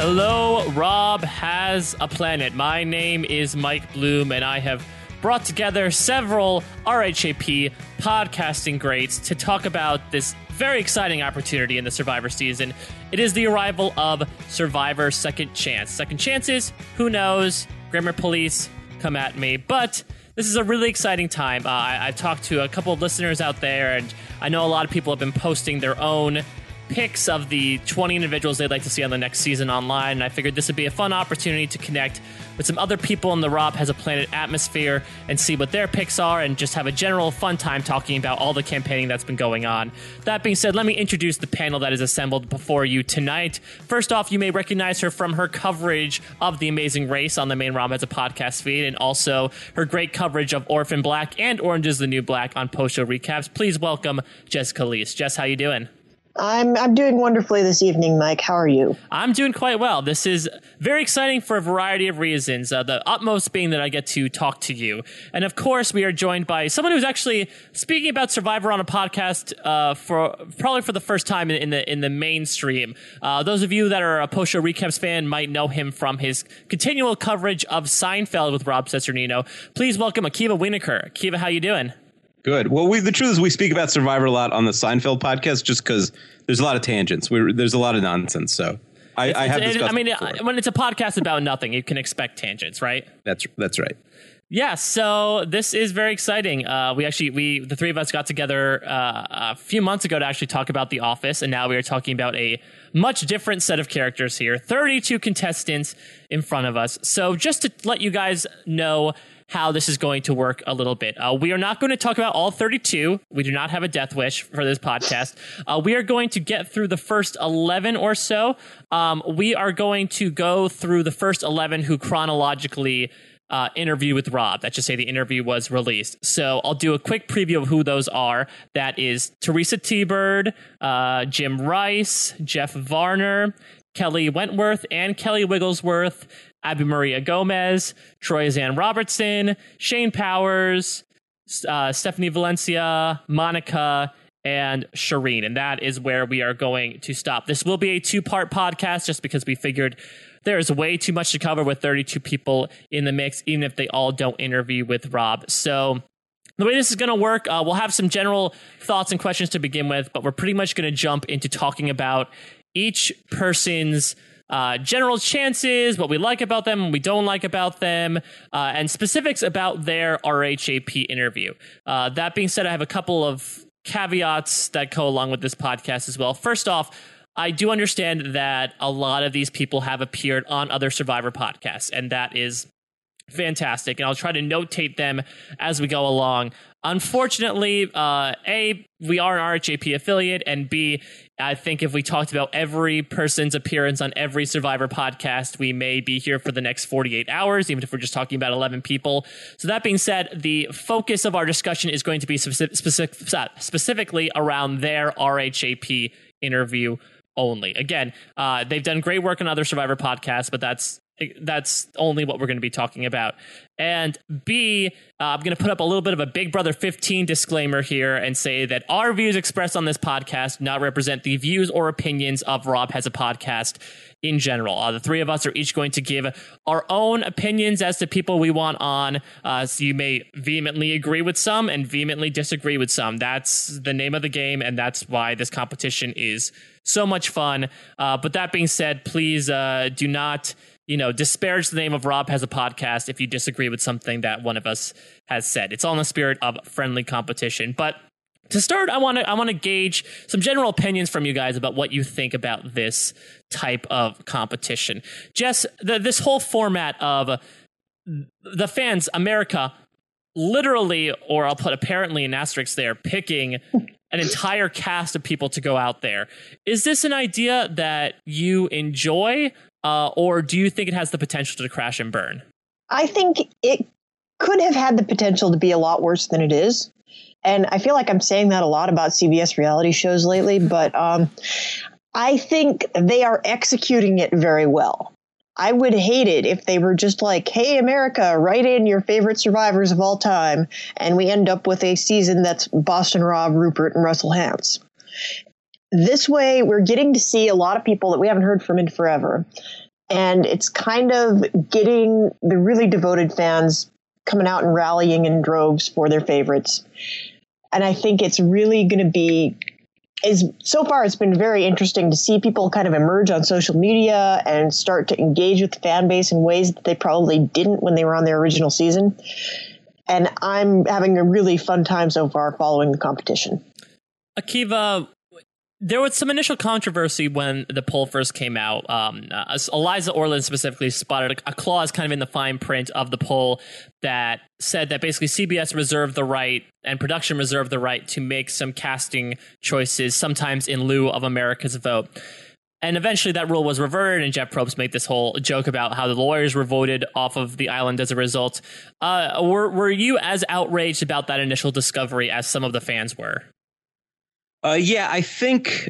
Hello, Rob Has a Planet. My name is Mike Bloom, and I have brought together several RHAP podcasting greats to talk about this very exciting opportunity in the Survivor season. It is the arrival of Survivor Second Chance. Second chances, who knows? Grammar police, come at me. But this is a really exciting time. I've talked to a couple of listeners out there, and I know a lot of people have been posting their own picks of the 20 individuals they'd like to see on the next season online, and I figured this would be a fun opportunity to connect with some other people in the Rob Has a Planet atmosphere and see what their picks are and just have a general fun time talking about all the campaigning that's been going on. That being said, let me introduce the panel that is assembled before you tonight. First off, you may recognize her from her coverage of The Amazing Race on the main Rob Has a Podcast feed, and also her great coverage of Orphan Black and Orange is the New Black on post-show recaps. Please welcome Jessica Leese. Jess, how you doing? I'm doing wonderfully this evening, Mike. How are you? I'm doing quite well. This is very exciting for a variety of reasons, the utmost being that I get to talk to you. And of course, we are joined by someone who's actually speaking about Survivor on a podcast for the first time in the mainstream. Those of you that are a post-show recaps fan might know him from his continual coverage of Seinfeld with Rob Cesternino. Please welcome Akiva Wienerkur. Akiva, how you doing? Good. Well, the truth is we speak about Survivor a lot on the Seinfeld podcast just because there's a lot of tangents. There's a lot of nonsense. So I have discussed it before. When it's a podcast about nothing, you can expect tangents, right? That's right. Yeah, so this is very exciting. The three of us got together a few months ago to actually talk about The Office, and now we are talking about a much different set of characters here. 32 contestants in front of us. So just to let you guys know how this is going to work a little bit. We are not going to talk about all 32. We do not have a death wish for this podcast. We are going to get through the first 11 or so. We are going to go through the first 11 who chronologically interview with Rob. That's just say the interview was released. So I'll do a quick preview of who those are. That is Teresa T-Bird, Jim Rice, Jeff Varner, Kelly Wentworth and Kelly Wigglesworth, Abby Maria Gomez, Troy Zan Robertson, Shane Powers, Stephanie Valencia, Monica, and Shireen. And that is where we are going to stop. This will be a two-part podcast just because we figured there is way too much to cover with 32 people in the mix, even if they all don't interview with Rob. So the way this is going to work, we'll have some general thoughts and questions to begin with, but we're pretty much going to jump into talking about each person's general chances, what we like about them, what we don't like about them, and specifics about their RHAP interview. That being said, I have a couple of caveats that go along with this podcast as well. First off, I do understand that a lot of these people have appeared on other Survivor podcasts, and that is fantastic, and I'll try to notate them as we go along. Unfortunately, A, we are an RHAP affiliate, and B, I think if we talked about every person's appearance on every Survivor podcast, we may be here for the next 48 hours, even if we're just talking about 11 people. So that being said, the focus of our discussion is going to be specifically around their RHAP interview only. Again, they've done great work on other Survivor podcasts, but that's only what we're going to be talking about. And B, I'm going to put up a little bit of a Big Brother 15 disclaimer here and say that our views expressed on this podcast do not represent the views or opinions of Rob Has a Podcast in general. The three of us are each going to give our own opinions as to people we want on. So you may vehemently agree with some and vehemently disagree with some. That's the name of the game, and that's why this competition is so much fun. But that being said, please do not disparage the name of Rob Has a Podcast if you disagree with something that one of us has said. It's all in the spirit of friendly competition. But to start, I want to gauge some general opinions from you guys about what you think about this type of competition. Jess, this whole format of the fans, America, literally, or I'll put apparently an asterisk there, picking an entire cast of people to go out there. Is this an idea that you enjoy? Or do you think it has the potential to crash and burn? I think it could have had the potential to be a lot worse than it is. And I feel like I'm saying that a lot about CBS reality shows lately, but I think they are executing it very well. I would hate it if they were just like, hey, America, write in your favorite survivors of all time, and we end up with a season that's Boston Rob, Rupert, and Russell Hantz. This way, we're getting to see a lot of people that we haven't heard from in forever. And it's kind of getting the really devoted fans coming out and rallying in droves for their favorites. And I think it's really going to be, so far it's been very interesting to see people kind of emerge on social media and start to engage with the fan base in ways that they probably didn't when they were on their original season. And I'm having a really fun time so far following the competition. Akiva, there was some initial controversy when the poll first came out. Eliza Orland specifically spotted a clause kind of in the fine print of the poll that said that basically CBS reserved the right and production reserved the right to make some casting choices, sometimes in lieu of America's vote. And eventually that rule was reverted, and Jeff Probst made this whole joke about how the lawyers were voted off of the island as a result. Were you as outraged about that initial discovery as some of the fans were? Yeah, I think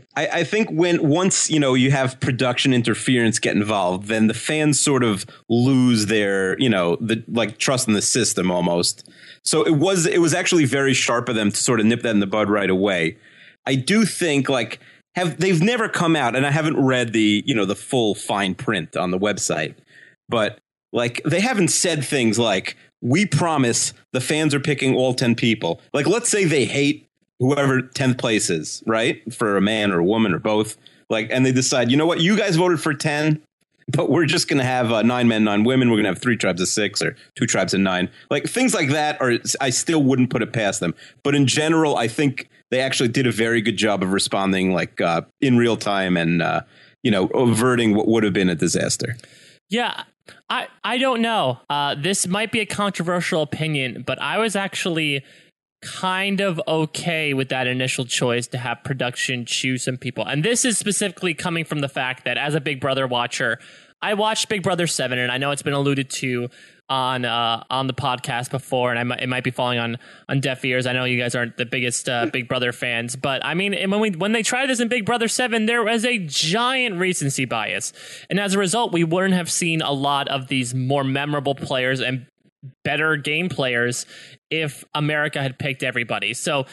once you have production interference get involved, then the fans sort of lose their trust in the system almost. So it was actually very sharp of them to sort of nip that in the bud right away. I do think they've never come out, and I haven't read the full fine print on the website, but they haven't said things like, we promise the fans are picking all 10 people. Let's say they hate whoever 10th place is, right? For a man or a woman or both. And they decide, you know what, you guys voted for 10, but we're just going to have 9 men, 9 women. We're going to have 3 tribes of 6 or 2 tribes of 9. Things like that I still wouldn't put it past them. But in general, I think they actually did a very good job of responding in real time and, averting what would have been a disaster. Yeah, I don't know. This might be a controversial opinion, but I was actually kind of okay with that initial choice to have production choose some people. And this is specifically coming from the fact that as a Big Brother watcher, I watched Big Brother 7, and I know it's been alluded to on the podcast before, and it might be falling on deaf ears. I know you guys aren't the biggest Big Brother fans, but I mean, when they tried this in Big Brother 7, there was a giant recency bias. And as a result, we wouldn't have seen a lot of these more memorable players and better game players if America had picked everybody. So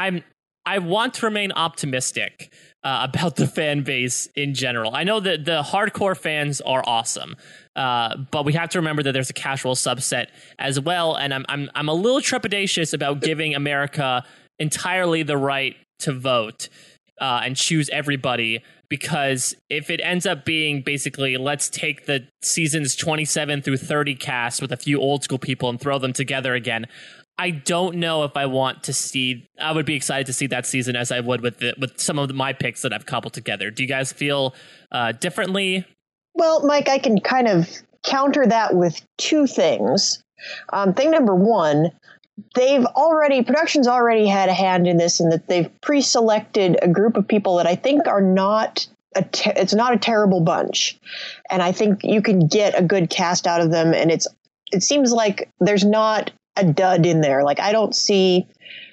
I want to remain optimistic about the fan base in general. I know that the hardcore fans are awesome, but we have to remember that there's a casual subset as well. And I'm a little trepidatious about giving America entirely the right to vote and choose everybody, because if it ends up being basically, let's take the seasons 27 through 30 cast with a few old school people and throw them together again, I don't know if I want to see. I would be excited to see that season as I would with some of my picks that I've cobbled together. Do you guys feel differently? Well, Mike, I can kind of counter that with 2 things. Thing number 1, production's already had a hand in this, in that they've pre-selected a group of people that I think are not it's not a terrible bunch, and I think you can get a good cast out of them. And it seems like there's not a dud in there. I don't see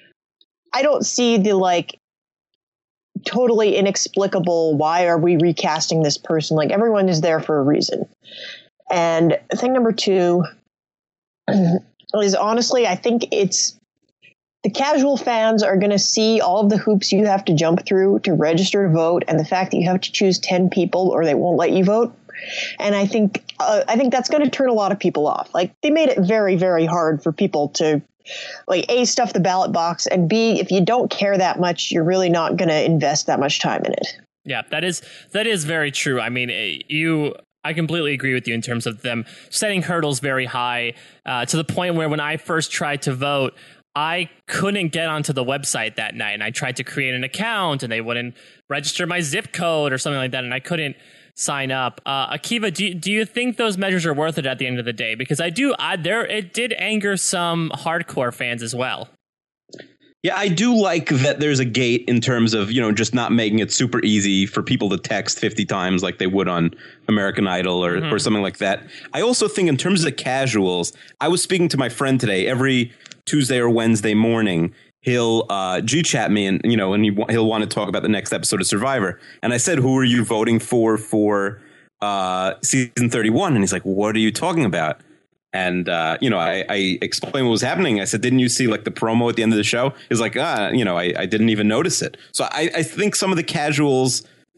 the totally inexplicable, why are we recasting this person? Everyone is there for a reason. And thing number 2 is, honestly, I think it's the casual fans are going to see all of the hoops you have to jump through to register to vote, and the fact that you have to choose 10 people or they won't let you vote. And I think that's going to turn a lot of people off. They made it very, very hard for people to A, stuff the ballot box, and B, if you don't care that much, you're really not going to invest that much time in it. Yeah, that is very true. I mean, I completely agree with you in terms of them setting hurdles very high, to the point where when I first tried to vote, I couldn't get onto the website that night, and I tried to create an account and they wouldn't register my zip code or something like that, and I couldn't sign up. Akiva, do you think those measures are worth it at the end of the day? Because it did anger some hardcore fans as well. Yeah, I do like that there's a gate in terms of, just not making it super easy for people to text 50 times like they would on American Idol or something like that. I also think in terms of the casuals, I was speaking to my friend today. Every Tuesday or Wednesday morning, he'll G-chat me and he'll want to talk about the next episode of Survivor. And I said, who are you voting for season 31? And he's like, what are you talking about? And, I explained what was happening. I said, didn't you see the promo at the end of the show? He's like, I didn't even notice it. So I think some of the casuals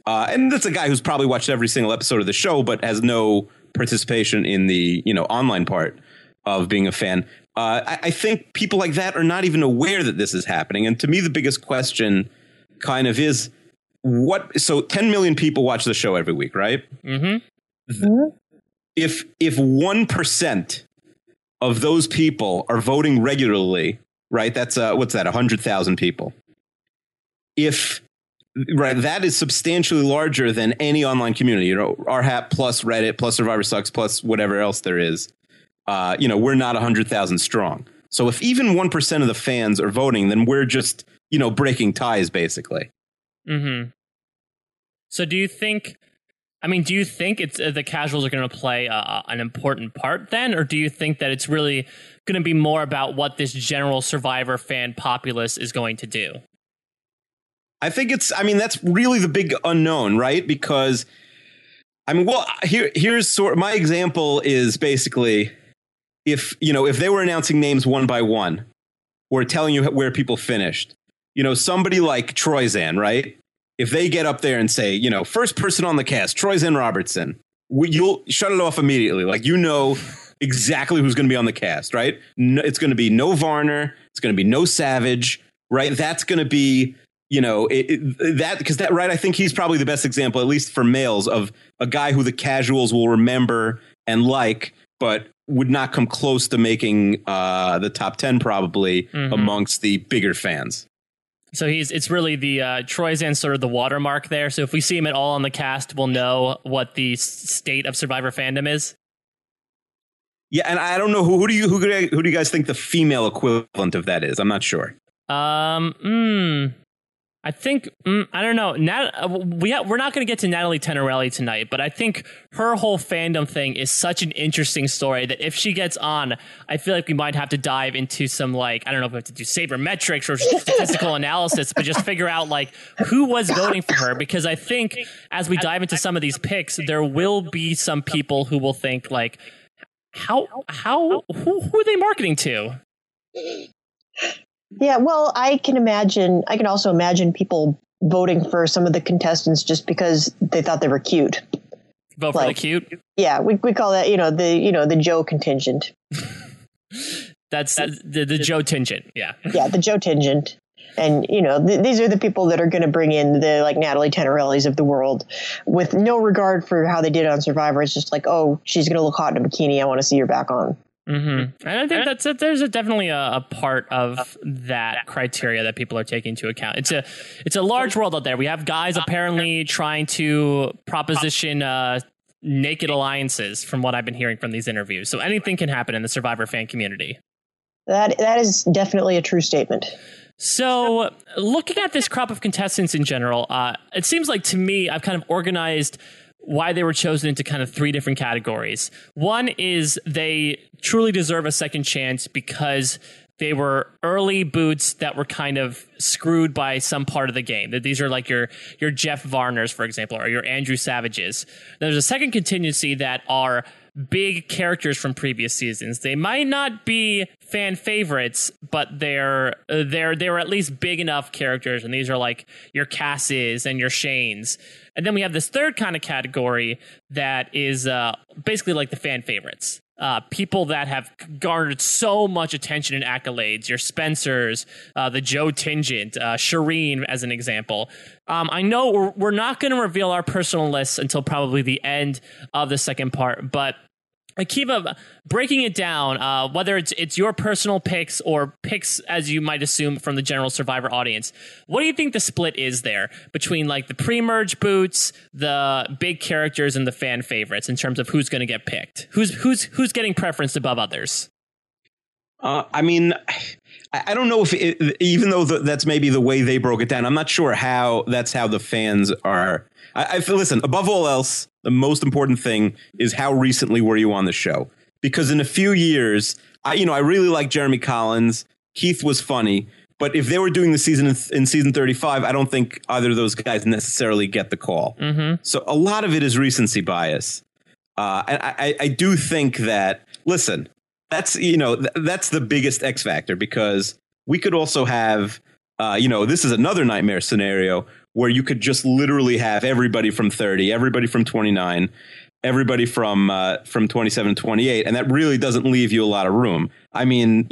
And that's a guy who's probably watched every single episode of the show, but has no participation in the, online part of being a fan. I think people like that are not even aware that this is happening. And to me, the biggest question kind of is so 10 million people watch the show every week, right? Mm-hmm. If 1% of those people are voting regularly, right? That's what's that? 100,000 people. Right, that is substantially larger than any online community. RHAP plus Reddit plus Survivor Sucks plus whatever else there is. We're not 100,000 strong. So if even 1% of the fans are voting, then we're just, breaking ties, basically. Mm-hmm. So do you think it's the casuals are going to play an important part then? Or do you think that it's really going to be more about what this general Survivor fan populace is going to do? I think that's really the big unknown, right? Because, here's my example is basically if they were announcing names one by one or telling you where people finished, somebody like Troyzan, right? If they get up there and say, first person on the cast, Troyzan Robertson, you'll shut it off immediately. Like, exactly who's going to be on the cast, right? It's going to be no Varner. It's going to be no Savage, right? That's going to be... I think he's probably the best example, at least for males, of a guy who the casuals will remember and like, but would not come close to making the top 10 probably amongst the bigger fans. So it's really the Troyzan's sort of the watermark there. So if we see him at all on the cast, we'll know what the state of Survivor fandom is. Yeah, and I don't know who do you guys think the female equivalent of that is? I'm not sure. I think, I don't know. We're not going to get to Natalie Tenorelli tonight, but I think her whole fandom thing is such an interesting story that if she gets on, I feel like we might have to dive into some, I don't know if we have to do sabermetrics or statistical analysis, but just figure out, who was voting for her. Because I think as we dive into some of these picks, there will be some people who will think, who are they marketing to? Yeah, well, I can also imagine people voting for some of the contestants just because they thought they were cute. Vote for the cute? Yeah, we call that, the Joe contingent. That's the Joe Tingent, yeah. Yeah, the Joe Tingent. And, these are the people that are going to bring in the, Natalie Tenorellis of the world with no regard for how they did on Survivor. It's just oh, she's going to look hot in a bikini. I want to see her back on. Mm-hmm. And I think there's definitely a part of that criteria that people are taking into account. It's a large world out there. We have guys apparently trying to proposition naked alliances, from what I've been hearing from these interviews. So anything can happen in the Survivor fan community. That is definitely a true statement. So looking at this crop of contestants in general, it seems like to me I've kind of organized why they were chosen into kind of three different categories. One is they truly deserve a second chance because they were early boots that were kind of screwed by some part of the game. That these are your Jeff Varners, for example, or your Andrew Savages. There's a second contingency that are big characters from previous seasons. They might not be fan favorites, but they're at least big enough characters, and these are your Casses and your Shanes. And then we have this third kind of category that is basically the fan favorites. People that have garnered so much attention and accolades, your Spencers, the Joe Tingent, Shireen as an example. I know we're not going to reveal our personal lists until probably the end of the second part, but Akiva, breaking it down, whether it's your personal picks or picks, as you might assume, from the general Survivor audience, what do you think the split is there between the pre-merge boots, the big characters, and the fan favorites in terms of who's going to get picked? Who's getting preference above others? I don't know if even though that's maybe the way they broke it down, I'm not sure how the fans are. I feel, listen, above all else, the most important thing is how recently were you on the show? Because in a few years, I really like Jeremy Collins. Keith was funny. But if they were doing the season in season 35, I don't think either of those guys necessarily get the call. Mm-hmm. So a lot of it is recency bias. And I do think that, listen, that's the biggest X factor, because we could also have this is another nightmare scenario where you could just literally have everybody from 30, everybody from 29, everybody from 27 to 28, and that really doesn't leave you a lot of room. I mean,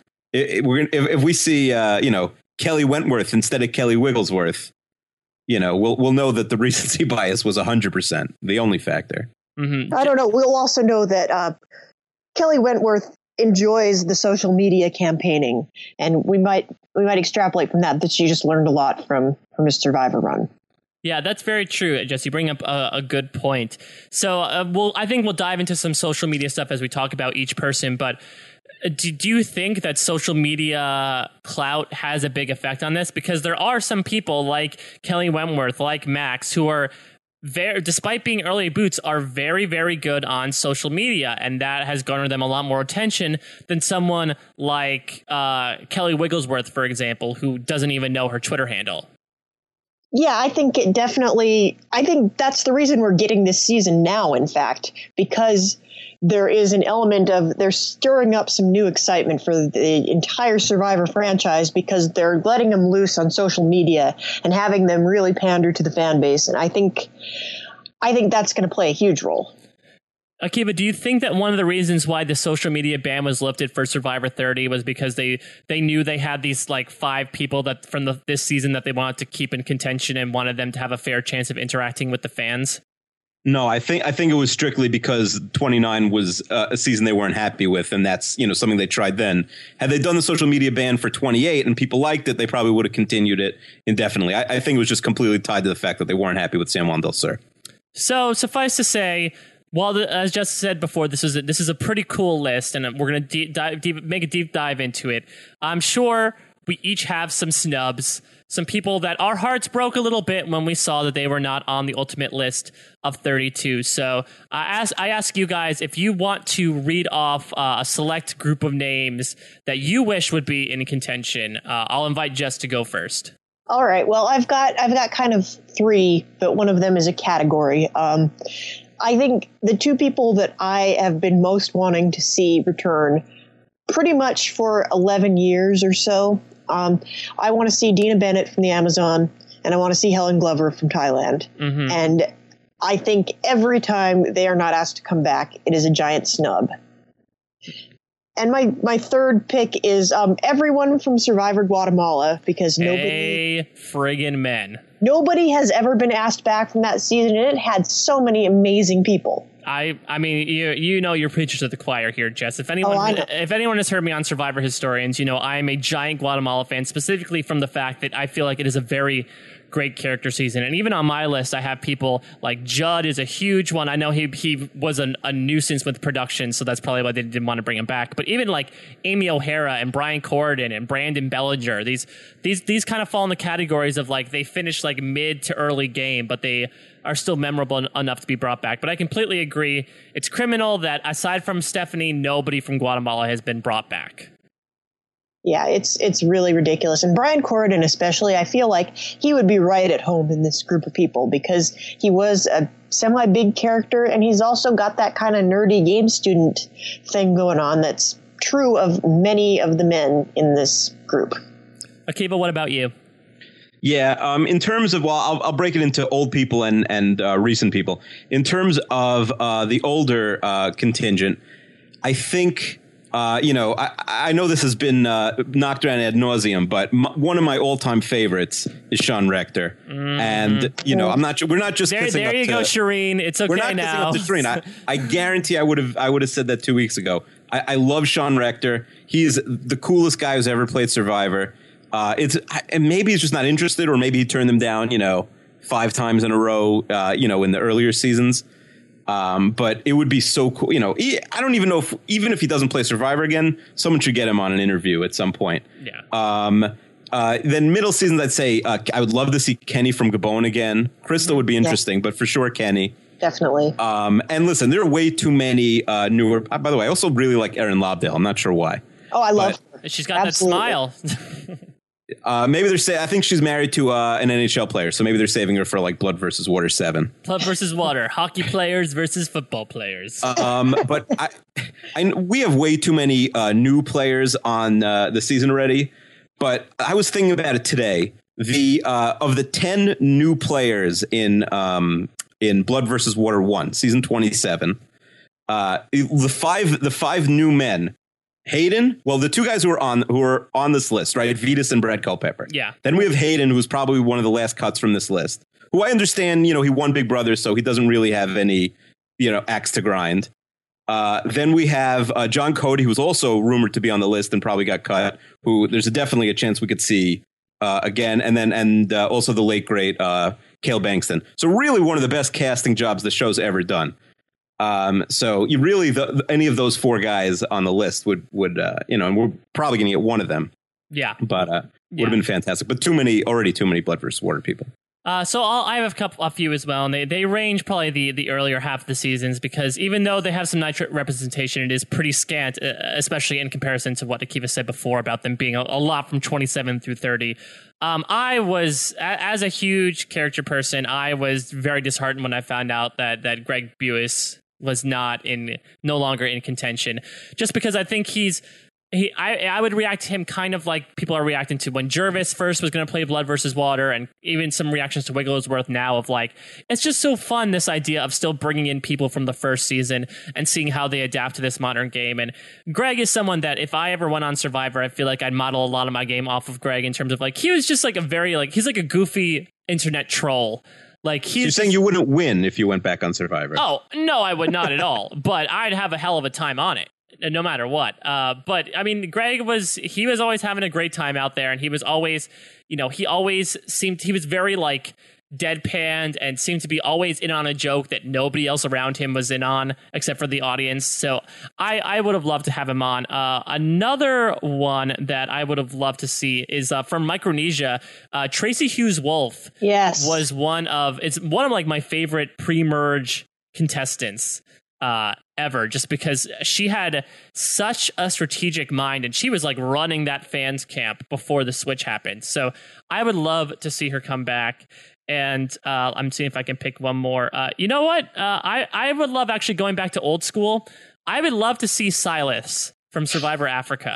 if we see Kelly Wentworth instead of Kelly Wigglesworth, we'll know that the recency bias was 100% the only factor. Mm-hmm. I don't know. We'll also know that Kelly Wentworth enjoys the social media campaigning, and we might extrapolate from that she just learned a lot from a Survivor run. Yeah, that's very true, Jess. You bring up a good point. So I think we'll dive into some social media stuff as we talk about each person. But do you think that social media clout has a big effect on this? Because there are some people like Kelly Wentworth, like Max, who are despite being early boots, are very, very good on social media, and that has garnered them a lot more attention than someone like Kelly Wigglesworth, for example, who doesn't even know her Twitter handle. Yeah, I think that's the reason we're getting this season now, in fact, because there is an element of they're stirring up some new excitement for the entire Survivor franchise because they're letting them loose on social media and having them really pander to the fan base. And I think that's going to play a huge role. Akiva, do you think that one of the reasons why the social media ban was lifted for Survivor 30 was because they knew they had these like 5 people that from this season that they wanted to keep in contention and wanted them to have a fair chance of interacting with the fans? No, I think it was strictly because 29 was a season they weren't happy with, and that's something they tried then. Had they done the social media ban for 28 and people liked it, they probably would have continued it indefinitely. I think it was just completely tied to the fact that they weren't happy with San Juan del Sur. So suffice to say, well, as Jess said before, this is a pretty cool list, and we're going to make a deep dive into it. I'm sure we each have some snubs, some people that our hearts broke a little bit when we saw that they were not on the ultimate list of 32. So I ask you guys if you want to read off a select group of names that you wish would be in contention. I'll invite Jess to go first. All right. Well, I've got kind of 3, but one of them is a category. I think the 2 people that I have been most wanting to see return pretty much for 11 years or so. I want to see Dina Bennett from the Amazon, and I want to see Helen Glover from Thailand. Mm-hmm. And I think every time they are not asked to come back, it is a giant snub. And my third pick is everyone from Survivor Guatemala, because nobody has ever been asked back from that season, and it had so many amazing people. I mean, you're preachers to the choir here, Jess. If anyone has heard me on Survivor Historians, I am a giant Guatemala fan, specifically from the fact that I feel like it is a very great character season. And even on my list, I have people like Judd is a huge one. I know he was a nuisance with production, so that's probably why they didn't want to bring him back. But even like Amy O'Hara and Brian Corridan and Brandon Bellinger, these kind of fall in the categories of like they finished like mid to early game, but they are still memorable enough to be brought back. But I completely agree. It's criminal that aside from Stephanie, nobody from Guatemala has been brought back. Yeah, it's really ridiculous. And Brian Corridan especially, I feel like he would be right at home in this group of people because he was a semi-big character, and he's also got that kind of nerdy game student thing going on that's true of many of the men in this group. Akiva, what about you? Yeah, in terms of, I'll break it into old people and recent people. In terms of the older contingent, I think... I know this has been knocked around ad nauseum, but one of my all-time favorites is Sean Rector. Mm-hmm. And, I'm not sure. We're not just there you go, Shireen. It's okay now. We're not kissing up to Shireen. I guarantee I would have said that 2 weeks ago. I love Sean Rector. He is the coolest guy who's ever played Survivor. And maybe he's just not interested, or maybe he turned them down, 5 times in a row, in the earlier seasons. But it would be so cool. I don't even know even if he doesn't play Survivor again, someone should get him on an interview at some point. Yeah. Then middle seasons, I'd say I would love to see Kenny from Gabon again. Crystal would be interesting, but for sure Kenny. Definitely. And listen, there are way too many newer. By the way, I also really like Erin Lobdell. I'm not sure why. Oh, I love her. She's got Absolutely. That smile. Maybe they're I think she's married to an NHL player, so maybe they're saving her for like Blood versus Water 7. Blood versus Water, hockey players versus football players. But we have way too many new players on the season already. But I was thinking about it today. The of the 10 new players in Blood versus Water 1, season 27, the five new men. Hayden, well, the two guys who are on this list, right? Vetus and Brad Culpepper. Yeah. Then we have Hayden, who's probably one of the last cuts from this list, who I understand, he won Big Brother, so he doesn't really have any, axe to grind. Then we have John Cody, who was also rumored to be on the list and probably got cut, who there's definitely a chance we could see again. And also the late, great Cale Bankston. So really one of the best casting jobs the show's ever done. So you really, any of those four guys on the list would and we're probably going to get one of them. Yeah. But would have been fantastic. But already too many Blood versus Water people. So I have a few as well, and they range probably the earlier half of the seasons, because even though they have some Nitro representation, it is pretty scant, especially in comparison to what Akiva said before about them being a lot from 27 through 30. I was, as a huge character person, I was very disheartened when I found out that Greg Buis was no longer in contention, just because I think I would react to him kind of like people are reacting to when Jervis first was going to play Blood versus Water, and even some reactions to Wigglesworth now of like, it's just so fun, this idea of still bringing in people from the first season and seeing how they adapt to this modern game. And Greg is someone that if I ever went on Survivor, I feel like I'd model a lot of my game off of Greg in terms of like, he was just like he's like a goofy internet troll. Like you're saying you wouldn't win if you went back on Survivor? Oh, no, I would not at all. But I'd have a hell of a time on it, no matter what. But I mean, Greg was always having a great time out there, and he was always, he was very like deadpanned and seemed to be always in on a joke that nobody else around him was in on except for the audience. So I would have loved to have him on. Another one that I would have loved to see is from Micronesia. Tracy Hughes Wolf was one of like my favorite pre-merge contestants ever, just because she had such a strategic mind, and she was like running that fans camp before the switch happened. So I would love to see her come back. And I'm seeing if I can pick one more. You know what? I would love, actually going back to old school, I would love to see Silas from Survivor Africa.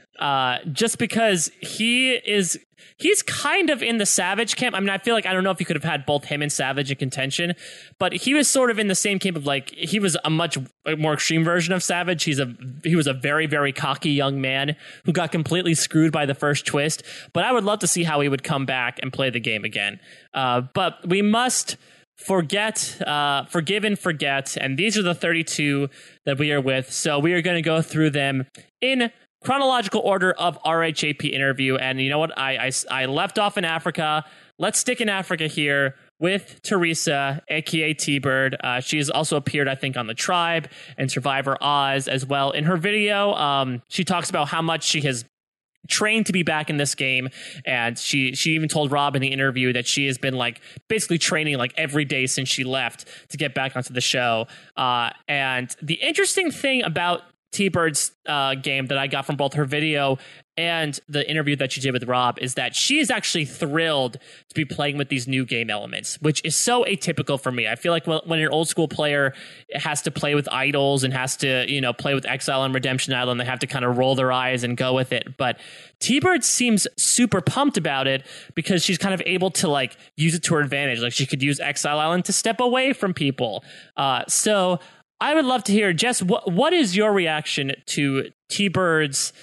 Just because he's kind of in the Savage camp. I mean, I feel like, I don't know if you could have had both him and Savage in contention, but he was sort of in the same camp of like, he was a much more extreme version of Savage. He was a very, very cocky young man who got completely screwed by the first twist, but I would love to see how he would come back and play the game again. But we must forgive and forget. And these are the 32 that we are with. So we are going to go through them in chronological order of RHAP interview. And you know what? I left off in Africa. Let's stick in Africa here with Teresa, aka T-Bird. She has also appeared, I think, on The Tribe and Survivor Oz as well. In her video, she talks about how much she has trained to be back in this game, and she even told Rob in the interview that she has been like basically training like every day since she left to get back onto the show. And the interesting thing about T-Bird's game that I got from both her video and the interview that she did with Rob is that she is actually thrilled to be playing with these new game elements, which is so atypical for me. I feel like when an old school player has to play with idols and has to, play with Exile and Redemption Island, they have to kind of roll their eyes and go with it. But T-Bird seems super pumped about it because she's kind of able to like use it to her advantage. Like she could use Exile Island to step away from people. So I would love to hear, Jess, what is your reaction to T-Bird's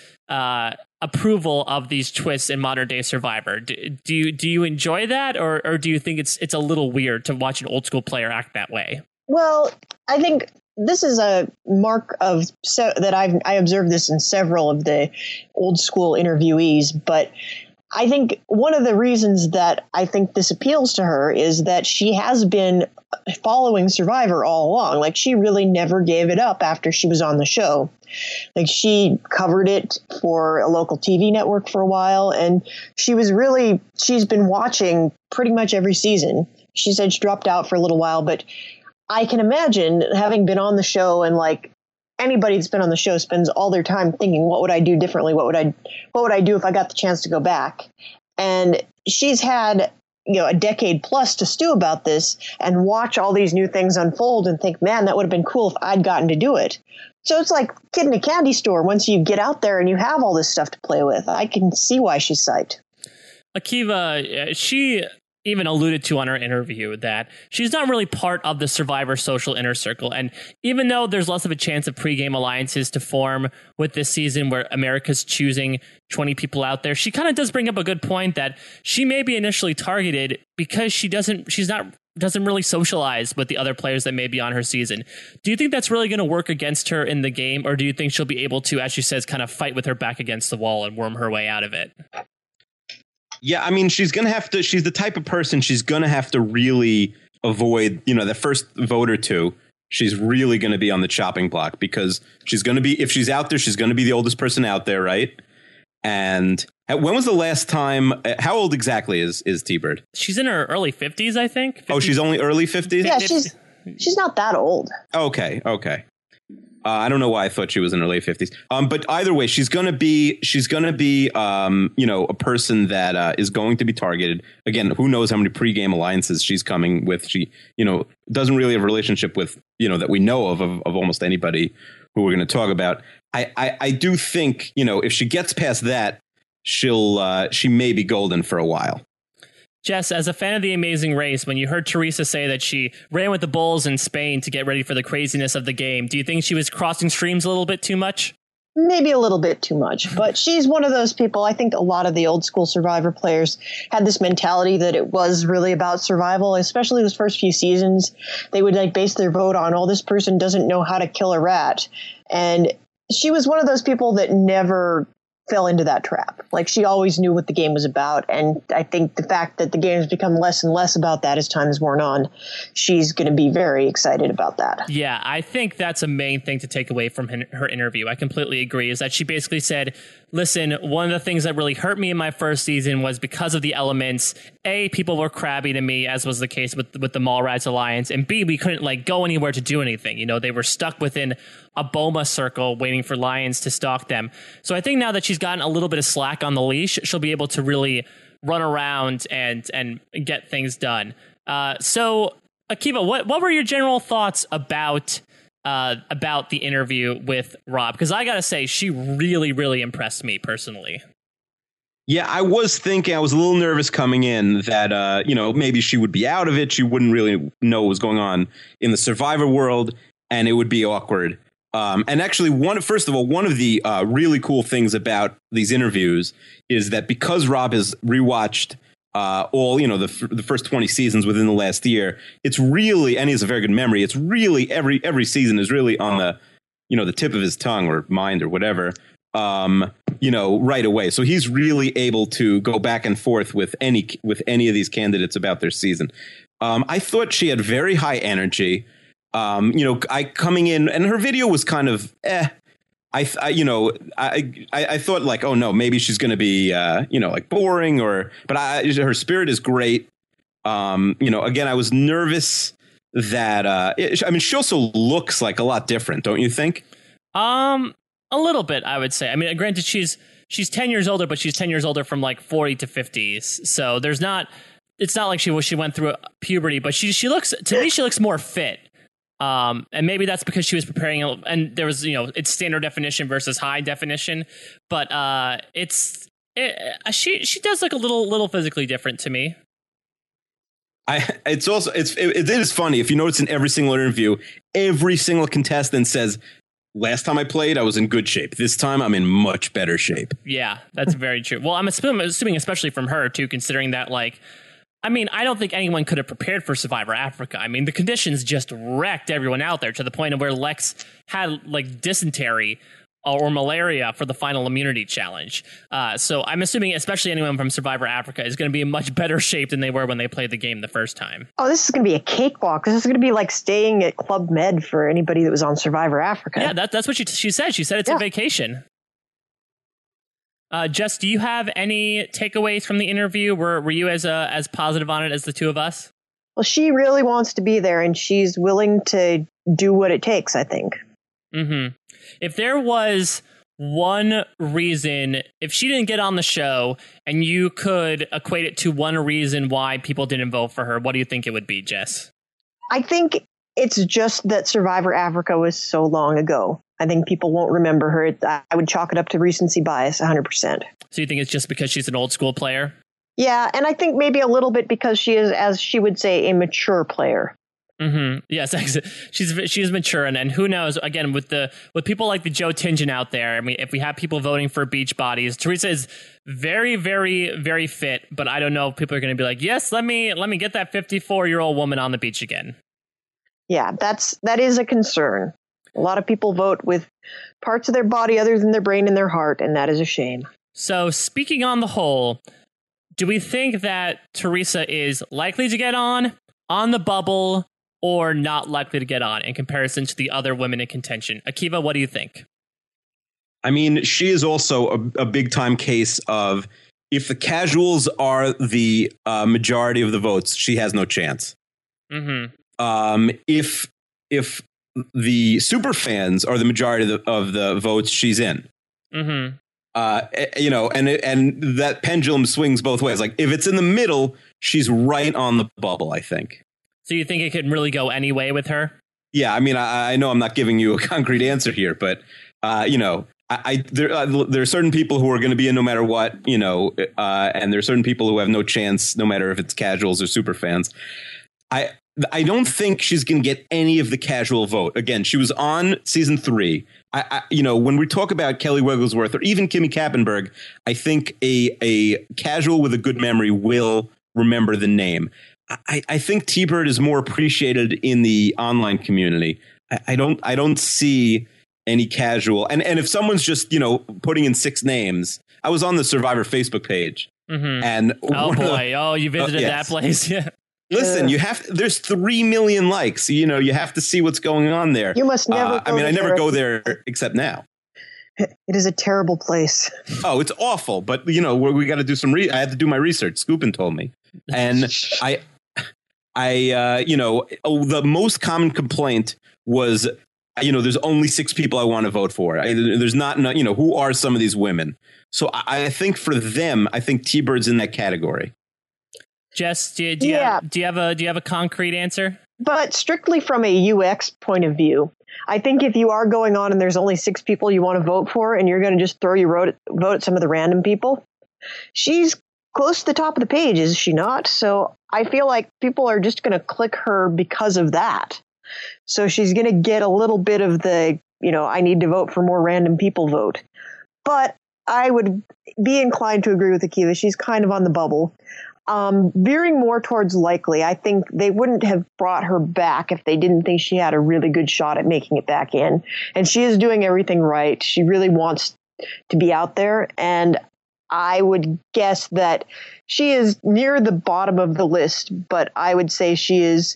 approval of these twists in modern day Survivor? Do you enjoy that, or do you think it's a little weird to watch an old school player act that way? Well, I think this is a mark of that I observed this in several of the old school interviewees, but I think one of the reasons that I think this appeals to her is that she has been following Survivor all along. Like, she really never gave it up after she was on the show. Like, she covered it for a local TV network for a while, and she's been watching pretty much every season. She said she dropped out for a little while, but I can imagine, having been on the show, and like anybody that's been on the show spends all their time thinking, what would I do differently? What would I do if I got the chance to go back? And she's had a decade plus to stew about this and watch all these new things unfold and think, man, that would have been cool if I'd gotten to do it. So it's like kid in a candy store. Once you get out there and you have all this stuff to play with, I can see why she's psyched. Akiva, she even alluded to on her interview that she's not really part of the Survivor social inner circle. And even though there's less of a chance of pregame alliances to form with this season where America's choosing 20 people out there, she kind of does bring up a good point that she may be initially targeted because she doesn't really socialize with the other players that may be on her season. Do you think that's really going to work against her in the game, or do you think she'll be able to, as she says, kind of fight with her back against the wall and worm her way out of it? Yeah, I mean, she's going to have to. She's the type of person she's going to have to really avoid, the first vote or two. She's really going to be on the chopping block because she's going to be, if she's out there, she's going to be the oldest person out there, right? And when was the last time? How old exactly is T-Bird? She's in her early 50s, I think. 50s. Oh, she's only early 50s? Yeah, she's not that old. Okay. I don't know why I thought she was in her late 50s. But either way, she's going to be a person that is going to be targeted. Again, who knows how many pregame alliances she's coming with. She, doesn't really have a relationship with, that we know of almost anybody who we're going to talk about. I do think, if she gets past that, she may be golden for a while. Jess, as a fan of The Amazing Race, when you heard Teresa say that she ran with the bulls in Spain to get ready for the craziness of the game, do you think she was crossing streams a little bit too much? Maybe a little bit too much, but she's one of those people. I think a lot of the old school Survivor players had this mentality that it was really about survival, especially those first few seasons. They would base their vote on, oh, this person doesn't know how to kill a rat. And she was one of those people that never fell into that trap. She always knew what the game was about. And I think the fact that the game has become less and less about that as time has worn on, she's going to be very excited about that. Yeah, I think that's a main thing to take away from her interview. I completely agree, is that she basically said, listen, one of the things that really hurt me in my first season was because of the elements. A, people were crabby to me, as was the case with the Mallrats Alliance. And B, we couldn't go anywhere to do anything. They were stuck within a Boma circle waiting for lions to stalk them. So I think now that she's gotten a little bit of slack on the leash, she'll be able to really run around and get things done. So Akiva, what were your general thoughts about the interview with Rob? Because I gotta say, she really, really impressed me personally. Yeah, I was a little nervous coming in that, maybe she would be out of it. She wouldn't really know what was going on in the Survivor world, and it would be awkward. And actually, one of the really cool things about these interviews is that because Rob has rewatched all, the first 20 seasons within the last year, it's really, and he has a very good memory. It's really every season is really on the tip of his tongue or mind or whatever, right away. So he's really able to go back and forth with any of these candidates about their season. I thought she had very high energy. I coming in and her video was kind of I thought oh no, maybe she's going to be boring but her spirit is great. Again, I was nervous that she also looks a lot different, don't you think? A little bit, I would say. I mean, granted, she's 10 years older, but she's 10 years older from 40 to 50s. So it's not like she went through puberty, but she looks, to me, she looks more fit. And maybe that's because she was preparing, and there was, it's standard definition versus high definition, but she does look a little physically different to me. It is funny if you notice in every single interview, every single contestant says, last time I played, I was in good shape. This time, I'm in much better shape. Yeah, that's very true. Well, I'm assuming especially from her too, considering that I don't think anyone could have prepared for Survivor Africa. I mean, the conditions just wrecked everyone out there to the point of where Lex had dysentery or malaria for the final immunity challenge. So I'm assuming especially anyone from Survivor Africa is going to be in much better shape than they were when they played the game the first time. Oh, this is going to be a cakewalk. This is going to be like staying at Club Med for anybody that was on Survivor Africa. Yeah, that's what she said. She said it's a vacation. Jess, do you have any takeaways from the interview? Were you as positive on it as the two of us? Well, she really wants to be there, and she's willing to do what it takes, I think. Mm-hmm. If there was one reason, if she didn't get on the show and you could equate it to one reason why people didn't vote for her, what do you think it would be, Jess? I think it's just that Survivor Africa was so long ago. I think people won't remember her. I would chalk it up to recency bias 100%. So you think it's just because she's an old school player? Yeah, and I think maybe a little bit because she is, as she would say, a mature player. Mm-hmm. Yes, she's mature, and who knows? Again, with people like the Joe Tingen out there, I mean, if we have people voting for beach bodies, Teresa is very, very, very fit, but I don't know if people are going to be like, yes, let me get that 54-year-old woman on the beach again. Yeah, that is a concern. A lot of people vote with parts of their body other than their brain and their heart, and that is a shame. So, speaking on the whole, do we think that Teresa is likely to get on the bubble, or not likely to get on in comparison to the other women in contention? Akiva, what do you think? I mean, she is also a big time case of, if the casuals are the majority of the votes, she has no chance. Mm-hmm. If the super fans are the majority of the votes, she's in. Mm-hmm. And that pendulum swings both ways. Like, if it's in the middle, she's right on the bubble, I think. So you think it could really go any way with her? Yeah, I mean, I know I'm not giving you a concrete answer here, but there are certain people who are going to be in no matter what, and there are certain people who have no chance, no matter if it's casuals or super fans. I don't think she's going to get any of the casual vote. Again, she was on season 3. When we talk about Kelly Wigglesworth or even Kimmy Kappenberg, I think a casual with a good memory will remember the name. I think T-Bird is more appreciated in the online community. I don't see any casual. And if someone's just, putting in 6 names, I was on the Survivor Facebook page. Mm-hmm. And you visited that place? Yeah. Listen, there's 3 million likes. You have to see what's going on there. You must never. I never go there except now. It is a terrible place. Oh, it's awful. But we got to do some. I had to do my research. Scoopin told me, and the most common complaint was, there's only 6 people I want to vote for. There's not, who are some of these women? So I think for them, I think T-Bird's in that category. Jess, do you have a concrete answer? But strictly from a UX point of view, I think if you are going on and there's only 6 people you want to vote for, and you're going to just throw your vote at some of the random people, she's close to the top of the page, is she not? So I feel like people are just going to click her because of that. So she's going to get a little bit of the, I need to vote for more random people vote. But I would be inclined to agree with Akiva. She's kind of on the bubble. Veering more towards likely. I think they wouldn't have brought her back if they didn't think she had a really good shot at making it back in. And she is doing everything right. She really wants to be out there. And I would guess that she is near the bottom of the list, but I would say she is,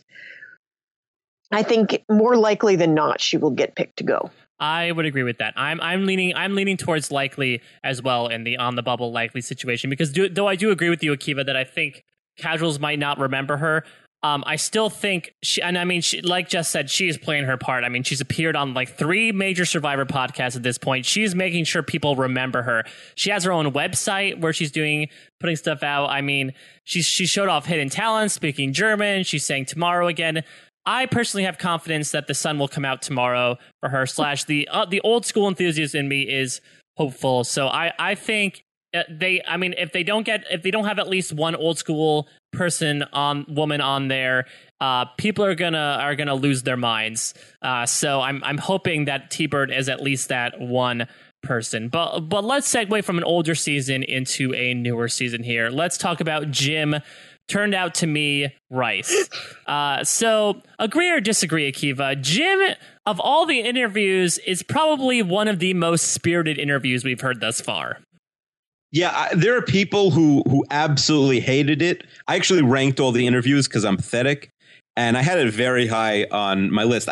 I think more likely than not, she will get picked to go. I would agree with that. I'm leaning towards likely as well in the on the bubble likely situation, because though I do agree with you, Akiva, that I think casuals might not remember her. I still think she, like Jess said, she is playing her part. I mean, she's appeared on like 3 major Survivor podcasts at this point. She's making sure people remember her. She has her own website where she's putting stuff out. I mean, she showed off hidden talents, speaking German. She's saying tomorrow again. I personally have confidence that the sun will come out tomorrow for her. / the old school enthusiast in me is hopeful. So I think if they don't have at least one old school woman on there, people are gonna lose their minds. So I'm hoping that T-Bird is at least that one person. But let's segue from an older season into a newer season here. Let's talk about Jim. Turned out to me Rice. So agree or disagree, Akiva? Jim, of all the interviews, is probably one of the most spirited interviews we've heard thus far. Yeah, there are people who absolutely hated it. I actually ranked all the interviews because I'm pathetic, and I had it very high on my list.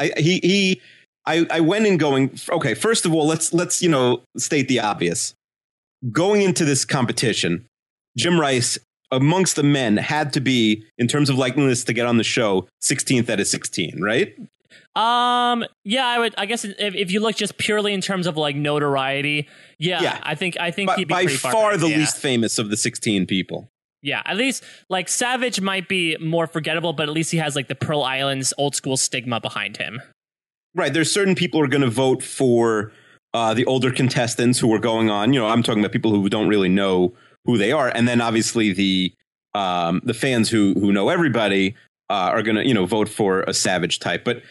I went in going, okay, first of all, let's state the obvious. Going into this competition, Jim Rice, amongst the men, had to be, in terms of likeliness to get on the show, 16th out of 16, right? Yeah, I guess if you look just purely in terms of like notoriety, I think he'd be by pretty far back, the least famous of the 16 people. Yeah, at least like Savage might be more forgettable, but at least he has like the Pearl Islands old school stigma behind him. Right. There's certain people who are going to vote for the older contestants who are going on. I'm talking about people who don't really know who they are, and then obviously the fans who know everybody are going to vote for a Savage type. But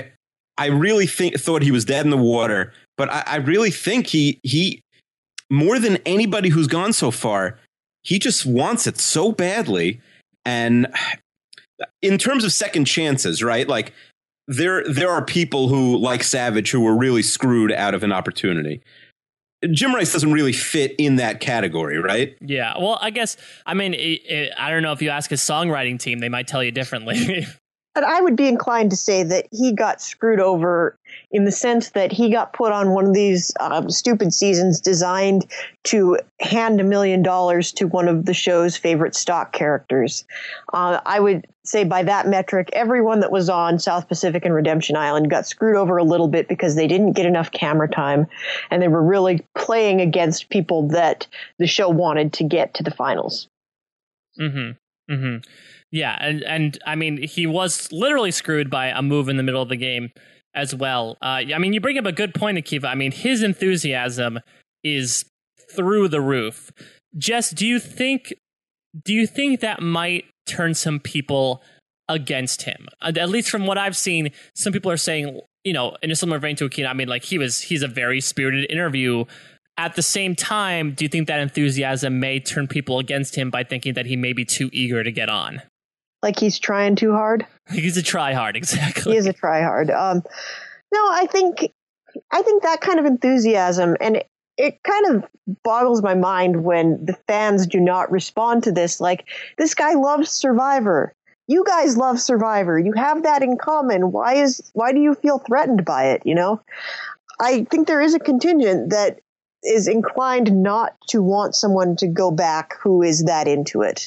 I really thought he was dead in the water. But I really think he more than anybody who's gone so far, he just wants it so badly. And in terms of second chances, right? Like there are people who, like Savage, who were really screwed out of an opportunity. Jim Rice doesn't really fit in that category, right? Yeah. Well, I guess, I mean, I don't know, if you ask his songwriting team, they might tell you differently. But I would be inclined to say that he got screwed over in the sense that he got put on one of these stupid seasons designed to hand $1 million to one of the show's favorite stock characters. I would say by that metric, everyone that was on South Pacific and Redemption Island got screwed over a little bit because they didn't get enough camera time, and they were really playing against people that the show wanted to get to the finals. Mm-hmm. Mm-hmm. Yeah, and I mean, he was literally screwed by a move in the middle of the game as well. I mean, you bring up a good point, Akiva. I mean, his enthusiasm is through the roof. Jess, do you think that might turn some people against him? At least from what I've seen, some people are saying, in a similar vein to Akina, I mean, like he's a very spirited interview. At the same time, do you think that enthusiasm may turn people against him by thinking that he may be too eager to get on? Like he's trying too hard? He's a try-hard, exactly. He is a try-hard. No, I think that kind of enthusiasm, and it kind of boggles my mind when the fans do not respond to this. Like, this guy loves Survivor. You guys love Survivor. You have that in common. Why do you feel threatened by it, I think there is a contingent that is inclined not to want someone to go back who is that into it.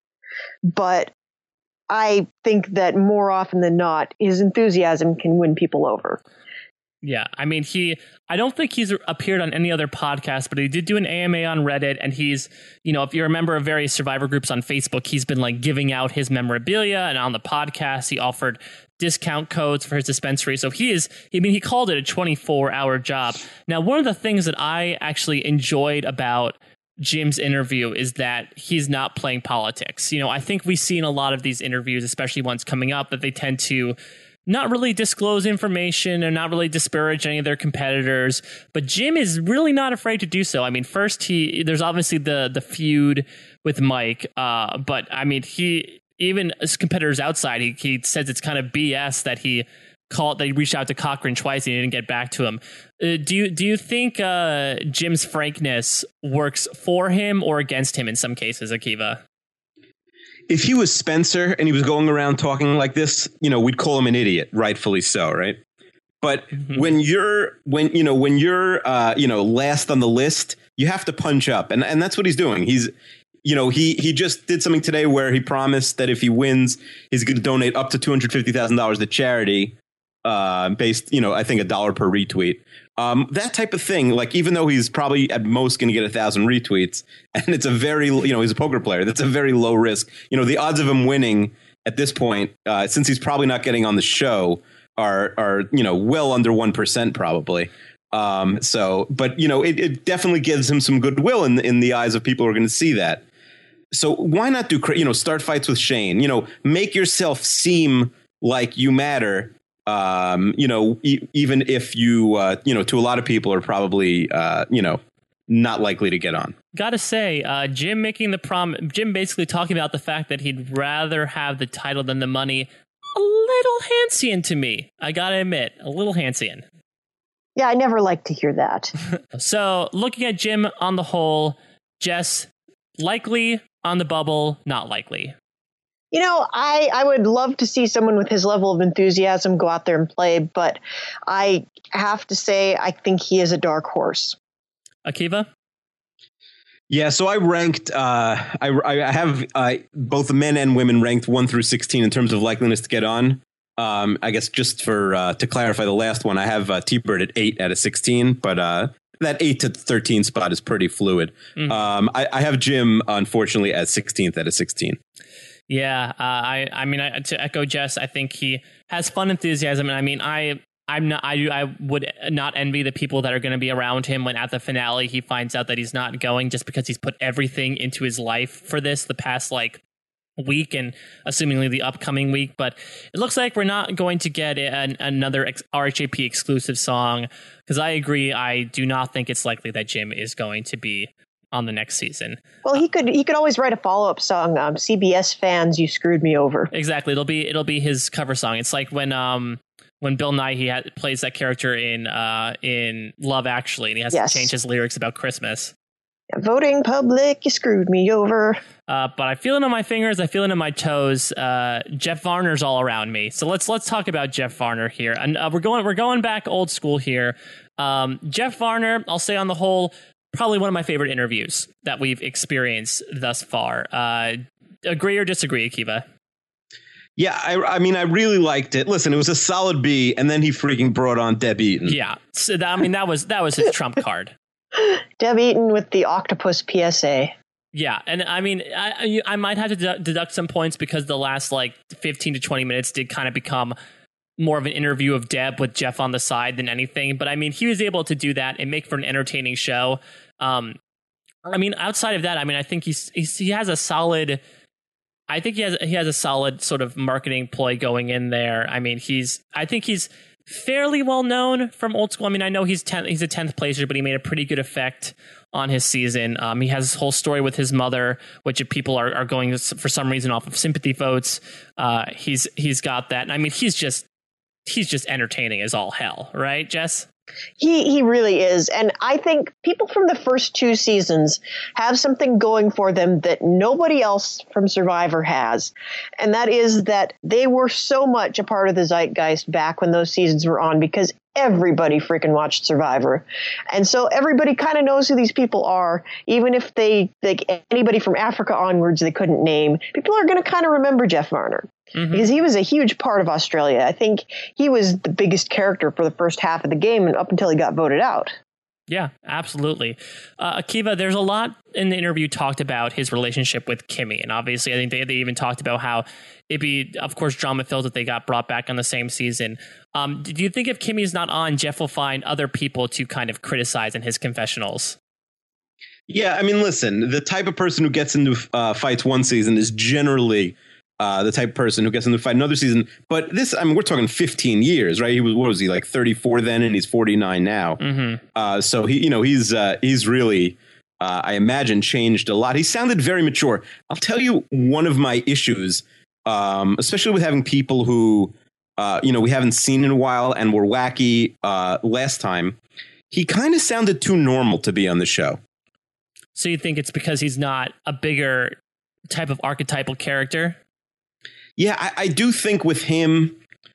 But I think that more often than not, his enthusiasm can win people over. Yeah, I mean, I don't think he's appeared on any other podcast, but he did do an AMA on Reddit, and he's, if you're a member of various Survivor groups on Facebook, he's been like giving out his memorabilia, and on the podcast, he offered discount codes for his dispensary. So he called it a 24-hour job. Now, one of the things that I actually enjoyed about Jim's interview is that he's not playing politics. I think we see in a lot of these interviews, especially ones coming up, that they tend to not really disclose information and not really disparage any of their competitors. But Jim is really not afraid to do so. I mean, first, there's obviously the feud with Mike. But I mean, even as competitors outside, he says it's kind of BS that they reached out to Cochran twice and he didn't get back to him. Do you think Jim's frankness works for him or against him in some cases, Akiva? If he was Spencer and he was going around talking like this, we'd call him an idiot, rightfully so, right? But when you're last on the list, you have to punch up, and that's what he's doing. He just did something today where he promised that if he wins, he's going to donate up to $250,000 to charity. Based, I think $1 per retweet. That type of thing, like, even though he's probably at most going to get 1,000 retweets, and it's a very, he's a poker player, that's a very low risk. The odds of him winning at this point, since he's probably not getting on the show, are well under 1% probably. But it definitely gives him some goodwill in the eyes of people who are going to see that. So why not do start fights with Shane? Make yourself seem like you matter. Even if you, to a lot of people are probably, not likely to get on. Gotta say, Jim Jim basically talking about the fact that he'd rather have the title than the money. A little Hansian to me. I gotta admit, a little Hansian. Yeah, I never like to hear that. So, looking at Jim on the whole, Jess, likely on the bubble, not likely. I would love to see someone with his level of enthusiasm go out there and play, but I have to say I think he is a dark horse. Akiva? Yeah, so I ranked, I have both the men and women ranked 1 through 16 in terms of likeliness to get on. I guess just for to clarify the last one, I have T-Bird at 8 out of 16, but that 8 to 13 spot is pretty fluid. I have Jim, unfortunately, at 16th out of 16. Yeah, I mean, to echo Jess, I think he has fun enthusiasm, and I mean, I would not envy the people that are going to be around him when at the finale he finds out that he's not going, just because he's put everything into his life for this the past week and assumingly the upcoming week. But it looks like we're not going to get another RHAP exclusive song, because I agree, I do not think it's likely that Jim is going to be on the next season. Well, he could always write a follow-up song. CBS fans, you screwed me over. Exactly, it'll be his cover song. It's like when Bill Nighy plays that character in Love Actually, and he has to change his lyrics about Christmas. Voting public, you screwed me over. But I feel it on my fingers. I feel it on my toes. Jeff Varner's all around me. So let's talk about Jeff Varner here. And we're going back old school here. Jeff Varner, I'll say on the whole, probably one of my favorite interviews that we've experienced thus far. Agree or disagree, Akiva? Yeah, I mean, I really liked it. Listen, it was a solid B, and then he freaking brought on Deb Eaton. Yeah, so that was his trump card. Deb Eaton with the octopus PSA. Yeah, and I mean, I might have to deduct some points because the last 15 to 20 minutes did kind of become more of an interview of Deb with Jeff on the side than anything. But I mean, he was able to do that and make for an entertaining show. I mean, outside of that, I mean, I think he has a solid. I think he has a solid sort of marketing ploy going in there. I mean, I think he's fairly well known from old school. I mean, I know he's a 10th placer, but he made a pretty good effect on his season. He has this whole story with his mother, which if people are going for some reason off of sympathy votes, he's got that. And I mean, he's just entertaining as all hell, right, Jess? He really is. And I think people from the first 2 seasons have something going for them that nobody else from Survivor has. And that is that they were so much a part of the zeitgeist back when those seasons were on, because everybody freaking watched Survivor. And so everybody kind of knows who these people are, even if anybody from Africa onwards they couldn't name. People are going to kind of remember Jeff Varner. Mm-hmm. Because he was a huge part of Australia. I think he was the biggest character for the first half of the game and up until he got voted out. Yeah, absolutely. Akiva, there's a lot in the interview talked about his relationship with Kimmy. And obviously, I think they even talked about how it'd be, of course, drama-filled that they got brought back on the same season. Do you think if Kimmy's not on, Jeff will find other people to kind of criticize in his confessionals? Yeah, I mean, listen, the type of person who gets into fights one season is generally the type of person who gets into fight another season. But this, I mean, we're talking 15 years, right? What was he, like 34 then, and he's 49 now. Mm-hmm. So he's really, I imagine, changed a lot. He sounded very mature. I'll tell you one of my issues, especially with having people who, we haven't seen in a while and were wacky last time. He kind of sounded too normal to be on the show. So you think it's because he's not a bigger type of archetypal character? Yeah, I do think with him,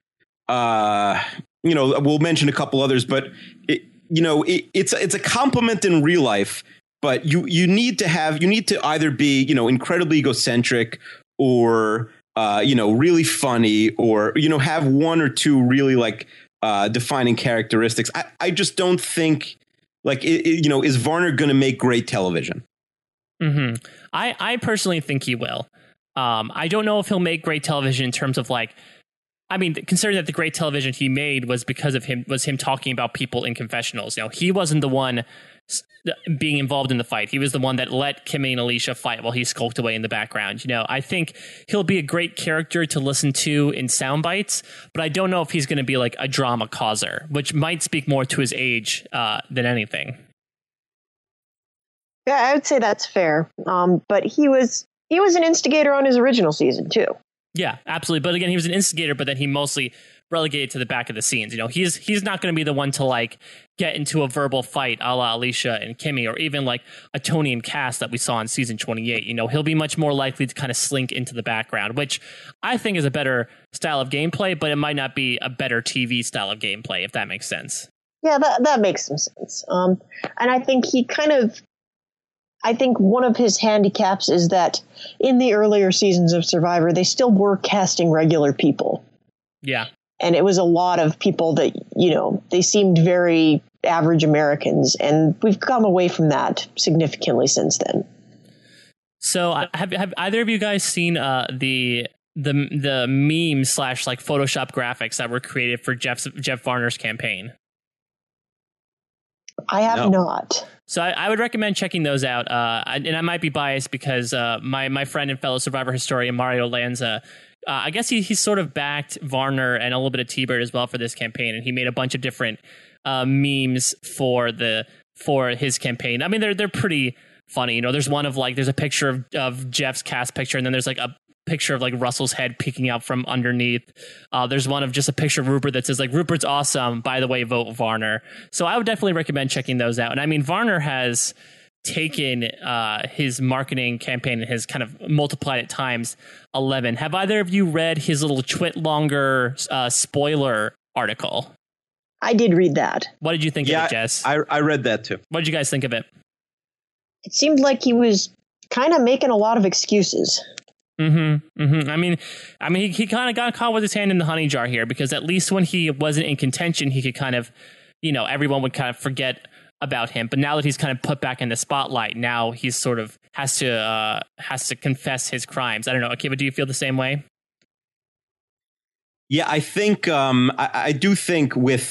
we'll mention a couple others, but it's a compliment in real life. But you need to either be incredibly egocentric or really funny, or have one or two really defining characteristics. I just don't think is Varner going to make great television? Mm-hmm. I personally think he will. I don't know if he'll make great television in terms of considering that the great television he made was because of him talking about people in confessionals. He wasn't the one being involved in the fight. He was the one that let Kimmy and Alicia fight while he skulked away in the background. I think he'll be a great character to listen to in sound bites, but I don't know if he's going to be like a drama causer, which might speak more to his age than anything. Yeah, I would say that's fair. But he was an instigator on his original season, too. Yeah, absolutely. But again, he was an instigator, but then he mostly relegated to the back of the scenes. He's not going to be the one to get into a verbal fight a la Alicia and Kimmy, or even a Tony and Cass that we saw in season 28. He'll be much more likely to kind of slink into the background, which I think is a better style of gameplay, but it might not be a better TV style of gameplay, if that makes sense. Yeah, that makes some sense. And I think I think one of his handicaps is that in the earlier seasons of Survivor, they still were casting regular people. Yeah. And it was a lot of people that, they seemed very average Americans. And we've come away from that significantly since then. So have either of you guys seen the meme / like Photoshop graphics that were created for Jeff Varner's campaign? I have not. So I would recommend checking those out. And I might be biased because my friend and fellow Survivor historian Mario Lanza, I guess he's sort of backed Varner and a little bit of T-Bird as well for this campaign, and he made a bunch of different memes for his campaign. I mean, they're pretty funny. There's one of there's a picture of Jeff's cast picture, and then there's a picture of Russell's head peeking out from underneath. There's one of just a picture of Rupert that says Rupert's awesome, by the way, vote Varner. So I would definitely recommend checking those out. And I mean, Varner has taken his marketing campaign and has kind of multiplied it times 11. Have either of you read his little Twitlonger spoiler article? I did read that. What did you think of it, Jess? I read that too. What did you guys think of it? It seemed like he was kind of making a lot of excuses. I mean, he kind of got caught with his hand in the honey jar here, because at least when he wasn't in contention, he could kind of, everyone would kind of forget about him. But now that he's kind of put back in the spotlight, now he's sort of has to confess his crimes. I don't know, Akiva, do you feel the same way? Yeah, I think I do think with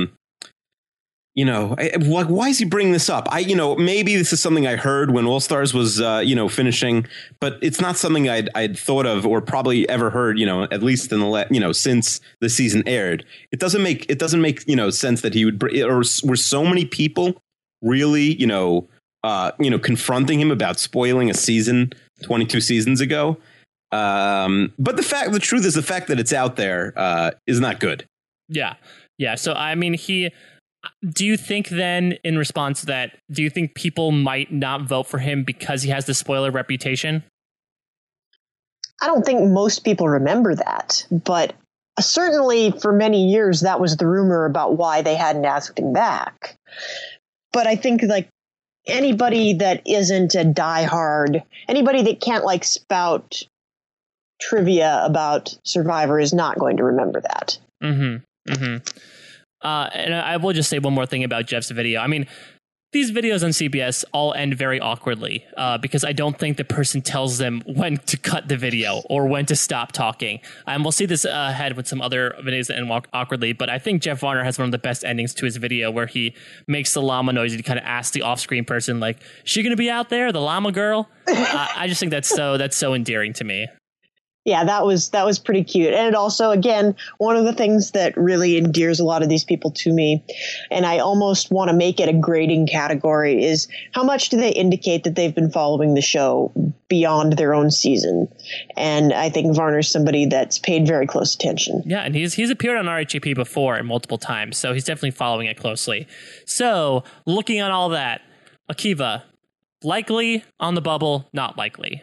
why is he bringing this up? Maybe this is something I heard when All Stars was, finishing, but it's not something I'd thought of or probably ever heard, at least in the, since the season aired. It doesn't make sense that he would, or were so many people really, confronting him about spoiling a season 22 seasons ago. But the truth is the fact that it's out there, is not good. Yeah. Yeah. So, I mean, do you think then, in response to that, do you think people might not vote for him because he has the spoiler reputation? I don't think most people remember that, but certainly for many years, that was the rumor about why they hadn't asked him back. But I think anybody that isn't a diehard, anybody that can't spout trivia about Survivor is not going to remember that. And I will just say one more thing about Jeff's video. I mean, these videos on CBS all end very awkwardly because I don't think the person tells them when to cut the video or when to stop talking. And we'll see this ahead with some other videos that end awkwardly. But I think Jeff Varner has one of the best endings to his video where he makes the llama noise and he kind of asks the off-screen person, she going to be out there, the llama girl? I just think that's so endearing to me. Yeah, that was pretty cute. And it also, again, one of the things that really endears a lot of these people to me, and I almost want to make it a grading category, is how much do they indicate that they've been following the show beyond their own season? And I think Varner's somebody that's paid very close attention. Yeah, and he's appeared on RHAP before multiple times, so he's definitely following it closely. So, looking at all that, Akiva, likely on the bubble, not likely?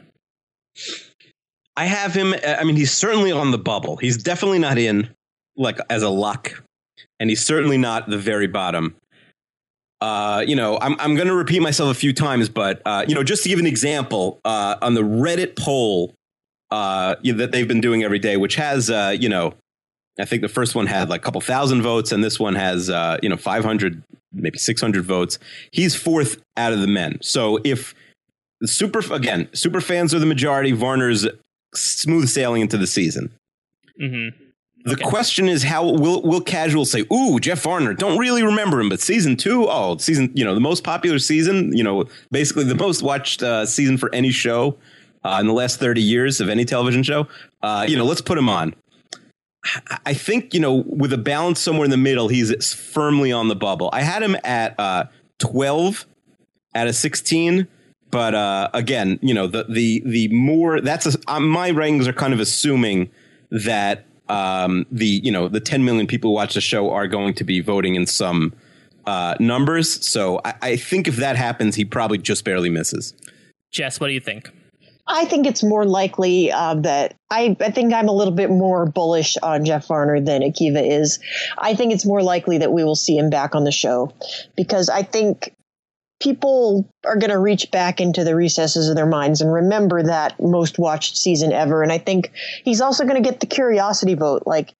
I have him. I mean, he's certainly on the bubble. He's definitely not in as a lock, and he's certainly not the very bottom. I'm going to repeat myself a few times, but just to give an example, on the Reddit poll that they've been doing every day, which has I think the first one had a couple thousand votes, and this one has 500, maybe 600 votes. He's fourth out of the men. So if the super fans are the majority, Varner's smooth sailing into the season. The question is, how will casuals say, ooh, Jeff Varner, don't really remember him, but season 2, the most popular season, basically the most watched season for any show in the last 30 years of any television show. Let's put him on. I think, with a balance somewhere in the middle, he's firmly on the bubble. I had him at 12 out of 16. But again, the more my rankings are kind of assuming that the 10 million people who watch the show are going to be voting in some numbers. So I think if that happens, he probably just barely misses. Jess, what do you think? I think it's more likely that I think I'm a little bit more bullish on Jeff Varner than Akiva is. I think it's more likely that we will see him back on the show because I think people are going to reach back into the recesses of their minds and remember that most watched season ever. And I think he's also going to get the curiosity vote.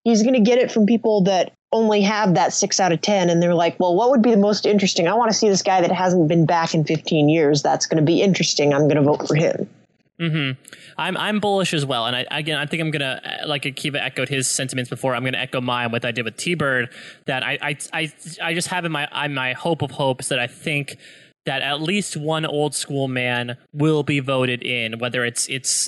He's going to get it from people that only have that 6 out of 10. And they're like, well, what would be the most interesting? I want to see this guy that hasn't been back in 15 years. That's going to be interesting. I'm going to vote for him. Mm-hmm. I'm bullish as well, and I think I'm gonna, like Akiva echoed his sentiments before. I'm gonna echo mine what I did with T-Bird. That I just have in my hope of hopes that I think that at least one old school man will be voted in, whether it's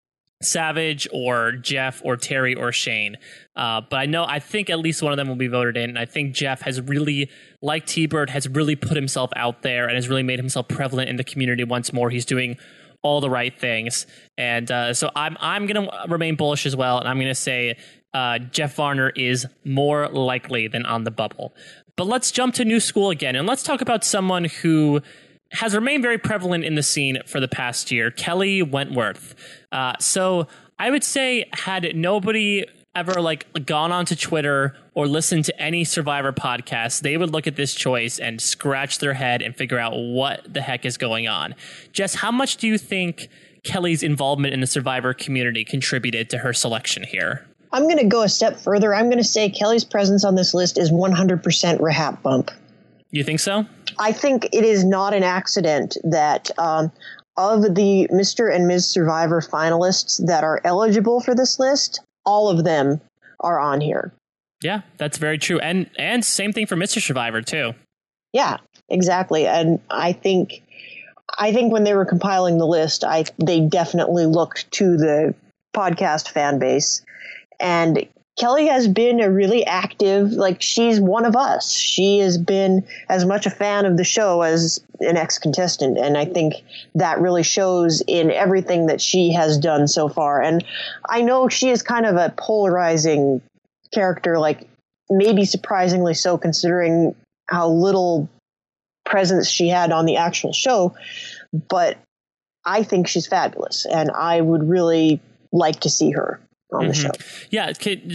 Savage or Jeff or Terry or Shane. But I think at least one of them will be voted in. And I think Jeff has really, like T-Bird, has really put himself out there and has really made himself prevalent in the community once more. He's doing all the right things, and so I'm going to remain bullish as well, and I'm going to say Jeff Varner is more likely than on the bubble. But let's jump to New School again, and let's talk about someone who has remained very prevalent in the scene for the past year, Kelly Wentworth. So I would say, had nobody ever gone onto Twitter or listened to any Survivor podcast, they would look at this choice and scratch their head and figure out what the heck is going on. Jess, how much do you think Kelly's involvement in the Survivor community contributed to her selection here? I'm going to go a step further. I'm going to say Kelly's presence on this list is 100% Rahap bump. You think so? I think it is not an accident that of the Mr. and Ms. Survivor finalists that are eligible for this list, all of them are on here. Yeah, that's very true. And same thing for Mr. Survivor, too. Yeah, exactly. And I think when they were compiling the list, they definitely looked to the podcast fan base. And Kelly has been a really active, she's one of us. She has been as much a fan of the show as an ex-contestant. And I think that really shows in everything that she has done so far. And I know she is kind of a polarizing character, maybe surprisingly so, considering how little presence she had on the actual show. But I think she's fabulous, and I would really like to see her on the show. Yeah,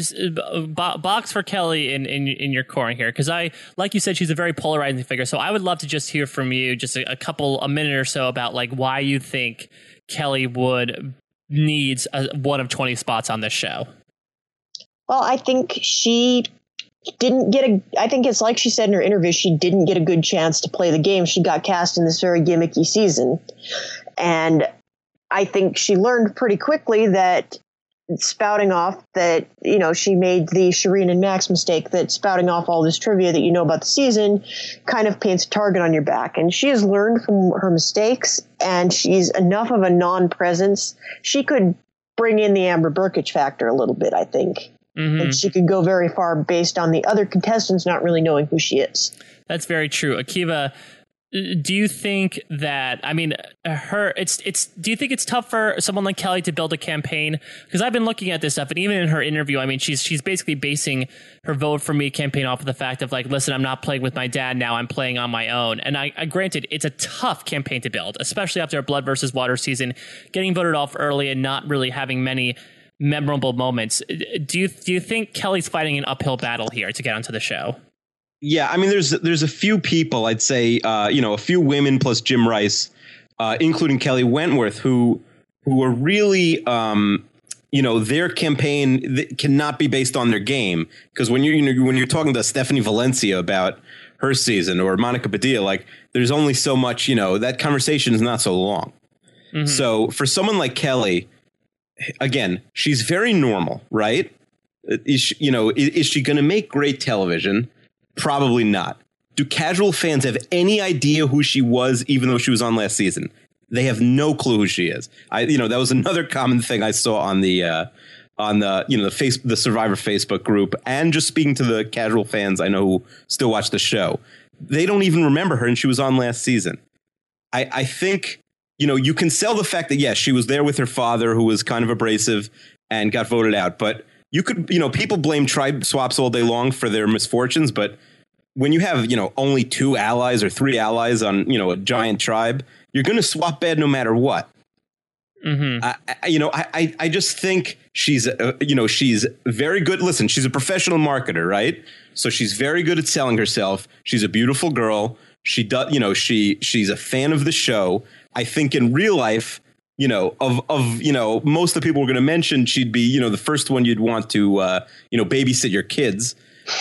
box for Kelly in your corner here, because like you said, she's a very polarizing figure. So I would love to just hear from you just a minute or so about why you think Kelly needs one of 20 spots on this show. Well, I think she didn't get I think it's like she said in her interview, she didn't get a good chance to play the game. She got cast in this very gimmicky season. And I think she learned pretty quickly that spouting off that, she made the Shireen and Max mistake, that spouting off all this trivia that you know about the season kind of paints a target on your back. And she has learned from her mistakes, and she's enough of a non-presence. She could bring in the Amber Burkich factor a little bit, I think. Mm-hmm. And she could go very far based on the other contestants not really knowing who she is. That's very true. Akiva, do you think that, do you think it's tough for someone like Kelly to build a campaign? Because I've been looking at this stuff, and even in her interview, she's basically basing her Vote For Me campaign off of the fact of listen, I'm not playing with my dad now, I'm playing on my own. And I granted, it's a tough campaign to build, especially after a Blood versus Water season, getting voted off early and not really having many memorable moments. Do you think Kelly's fighting an uphill battle here to get onto the show? Yeah, there's a few people, I'd say, a few women plus Jim Rice, including Kelly Wentworth, who are really, their campaign cannot be based on their game, because when you're talking to Stephanie Valencia about her season, or Monica Padilla, there's only so much, that conversation is not so long. Mm-hmm. So for someone like Kelly, again, she's very normal, right? Is she going to make great television? Probably not. Do casual fans have any idea who she was, even though she was on last season? They have no clue who she is. That was another common thing I saw on the Survivor Facebook group, and just speaking to the casual fans I know who still watch the show. They don't even remember her, and she was on last season. I think, you can sell the fact that, yes, she was there with her father, who was kind of abrasive and got voted out, but you could, people blame tribe swaps all day long for their misfortunes, but when you have, only 2 allies or 3 allies on, a giant tribe, you're going to swap bad no matter what. Mm-hmm. I just think she's, she's very good. Listen, she's a professional marketer, right? So she's very good at selling herself. She's a beautiful girl. She does, she's a fan of the show. I think in real life, most of the people we're going to mention, she'd be, the first one you'd want to, babysit your kids.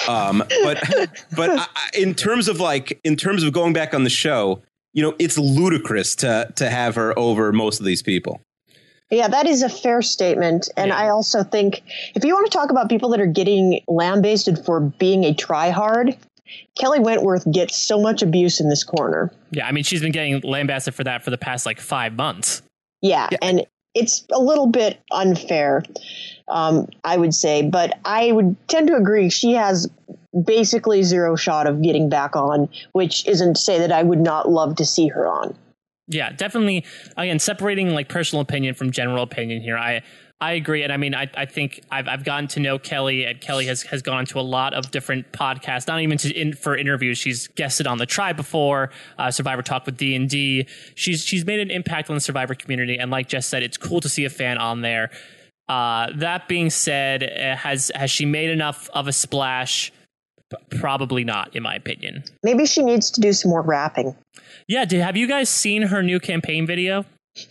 But in terms of going back on the show, it's ludicrous to have her over most of these people. Yeah, that is a fair statement. And I also think if you want to talk about people that are getting lambasted for being a tryhard, Kelly Wentworth gets so much abuse in this corner. Yeah, I mean, she's been getting lambasted for that for the past 5 months. Yeah, and it's a little bit unfair, I would say. But I would tend to agree. She has basically zero shot of getting back on, which isn't to say that I would not love to see her on. Yeah, definitely. Again, separating personal opinion from general opinion here. I agree. And I mean, I think I've gotten to know Kelly, and Kelly has gone to a lot of different podcasts, not even for interviews. She's guested on The Tribe before, Survivor Talk with D&D. She's made an impact on the Survivor community. And like Jess said, it's cool to see a fan on there. That being said, has she made enough of a splash? Probably not, in my opinion. Maybe she needs to do some more rapping. Yeah, have you guys seen her new campaign video?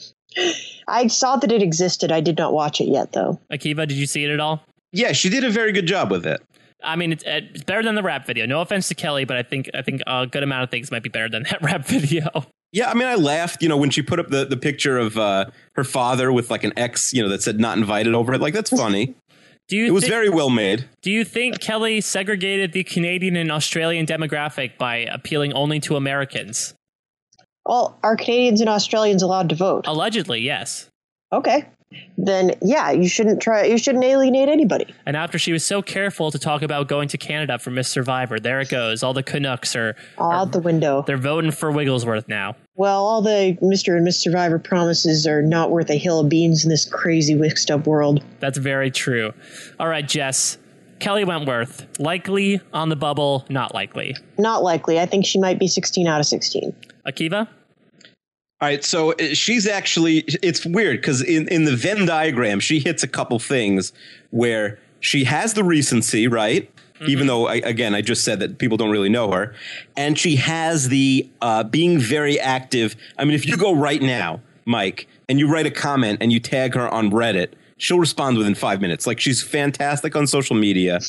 I saw that it existed. I did not watch it yet, though. Akiva, did you see it at all? Yeah, she did a very good job with it. I mean, it's better than the rap video. No offense to Kelly, but I think a good amount of things might be better than that rap video. Yeah, I mean, I laughed, when she put up the picture of her father with an X, that said not invited over it. That's funny. It was very well made. Do you think Kelly segregated the Canadian and Australian demographic by appealing only to Americans? Well, are Canadians and Australians allowed to vote? Allegedly, yes. Okay. Then, yeah, you shouldn't alienate anybody. And after she was so careful to talk about going to Canada for Miss Survivor, there it goes. All the Canucks are out the window. They're voting for Wigglesworth now. Well, all the Mr. and Miss Survivor promises are not worth a hill of beans in this crazy mixed up world. That's very true. All right, Jess. Kelly Wentworth, likely on the bubble, not likely? Not likely. I think she might be 16 out of 16. Akiva? All right, so she's actually, it's weird because in the Venn diagram, she hits a couple things where she has the recency, right? Mm-hmm. Even though, I just said that people don't really know her. And she has the being very active. I mean, if you go right now, Mike, and you write a comment and you tag her on Reddit, she'll respond within 5 minutes. She's fantastic on social media.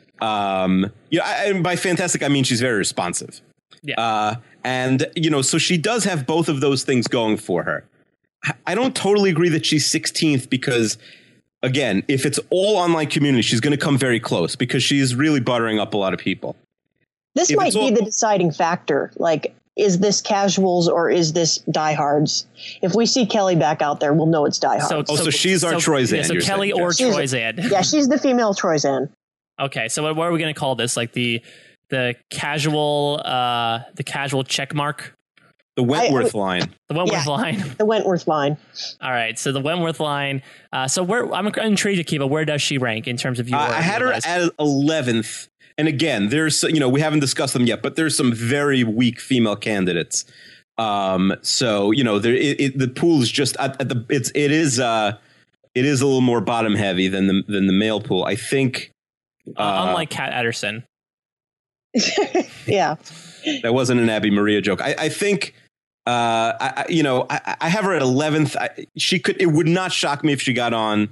And by fantastic, I mean she's very responsive. Yeah. And, so she does have both of those things going for her. I don't totally agree that she's 16th because, again, if it's all online community, she's going to come very close because she's really buttering up a lot of people. This might be the deciding factor. Is this casuals or is this diehards? If we see Kelly back out there, we'll know it's diehards. So she's our Troyzan. Yeah, so Kelly or Troyzan. Yeah, she's the female Troyzan. Okay, so what are we going to call this? The casual check mark? The Wentworth line. The Wentworth line. The Wentworth line. All right, so the Wentworth line. So I'm intrigued, Akiva. Where does she rank in terms of your? I had her at 11th. And again, there's, we haven't discussed them yet, but there's some very weak female candidates. So, the pool is just it is a little more bottom heavy than the male pool. I think. Unlike Kat Ederson. Yeah. That wasn't an Abby Maria joke. I think, I have her at 11th. It would not shock me if she got on.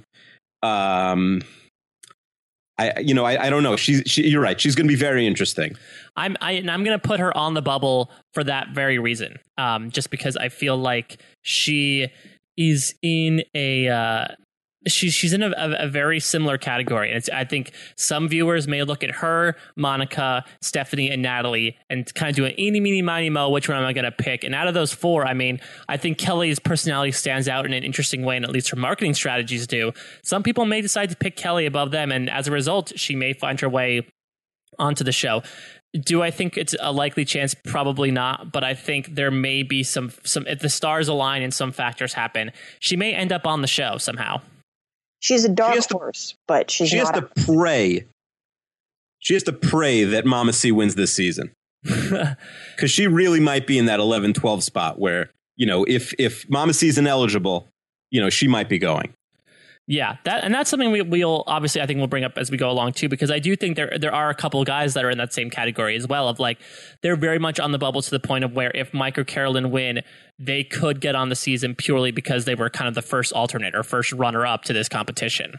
I don't know. You're right. She's going to be very interesting. I'm going to put her on the bubble for that very reason. Just because I feel like she is in she's in a very similar category. And I think some viewers may look at her, Monica, Stephanie, and Natalie and kind of do an eeny, meeny, miny, mo, which one am I going to pick? And out of those four, I mean, I think Kelly's personality stands out in an interesting way, and at least her marketing strategies do. Some people may decide to pick Kelly above them, and as a result, she may find her way onto the show. Do I think it's a likely chance? Probably not, but I think there may be some if the stars align and some factors happen, she may end up on the show somehow. She's a dark horse, but she has to pray. She has to pray that Mama C wins this season. Because she really might be in that 11-12 spot where, if Mama C is ineligible, she might be going. Yeah, that's something we'll obviously, I think we'll bring up as we go along too, because I do think there are a couple of guys that are in that same category as well, of like they're very much on the bubble to the point of where if Mike or Carolyn win, they could get on the season purely because they were kind of the first alternate or first runner up to this competition.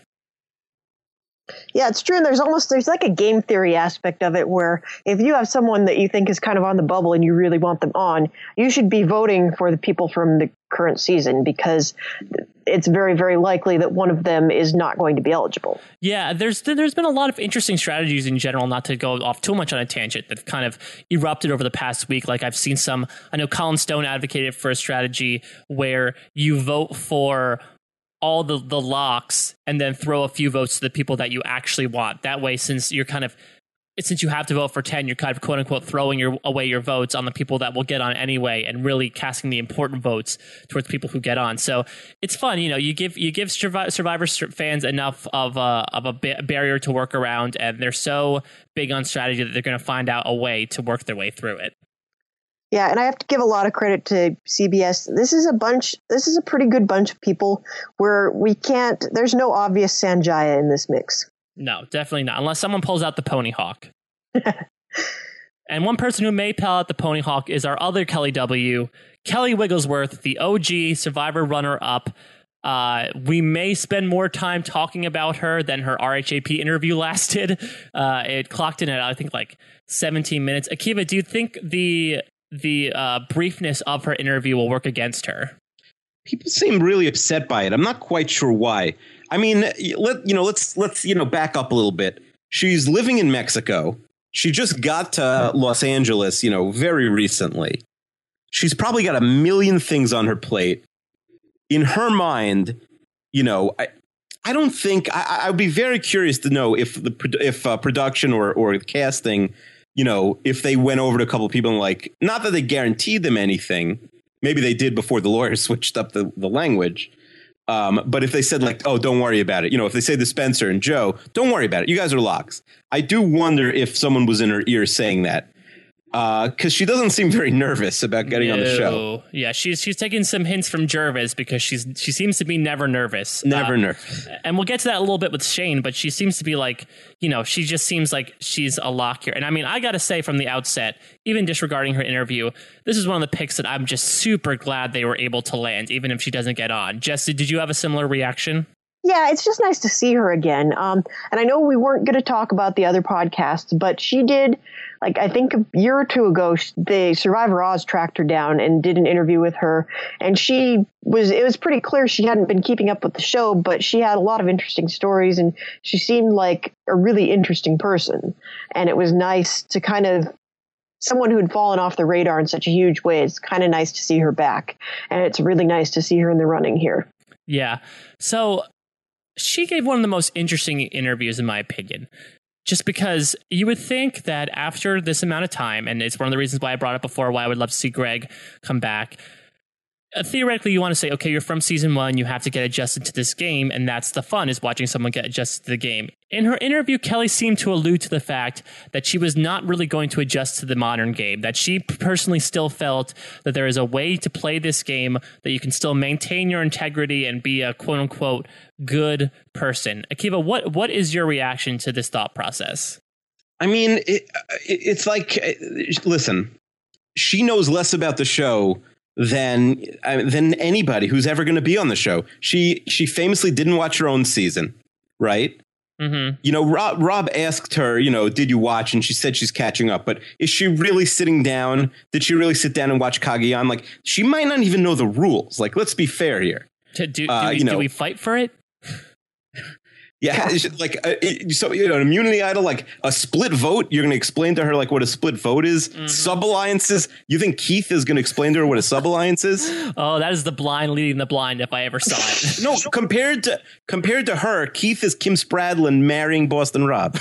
Yeah, it's true. And there's like a game theory aspect of it where if you have someone that you think is kind of on the bubble and you really want them on, you should be voting for the people from the current season because it's very, very likely that one of them is not going to be eligible. Yeah, there's been a lot of interesting strategies in general, not to go off too much on a tangent, that kind of erupted over the past week. Like I've seen I know Colin Stone advocated for a strategy where you vote for all the locks and then throw a few votes to the people that you actually want. That way, since you have to vote for 10, you're kind of quote unquote throwing away your votes on the people that will get on anyway and really casting the important votes towards people who get on. So it's fun. You give Survivor fans enough of a barrier to work around, and they're so big on strategy that they're going to find out a way to work their way through it. Yeah, and I have to give a lot of credit to CBS. This is a pretty good bunch of people where there's no obvious Sanjaya in this mix. No, definitely not, unless someone pulls out the Pony Hawk. And one person who may pull out the Pony Hawk is our other Kelly W., Kelly Wigglesworth, the OG Survivor runner-up. We may spend more time talking about her than her RHAP interview lasted. It clocked in at, I think, like 17 minutes. Akiva, do you think the briefness of her interview will work against her? People seem really upset by it. I'm not quite sure why. I mean, let's back up a little bit. She's living in Mexico. She just got to Los Angeles, very recently. She's probably got a million things on her plate. In her mind, I don't think I would be very curious to know if production or casting, if they went over to a couple of people and like, not that they guaranteed them anything, maybe they did before the lawyers switched up the language. But if they said like, oh, don't worry about it, if they say to Spencer and Joe, don't worry about it, you guys are locks. I do wonder if someone was in her ear saying that. Because she doesn't seem very nervous about getting on the show. Yeah, she's taking some hints from Jervis because she seems to be never nervous. Never nervous. And we'll get to that a little bit with Shane, but she seems to be like, she just seems like she's a lock here. And I mean, I got to say from the outset, even disregarding her interview, this is one of the picks that I'm just super glad they were able to land, even if she doesn't get on. Jesse, did you have a similar reaction? Yeah, it's just nice to see her again. And I know we weren't going to talk about the other podcasts, but she did, like, I think a year or two ago, the Survivor Oz tracked her down and did an interview with her. And it was pretty clear she hadn't been keeping up with the show, but she had a lot of interesting stories and she seemed like a really interesting person. And it was nice to kind of, someone who had fallen off the radar in such a huge way, it's kind of nice to see her back. And it's really nice to see her in the running here. Yeah. So she gave one of the most interesting interviews, in my opinion, just because you would think that after this amount of time, and it's one of the reasons why I brought up before, why I would love to see Greg come back. Theoretically, you want to say, okay, you're from season 1, you have to get adjusted to this game, and that's the fun, is watching someone get adjusted to the game. In her interview, Kelly seemed to allude to the fact that she was not really going to adjust to the modern game, that she personally still felt that there is a way to play this game, that you can still maintain your integrity and be a quote-unquote good person. Akiva, what is your reaction to this thought process? I mean, it's like, listen, she knows less about the show than anybody who's ever going to be on the show. She famously didn't watch her own season, right? Mm-hmm. Rob asked her, did you watch? And she said she's catching up. But is she really sitting down? Did she really sit down and watch Cagayan? Like, she might not even know the rules. Like, let's be fair here. Do we fight for it? Yeah, like so an immunity idol, like a split vote. You're going to explain to her like what a split vote is. Mm-hmm. Sub-alliances. You think Keith is going to explain to her what a sub-alliance is? Oh, that is the blind leading the blind if I ever saw it. No, compared to her, Keith is Kim Spradlin marrying Boston Rob.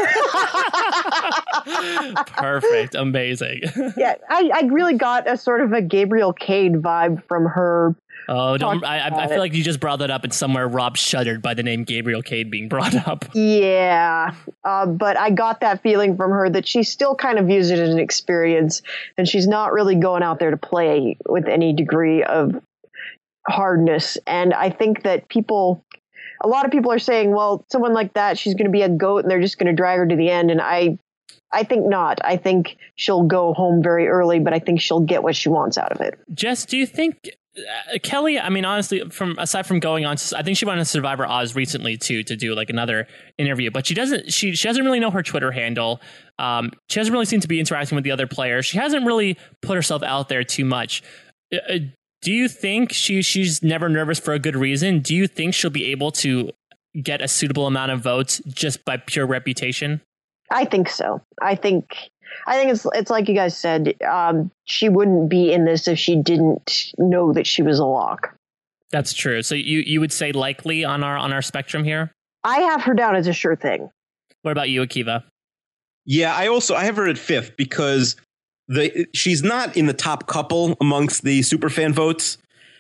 Perfect, amazing. Yeah, I really got a sort of a Gabriel Cade vibe from her. Oh, I feel like you just brought that up and somewhere Rob shuddered by the name Gabriel Cade being brought up. Yeah, but I got that feeling from her that she still kind of views it as an experience and she's not really going out there to play with any degree of hardness. And I think that people a lot of people are saying, well, someone like that, she's going to be a GOAT and they're just going to drag her to the end. And I think not. I think she'll go home very early, but I think she'll get what she wants out of it. Jess, do you think Kelly, I mean, honestly, aside from going on, I think she went on Survivor Oz recently too, to do like another interview, but she doesn't really know her Twitter handle. She doesn't really seem to be interacting with the other players. She hasn't really put herself out there too much. Do you think she's never nervous for a good reason? Do you think she'll be able to get a suitable amount of votes just by pure reputation? I think so. I think it's like you guys said. She wouldn't be in this if she didn't know that she was a lock. That's true. So you would say likely on our spectrum here? I have her down as a sure thing. What about you, Akiva? Yeah, I have her at 5th because she's not in the top couple amongst the superfan votes,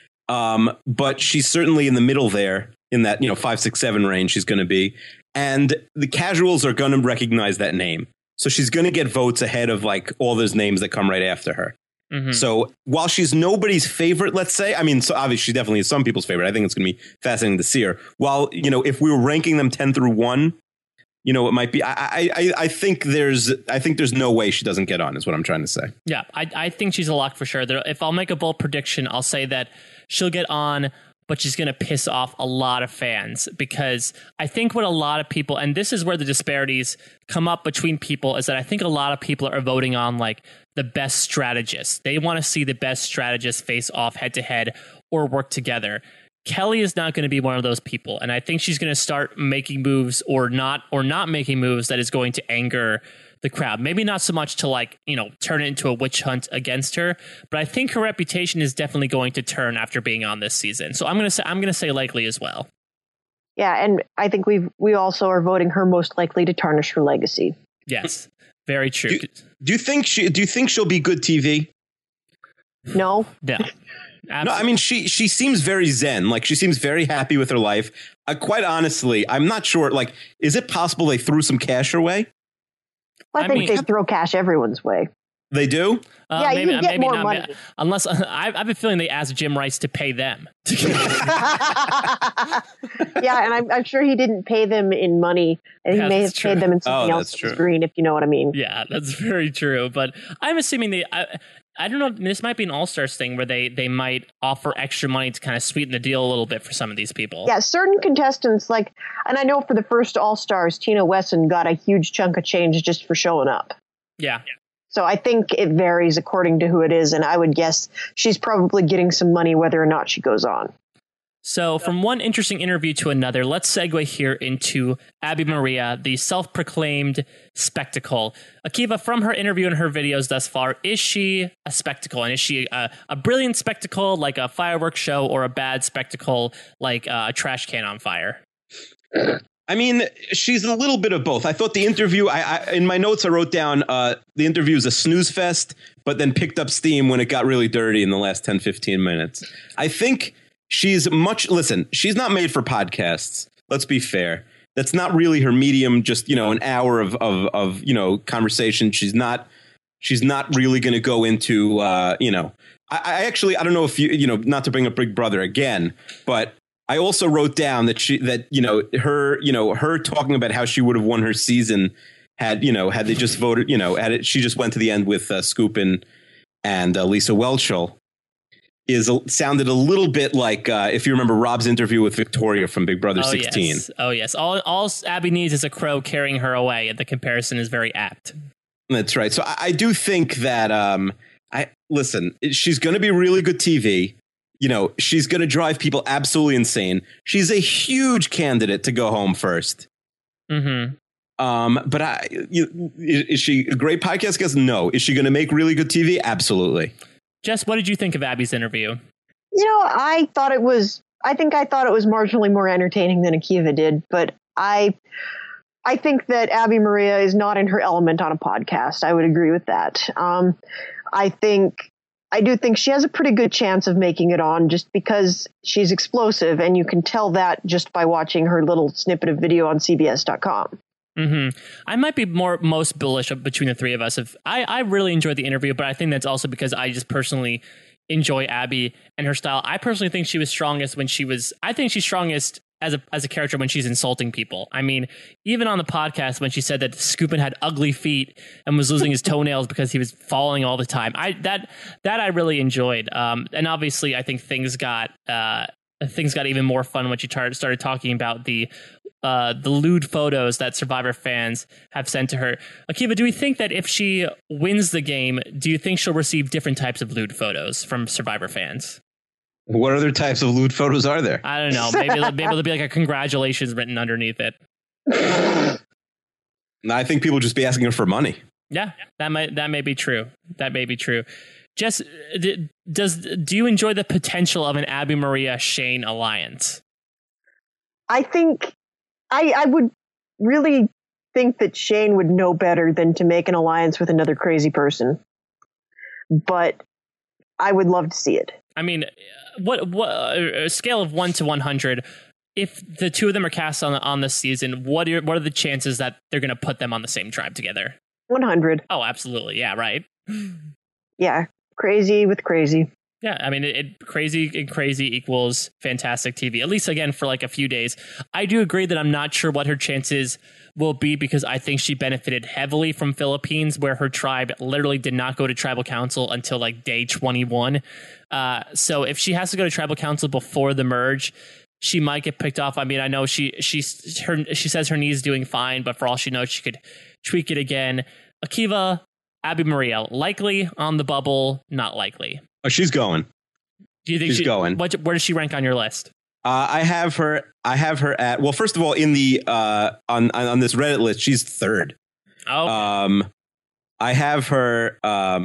but she's certainly in the middle there in that 5, 6, 7 range. She's going to be, and the casuals are going to recognize that name. So she's going to get votes ahead of like all those names that come right after her. Mm-hmm. So while she's nobody's favorite, let's say, I mean, so obviously she definitely is some people's favorite. I think it's going to be fascinating to see her. While, if we were ranking them 10 through 1, it might be. I think there's no way she doesn't get on, is what I'm trying to say. Yeah, I think she's a lock for sure. If I'll make a bold prediction, I'll say that she'll get on, but she's going to piss off a lot of fans, because I think what a lot of people, and this is where the disparities come up between people, is that I think a lot of people are voting on like the best strategists. They want to see the best strategists face off head to head or work together. Kelly is not going to be one of those people, and I think she's going to start making moves or not making moves that is going to anger the crowd. Maybe not so much to turn it into a witch hunt against her, but I think her reputation is definitely going to turn after being on this season. So I'm going to say likely as well. Yeah, and I think we also are voting her most likely to tarnish her legacy. Yes, very true. Do you think she'll be good TV? No. Yeah. Absolutely. No, I mean, she seems very zen. Like, she seems very happy with her life. Quite honestly, I'm not sure. Like, is it possible they threw some cash her way? I think they throw cash everyone's way. They do? Yeah, maybe, you get more not, money. Unless I've been feeling they asked Jim Rice to pay them. Yeah, and I'm sure he didn't pay them in money, and he may have paid them in something else that's green, if you know what I mean. Yeah, that's very true. But I'm assuming I don't know, this might be an All-Stars thing where they might offer extra money to kind of sweeten the deal a little bit for some of these people. Yeah, certain contestants, and I know for the first All-Stars, Tina Wesson got a huge chunk of change just for showing up. Yeah. So I think it varies according to who it is, and I would guess she's probably getting some money whether or not she goes on. So from one interesting interview to another, let's segue here into Abby Maria, the self-proclaimed spectacle. Akiva, from her interview and her videos thus far, is she a spectacle? And is she a brilliant spectacle like a fireworks show, or a bad spectacle like a trash can on fire? I mean, she's a little bit of both. I thought the interview, in my notes, I wrote down the interview is a snooze fest, but then picked up steam when it got really dirty in the last 10, 15 minutes. I think she's not made for podcasts. Let's be fair. That's not really her medium. Just, an hour of conversation. She's not really going to go into, I don't know if not to bring up Big Brother again, but I also wrote down that her talking about how she would have won her season had they just voted, she just went to the end with Scoop and Lisa Whelchel. Sounded a little bit like if you remember Rob's interview with Victoria from Big Brother 16. Yes. Oh yes, all Abby needs is a crow carrying her away, and the comparison is very apt. That's right. So I do think that she's going to be really good TV. She's going to drive people absolutely insane. She's a huge candidate to go home first. Mm-hmm. But is she a great podcast guest? No. Is she going to make really good TV? Absolutely. Jess, what did you think of Abby's interview? I thought it was marginally more entertaining than Akiva did, but I think that Abby Maria is not in her element on a podcast. I would agree with that. I do think she has a pretty good chance of making it on, just because she's explosive, and you can tell that just by watching her little snippet of video on CBS.com. Mm-hmm. I might be most bullish between the three of us. I really enjoyed the interview, but I think that's also because I just personally enjoy Abby and her style. I personally think she was strongest I think she's strongest as a character when she's insulting people. I mean, even on the podcast when she said that Skupin had ugly feet and was losing his toenails because he was falling all the time. That I really enjoyed. And obviously, I think things got even more fun when she started talking about the lewd photos that Survivor fans have sent to her. Akiva, do we think that if she wins the game, do you think she'll receive different types of lewd photos from Survivor fans? What other types of lewd photos are there? I don't know. Maybe there'll be like a congratulations written underneath it. I think people just be asking her for money. Yeah, that may be true. That may be true. Jess, do you enjoy the potential of an Abby Maria Shane alliance? I think I would really think that Shane would know better than to make an alliance with another crazy person. But I would love to see it. I mean, what a scale of 1 to 100, if the two of them are cast on this season, what are the chances that they're going to put them on the same tribe together? 100. Oh, absolutely. Yeah, right. Yeah, crazy with crazy. Yeah, I mean, crazy and crazy equals fantastic TV, at least, again, for like a few days. I do agree that I'm not sure what her chances will be because I think she benefited heavily from Philippines, where her tribe literally did not go to tribal council until like day 21. So if she has to go to tribal council before the merge, she might get picked off. I mean, I know she says her knee is doing fine, but for all she knows, she could tweak it again. Akiva, Abby Maria, likely on the bubble, not likely. Oh, she's going. Do you think she's going? Where does she rank on your list? I have her at, well, first of all, in the on this Reddit list, she's third. Oh. I have her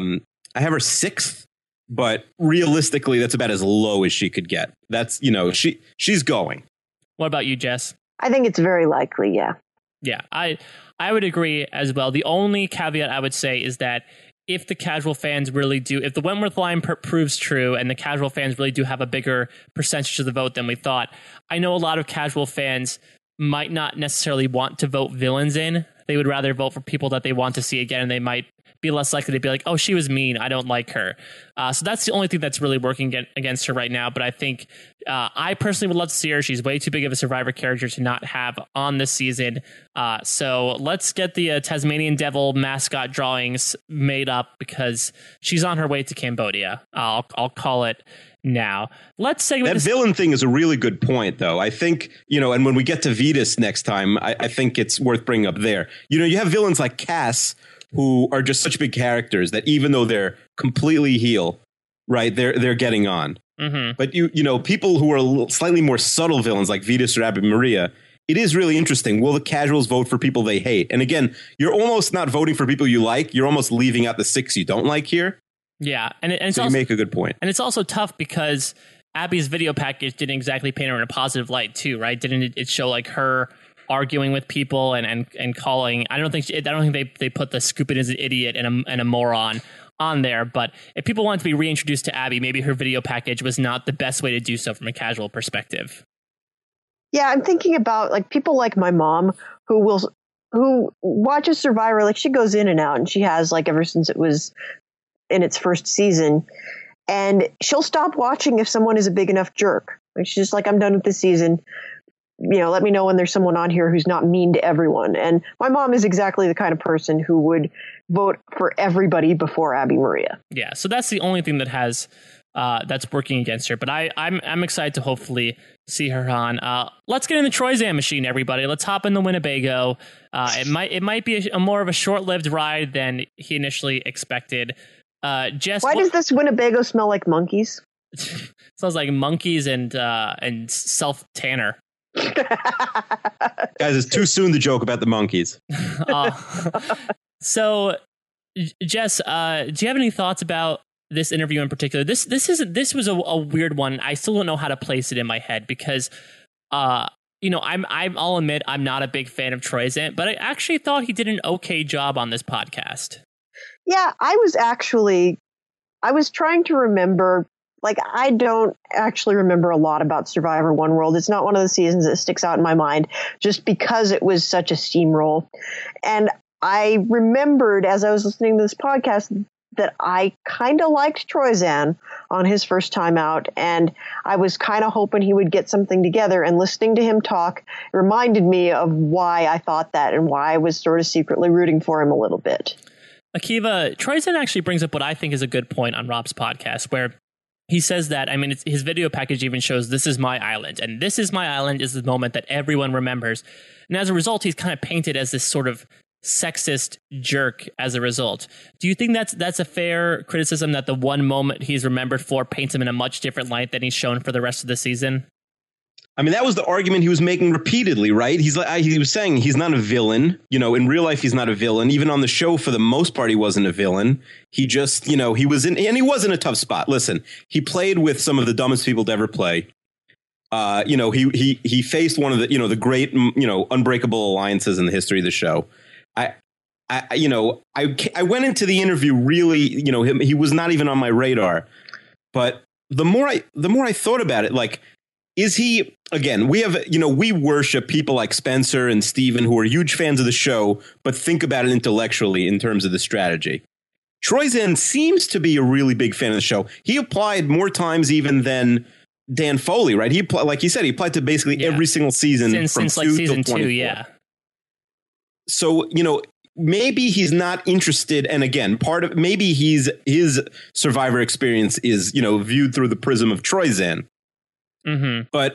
sixth, but realistically, that's about as low as she could get. That's, she's going. What about you, Jess? I think it's very likely. Yeah. Yeah, I would agree as well. The only caveat I would say is that if the casual fans really do, if the Wentworth line proves true and the casual fans really do have a bigger percentage of the vote than we thought, I know a lot of casual fans might not necessarily want to vote villains in. They would rather vote for people that they want to see again, and they might be less likely to be like, oh, she was mean, I don't like her. So that's the only thing that's really working against her right now. But I think I personally would love to see her. She's way too big of a Survivor character to not have on this season. So let's get the Tasmanian Devil mascot drawings made up because she's on her way to Cambodia. I'll call it now. Let's say that villain thing is a really good point, though. I think, and when we get to Vetus next time, I think it's worth bringing up there. You have villains like Cass, who are just such big characters that even though they're completely heel, right, they're getting on. Mm-hmm. But people who are slightly more subtle villains like Vetus or Abby Maria, it is really interesting. Will the casuals vote for people they hate? And again, you're almost not voting for people you like. You're almost leaving out the 6 you don't like here. Yeah, and it's so also, you make a good point. And it's also tough because Abby's video package didn't exactly paint her in a positive light, too, right? Didn't it show like her arguing with people and calling? I don't think they put the Skupin as an idiot and a moron on there. But if people want to be reintroduced to Abby, maybe her video package was not the best way to do so from a casual perspective. Yeah, I'm thinking about like people like my mom who watches Survivor. Like she goes in and out, and she has like ever since it was in its first season. And she'll stop watching if someone is a big enough jerk. Like she's just like, I'm done with this season. Let me know when there's someone on here who's not mean to everyone. And my mom is exactly the kind of person who would vote for everybody before Abby Maria. Yeah, so that's the only thing that has that's working against her. But I'm excited to hopefully see her on. Let's get in the Troyzan machine, everybody. Let's hop in the Winnebago. It might be a more of a short-lived ride than he initially expected. Jess, why does this Winnebago smell like monkeys? Smells like monkeys and self-tanner. Guys, it's too soon to joke about the monkeys. So, Jess, do you have any thoughts about this interview in particular? This was a weird one. I still don't know how to place it in my head because, I'll admit I'm not a big fan of Troyzan, but I actually thought he did an okay job on this podcast. Yeah, I was trying to remember. Like, I don't actually remember a lot about Survivor One World. It's not one of the seasons that sticks out in my mind just because it was such a steamroll. And I remembered as I was listening to this podcast that I kind of liked Troyzan on his first time out, and I was kind of hoping he would get something together, and listening to him talk reminded me of why I thought that and why I was sort of secretly rooting for him a little bit. Akiva, Troyzan actually brings up what I think is a good point on Rob's podcast, where he says that, I mean, his video package even shows "This is my island," and "This is my island" is the moment that everyone remembers. And as a result, he's kind of painted as this sort of sexist jerk as a result. Do you think that's a fair criticism, that the one moment he's remembered for paints him in a much different light than he's shown for the rest of the season? I mean, that was the argument he was making repeatedly, right? He was saying he's not a villain. You know, in real life, he's not a villain. Even on the show, for the most part, he wasn't a villain. He just, he was in a tough spot. Listen, he played with some of the dumbest people to ever play. He faced one of the, the great, unbreakable alliances in the history of the show. I went into the interview really, he was not even on my radar. But the more I thought about it, like, is he, again, we worship people like Spencer and Steven, who are huge fans of the show, but think about it intellectually in terms of the strategy. Troyzan seems to be a really big fan of the show. He applied more times even than Dan Foley, right? Like you said, he applied to basically every single season since like season 2, yeah. So, maybe he's not interested. And again, maybe his Survivor experience is, viewed through the prism of Troyzan. Mm-hmm. But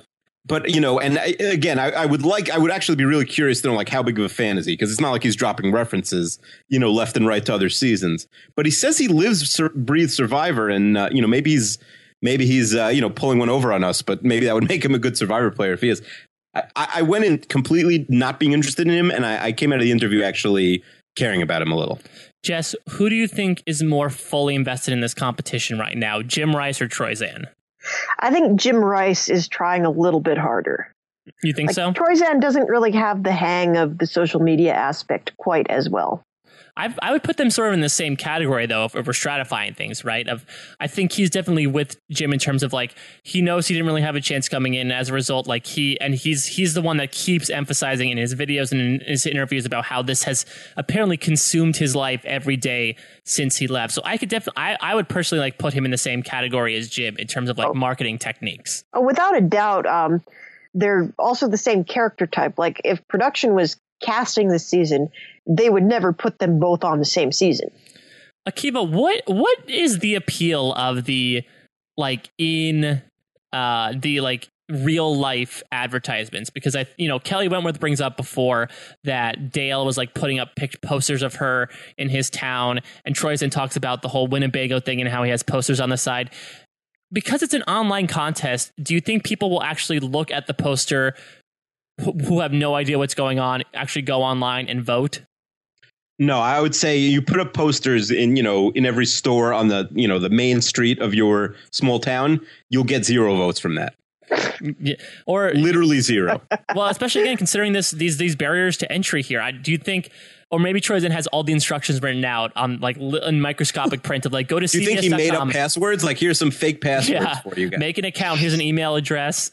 I would actually be really curious to know, like, how big of a fan is he? Because it's not like he's dropping references, left and right to other seasons. But he says he lives, breathes Survivor, and maybe he's pulling one over on us. But maybe that would make him a good Survivor player if he is. I went in completely not being interested in him, and I came out of the interview actually caring about him a little. Jess, who do you think is more fully invested in this competition right now, Jim Rice or Troyzan? I think Jim Rice is trying a little bit harder. You think so? Troyzan doesn't really have the hang of the social media aspect quite as well. I would put them sort of in the same category, though, if we're stratifying things, right? I think he's definitely with Jim in terms of, like, he knows he didn't really have a chance coming in. As a result, like, he's the one that keeps emphasizing in his videos and in his interviews about how this has apparently consumed his life every day since he left. So I could definitely, I would personally, like, put him in the same category as Jim in terms of, like, marketing techniques. Oh, without a doubt. They're also the same character type. Like, if production was casting this season, they would never put them both on the same season. Akiva, what is the appeal of the, like, in the, like, real life advertisements? Because Kelly Wentworth brings up before that Dale was, like, putting up posters of her in his town, and Troyzan talks about the whole Winnebago thing and how he has posters on the side. Because it's an online contest, do you think people will actually look at the poster who have no idea what's going on, actually go online and vote? No, I would say you put up posters in every store on the, the main street of your small town, you'll get 0 votes from that. Yeah, or literally 0. Well, especially again, considering these barriers to entry here, do you think, or maybe Troyzan has all the instructions written out on, like, in microscopic print of, like, go to CBS.com. Do you think he made up passwords? Like, here's some fake passwords for you guys. Make an account. Here's an email address.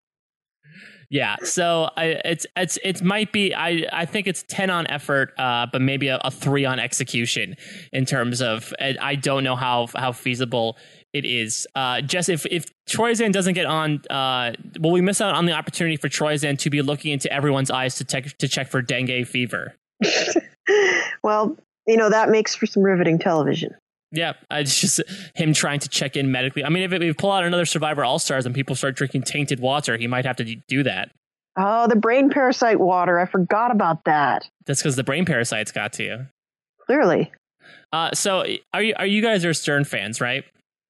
Yeah, so it might be, I think it's 10 on effort, but maybe a 3 on execution in terms of, I don't know how feasible it is. Jess, if Troyzan doesn't get on, will we miss out on the opportunity for Troyzan to be looking into everyone's eyes to check for dengue fever? Well, that makes for some riveting television. Yeah, it's just him trying to check in medically. I mean, if we pull out another Survivor All-Stars and people start drinking tainted water, he might have to do that. Oh, the brain parasite water. I forgot about that. That's because the brain parasites got to you. Clearly. So are you guys are Stern fans, right?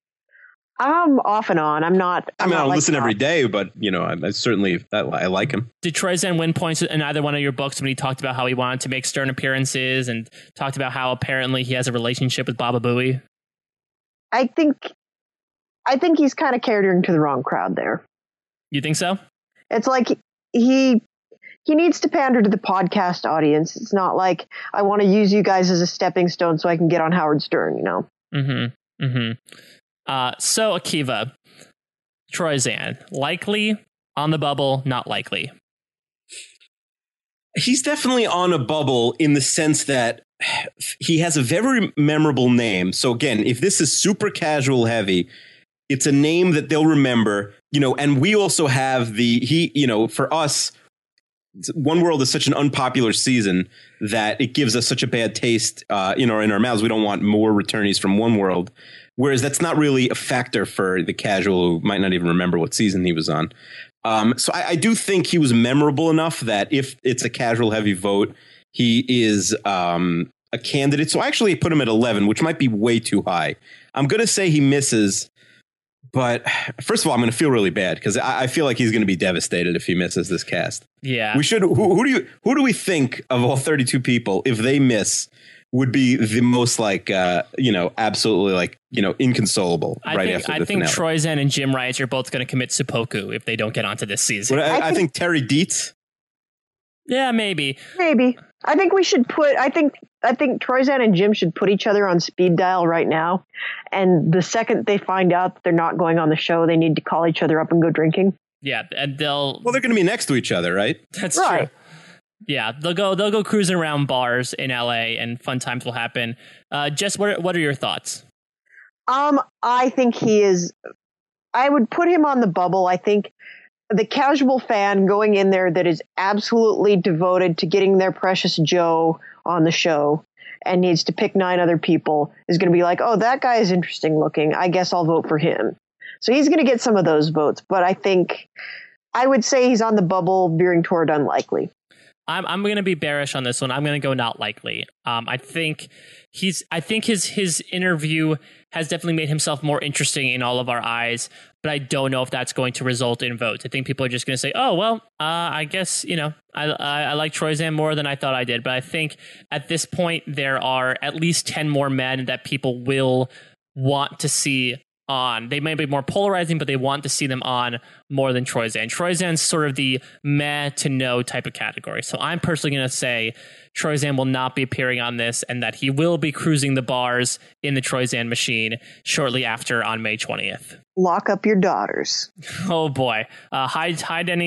I'm off and on. I don't listen every day, but I certainly I like him. Did Troyzan win points in either one of your books when he talked about how he wanted to make Stern appearances and talked about how apparently he has a relationship with Baba Booey? I think he's kind of catering to the wrong crowd there. You think so? It's like he needs to pander to the podcast audience. It's not like I want to use you guys as a stepping stone so I can get on Howard Stern, Mm-hmm. Mm-hmm. So Akiva, Troyzan, likely on the bubble, not likely. He's definitely on a bubble in the sense that he has a very memorable name. So again, if this is super casual heavy, it's a name that they'll remember, and we also have for us, One World is such an unpopular season that it gives us such a bad taste, in our mouths. We don't want more returnees from One World, whereas that's not really a factor for the casual who might not even remember what season he was on. So I do think he was memorable enough that if it's a casual heavy vote, he is a candidate. So I actually put him at 11, which might be way too high. I'm going to say he misses. But first of all, I'm going to feel really bad because I feel like he's going to be devastated if he misses this cast. Yeah, we should. Who do we think of all 32 people, if they miss, would be the most absolutely inconsolable I think Troyzan and Jim Rice are both going to commit seppuku if they don't get onto this season. But I think Terry Dietz. Yeah, maybe. I think we should put. I think Troyzan and Jim should put each other on speed dial right now. And the second they find out that they're not going on the show, they need to call each other up and go drinking. Yeah, and they're going to be next to each other, right? That's right. True. Yeah, they'll go cruising around bars in LA, and fun times will happen. Jess, what are your thoughts? I think he is. I would put him on the bubble. I think the casual fan going in there that is absolutely devoted to getting their precious Joe on the show and needs to pick 9 other people is going to be like, oh, that guy is interesting looking. I guess I'll vote for him. So he's going to get some of those votes. But I would say he's on the bubble veering toward unlikely. I'm going to be bearish on this one. I'm going to go not likely. I think his interview has definitely made himself more interesting in all of our eyes, but I don't know if that's going to result in votes. I think people are just going to say, oh, well, I guess, I like Troyzan more than I thought I did. But I think at this point, there are at least 10 more men that people will want to see on. They may be more polarizing, but they want to see them on more than Troyzan. Troyzan's sort of the meh to no type of category. So I'm personally going to say Troyzan will not be appearing on this and that he will be cruising the bars in the Troyzan machine shortly after on May 20th. Lock up your daughters. Oh boy. Hide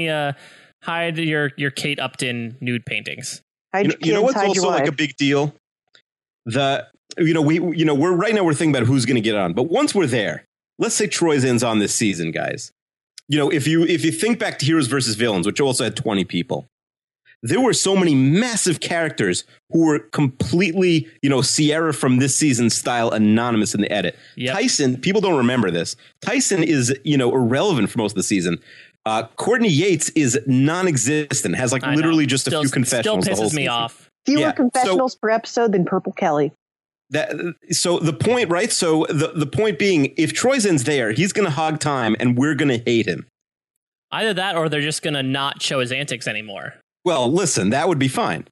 your Kate Upton nude paintings. You know what's also like a big deal? We're thinking about who's going to get on, but once we're there, let's say Troyzan's on this season, guys. If you think back to Heroes versus Villains, which also had 20 people, there were so many massive characters who were completely, Sierra from this season style anonymous in the edit. Yep. Tyson, people don't remember this. Tyson is, irrelevant for most of the season. Courtney Yates is non-existent, has literally just a few confessionals. Still pisses me off. Fewer confessionals per episode than Purple Kelly. So the point, right? So the point being, if Troyzan's there, he's going to hog time and we're going to hate him. Either that or they're just going to not show his antics anymore. Well, listen, that would be fine.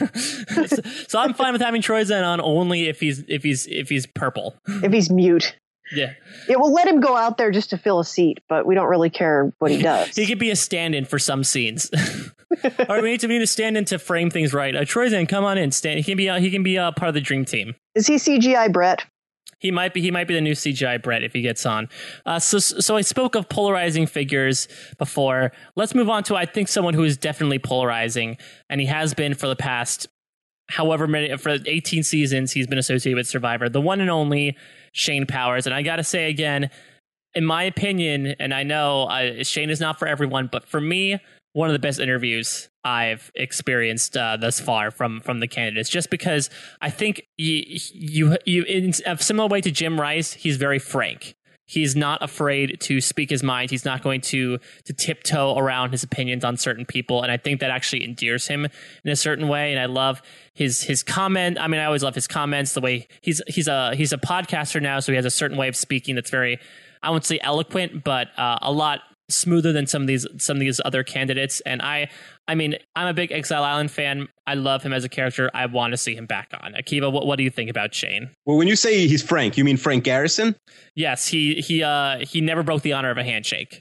So I'm fine with having Troyzan on only if he's purple. If he's mute. Yeah. Yeah, we'll let him go out there just to fill a seat, but we don't really care what he does. He could be a stand-in for some scenes. Or we need to stand in to frame things right. Troyzan, come on in. He can be part of the dream team. Is he CGI Brett? He might be the new CGI Brett if he gets on. So I spoke of polarizing figures before. Let's move on to, I think, someone who is definitely polarizing, and he has been for the past however many, for 18 seasons he's been associated with Survivor. The one and only Shane Powers. And I got to say again, in my opinion, and I know Shane is not for everyone, but for me, one of the best interviews I've experienced thus far from the candidates, just because I think you in a similar way to Jim Rice, he's very frank. He's not afraid to speak his mind. He's not going to tiptoe around his opinions on certain people. And I think that actually endears him in a certain way. And I love his comment. I mean, I always love his comments, the way he's a podcaster now. So he has a certain way of speaking that's very, I won't say eloquent, but a lot smoother than some of these other candidates. And I mean, I'm a big Exile Island fan. I love him as a character. I want to see him back on. Akiva, what do you think about Shane? Well, when you say he's frank, you mean Frank Garrison? Yes, he never broke the honor of a handshake.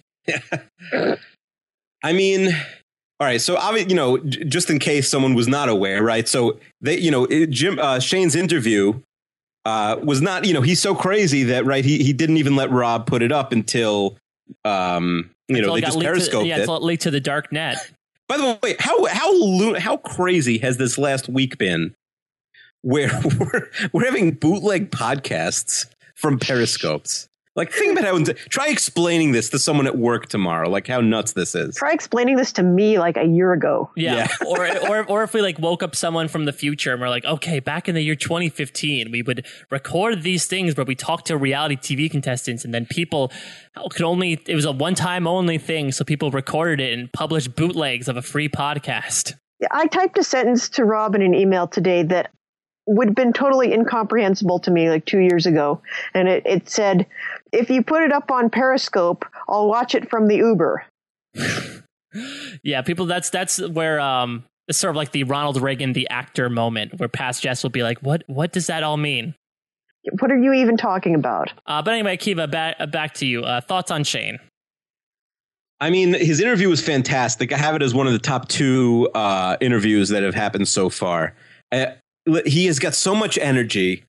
I mean, all right. So just in case someone was not aware, right? So Shane's interview was not, you just crazy that, right? He didn't even let Rob put it up until they just periscoped it. It's leaked to the dark net. By the way, how crazy has this last week been where we're having bootleg podcasts from Periscopes. Like, think about how, try explaining this to someone at work tomorrow, like how nuts this is. Try explaining this to me like a year ago. Yeah. or if we like woke up someone from the future and we're like, okay, back in the year 2015, we would record these things where we talked to reality TV contestants, and then people it was a one-time only thing. So people recorded it and published bootlegs of a free podcast. I typed a sentence to Rob in an email today that would have been totally incomprehensible to me like 2 years ago. And it said, if you put it up on Periscope, I'll watch it from the Uber. Yeah, people, that's where it's sort of like the Ronald Reagan, the actor moment, where past Jess will be like, what does that all mean? What are you even talking about? But anyway, Akiva, back to you. Thoughts on Shane? I mean, his interview was fantastic. I have it as one of the top 2 interviews that have happened so far. He has got so much energy.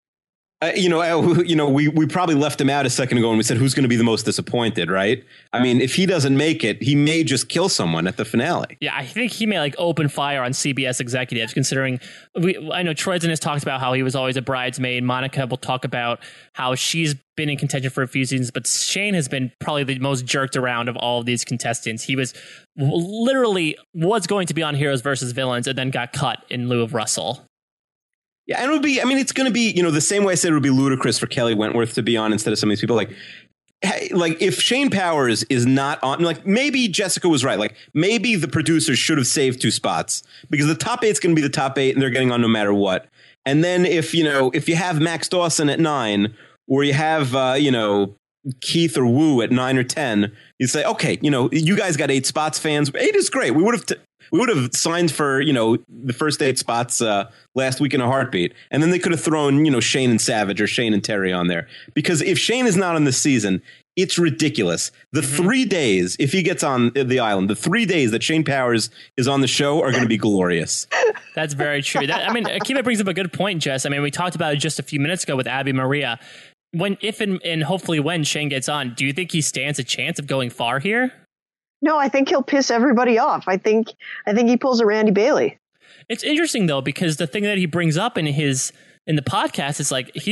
We probably left him out a second ago and we said, who's going to be the most disappointed, right? I mean, if he doesn't make it, he may just kill someone at the finale. Yeah, I think he may like open fire on CBS executives, considering I know Troy has talked about how he was always a bridesmaid. Monica will talk about how she's been in contention for a few seasons, but Shane has been probably the most jerked around of all of these contestants. He was going to be on Heroes versus Villains and then got cut in lieu of Russell. Yeah, and it's going to be, the same way I said it would be ludicrous for Kelly Wentworth to be on instead of some of these people. Like if Shane Powers is not on, like maybe Jessica was right. Like maybe the producers should have saved 2 spots because the top 8's going to be the top 8 and they're getting on no matter what. And then if you have Max Dawson at 9 or you have, Keith or Wu at 9 or 10, you say, okay, you guys got 8 spots, fans. 8 is great. We would have signed for, the first 8 spots last week in a heartbeat. And then they could have thrown, Shane and Savage or Shane and Terry on there. Because if Shane is not on this season, it's ridiculous. The 3 days, if he gets on the island, the 3 days that Shane Powers is on the show are going to be glorious. That's very true. Akiva brings up a good point, Jess. I mean, we talked about it just a few minutes ago with Abby Maria. If and hopefully when Shane gets on, do you think he stands a chance of going far here? No, I think he'll piss everybody off. I think he pulls a Randy Bailey. It's interesting though, because the thing that he brings up in the podcast is like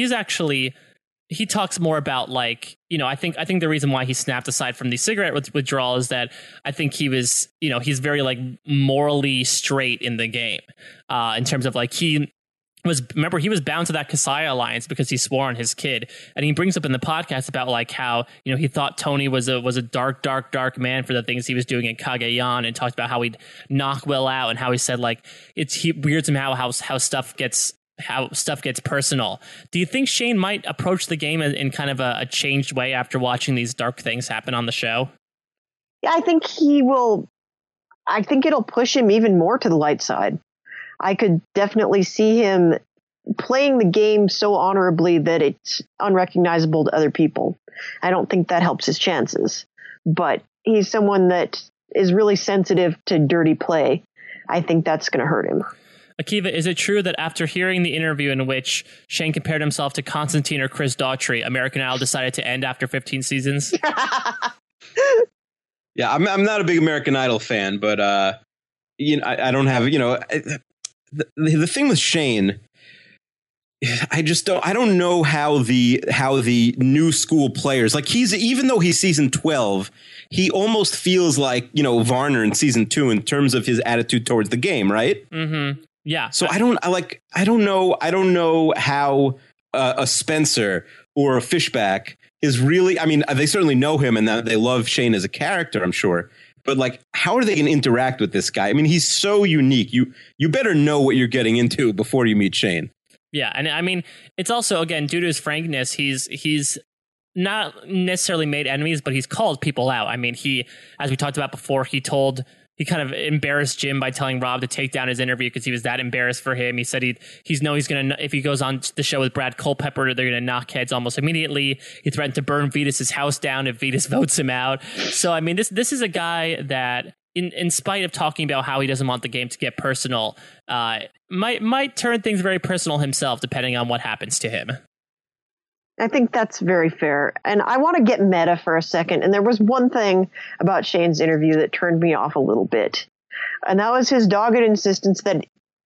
he talks more about like, I think the reason why he snapped aside from the cigarette withdrawal is that I think he was, he's very like morally straight in the game, in terms of like he was bound to that Kasaya alliance because he swore on his kid, and he brings up in the podcast about like how he thought Tony was a dark man for the things he was doing in Cagayan, and talked about how he'd knock Will out and how he said like he weirds him how stuff gets personal. Do you think Shane might approach the game in kind of a changed way after watching these dark things happen on the show? Yeah, I think he will. I think it'll push him even more to the light side. I could definitely see him playing the game so honorably that it's unrecognizable to other people. I don't think that helps his chances, but he's someone that is really sensitive to dirty play. I think that's going to hurt him. Akiva, is it true that after hearing the interview in which Shane compared himself to Constantine or Chris Daughtry, American Idol decided to end after 15 seasons? Yeah, I'm not a big American Idol fan, but I don't have, the thing with Shane, I don't know how the new school players, like even though he's season 12, he almost feels like, Varner in season 2 in terms of his attitude towards the game, right? Mm-hmm. Yeah. So I don't know how a Spencer or a Fishback is really, I mean, they certainly know him and that they love Shane as a character, I'm sure. But like, how are they going to interact with this guy? I mean, he's so unique. You better know what you're getting into before you meet Shane. Yeah, and I mean, it's also, again, due to his frankness, he's not necessarily made enemies, but he's called people out. I mean, as we talked about before, he kind of embarrassed Jim by telling Rob to take down his interview because he was that embarrassed for him. He said he's going to, if he goes on the show with Brad Culpepper, they're going to knock heads almost immediately. He threatened to burn Vetus's house down if Vetus votes him out. So, I mean, this is a guy that, in spite of talking about how he doesn't want the game to get personal, might turn things very personal himself, depending on what happens to him. I think that's very fair. And I want to get meta for a second. And there was one thing about Shane's interview that turned me off a little bit. And that was his dogged insistence that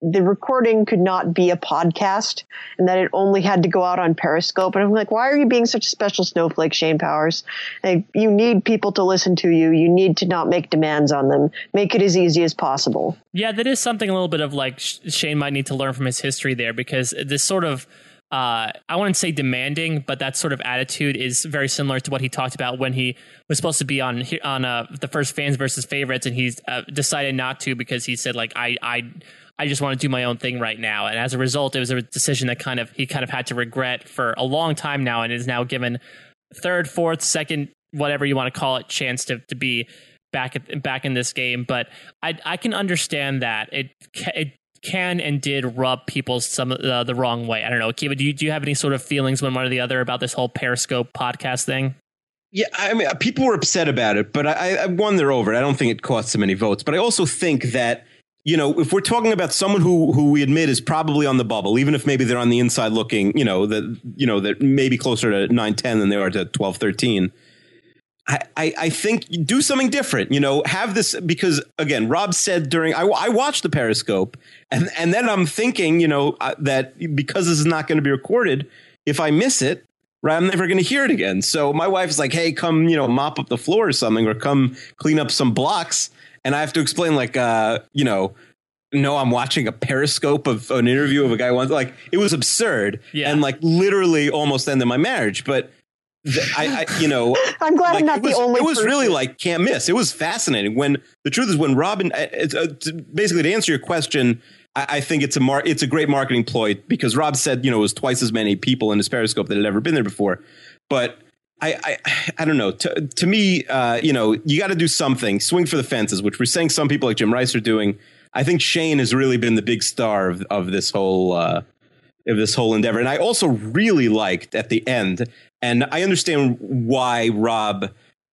the recording could not be a podcast and that it only had to go out on Periscope. And I'm like, why are you being such a special snowflake, Shane Powers? Like, you need people to listen to you. You need to not make demands on them. Make it as easy as possible. Yeah, that is something a little bit of like Shane might need to learn from his history there, because this sort of I wouldn't say demanding, but that sort of attitude is very similar to what he talked about when he was supposed to be on the first Fans versus Favorites, and he's decided not to because he said, like, I just want to do my own thing right now. And as a result, it was a decision that he kind of had to regret for a long time now, and is now given third, fourth, second, whatever you want to call it, chance to be back in this game. But I can understand that it can and did rub people the wrong way. I don't know, Akiva, do you have any sort of feelings one way or the other about this whole Periscope podcast thing? Yeah, I mean, people were upset about it, but I won they're over it. I don't think it cost so many votes. But I also think that, you know, if we're talking about someone who we admit is probably on the bubble, even if maybe they're on the inside looking, that maybe closer to 9-10 than they are to 12-13. I think do something different, have this, because again, Rob said during I watched the Periscope and then I'm thinking, that because this is not going to be recorded, if I miss it, right, I'm never going to hear it again. So my wife's like, hey, come, mop up the floor or something, or come clean up some blocks. And I have to explain, like, no, I'm watching a Periscope of an interview of a guy once. Like, it was absurd. Yeah. And like literally almost ended my marriage. But I'm glad I'm not the only. It was really like can't miss. It was fascinating. When the truth is, when Robin, basically to answer your question, I think it's a great marketing ploy, because Rob said it was twice as many people in his Periscope that had ever been there before. But I don't know. To me, you got to do something. Swing for the fences, which we're saying some people like Jim Rice are doing. I think Shane has really been the big star of this whole endeavor, and I also really liked at the end. And I understand why Rob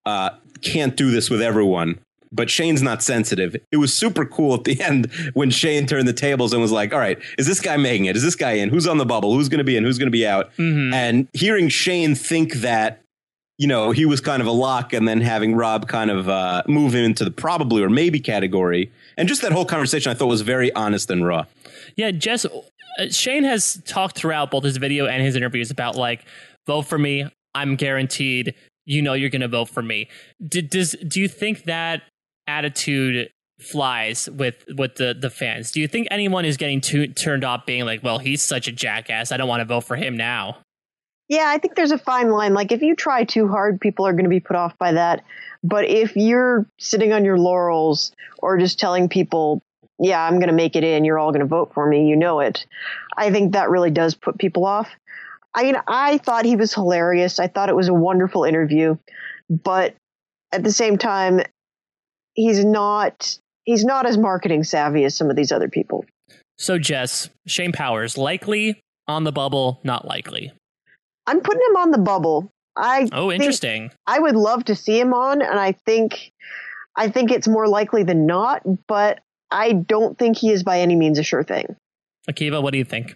can't do this with everyone, but Shane's not sensitive. It was super cool at the end when Shane turned the tables and was like, all right, is this guy making it? Is this guy in? Who's on the bubble? Who's going to be in? Who's going to be out? Mm-hmm. And hearing Shane think that, he was kind of a lock, and then having Rob kind of move him into the probably or maybe category. And just that whole conversation I thought was very honest and raw. Yeah, Jess, Shane has talked throughout both his video and his interviews about, like, vote for me. I'm guaranteed. You're going to vote for me. Do you think that attitude flies with the fans? Do you think anyone is getting turned off being like, well, he's such a jackass, I don't want to vote for him now? Yeah, I think there's a fine line. Like, if you try too hard, people are going to be put off by that. But if you're sitting on your laurels or just telling people, yeah, I'm going to make it in, you're all going to vote for me, it, I think that really does put people off. I mean, I thought he was hilarious. I thought it was a wonderful interview, but at the same time, he's not as marketing savvy as some of these other people. So, Jess, Shane Powers, likely on the bubble, not likely? I'm putting him on the bubble. Interesting. I would love to see him on, and I think it's more likely than not, but I don't think he is by any means a sure thing. Akiva, what do you think?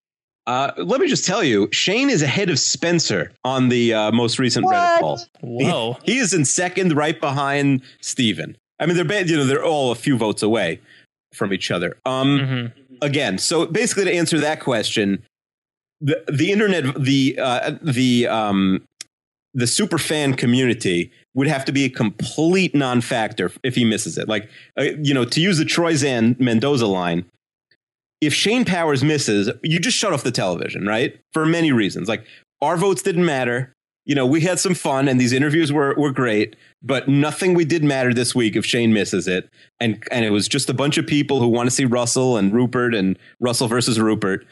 Let me just tell you, Shane is ahead of Spencer on the most recent Reddit poll. Whoa. He is in second, right behind Steven. I mean, they're all a few votes away from each other. Again, so basically to answer that question, the internet, the super fan community would have to be a complete non-factor if he misses it. Like, to use the Troy Zan Mendoza line, if Shane Powers misses, you just shut off the television, right? For many reasons. Like, our votes didn't matter. We had some fun and these interviews were great, but nothing we did mattered this week if Shane misses it. And it was just a bunch of people who want to see Russell and Rupert and Russell versus Rupert,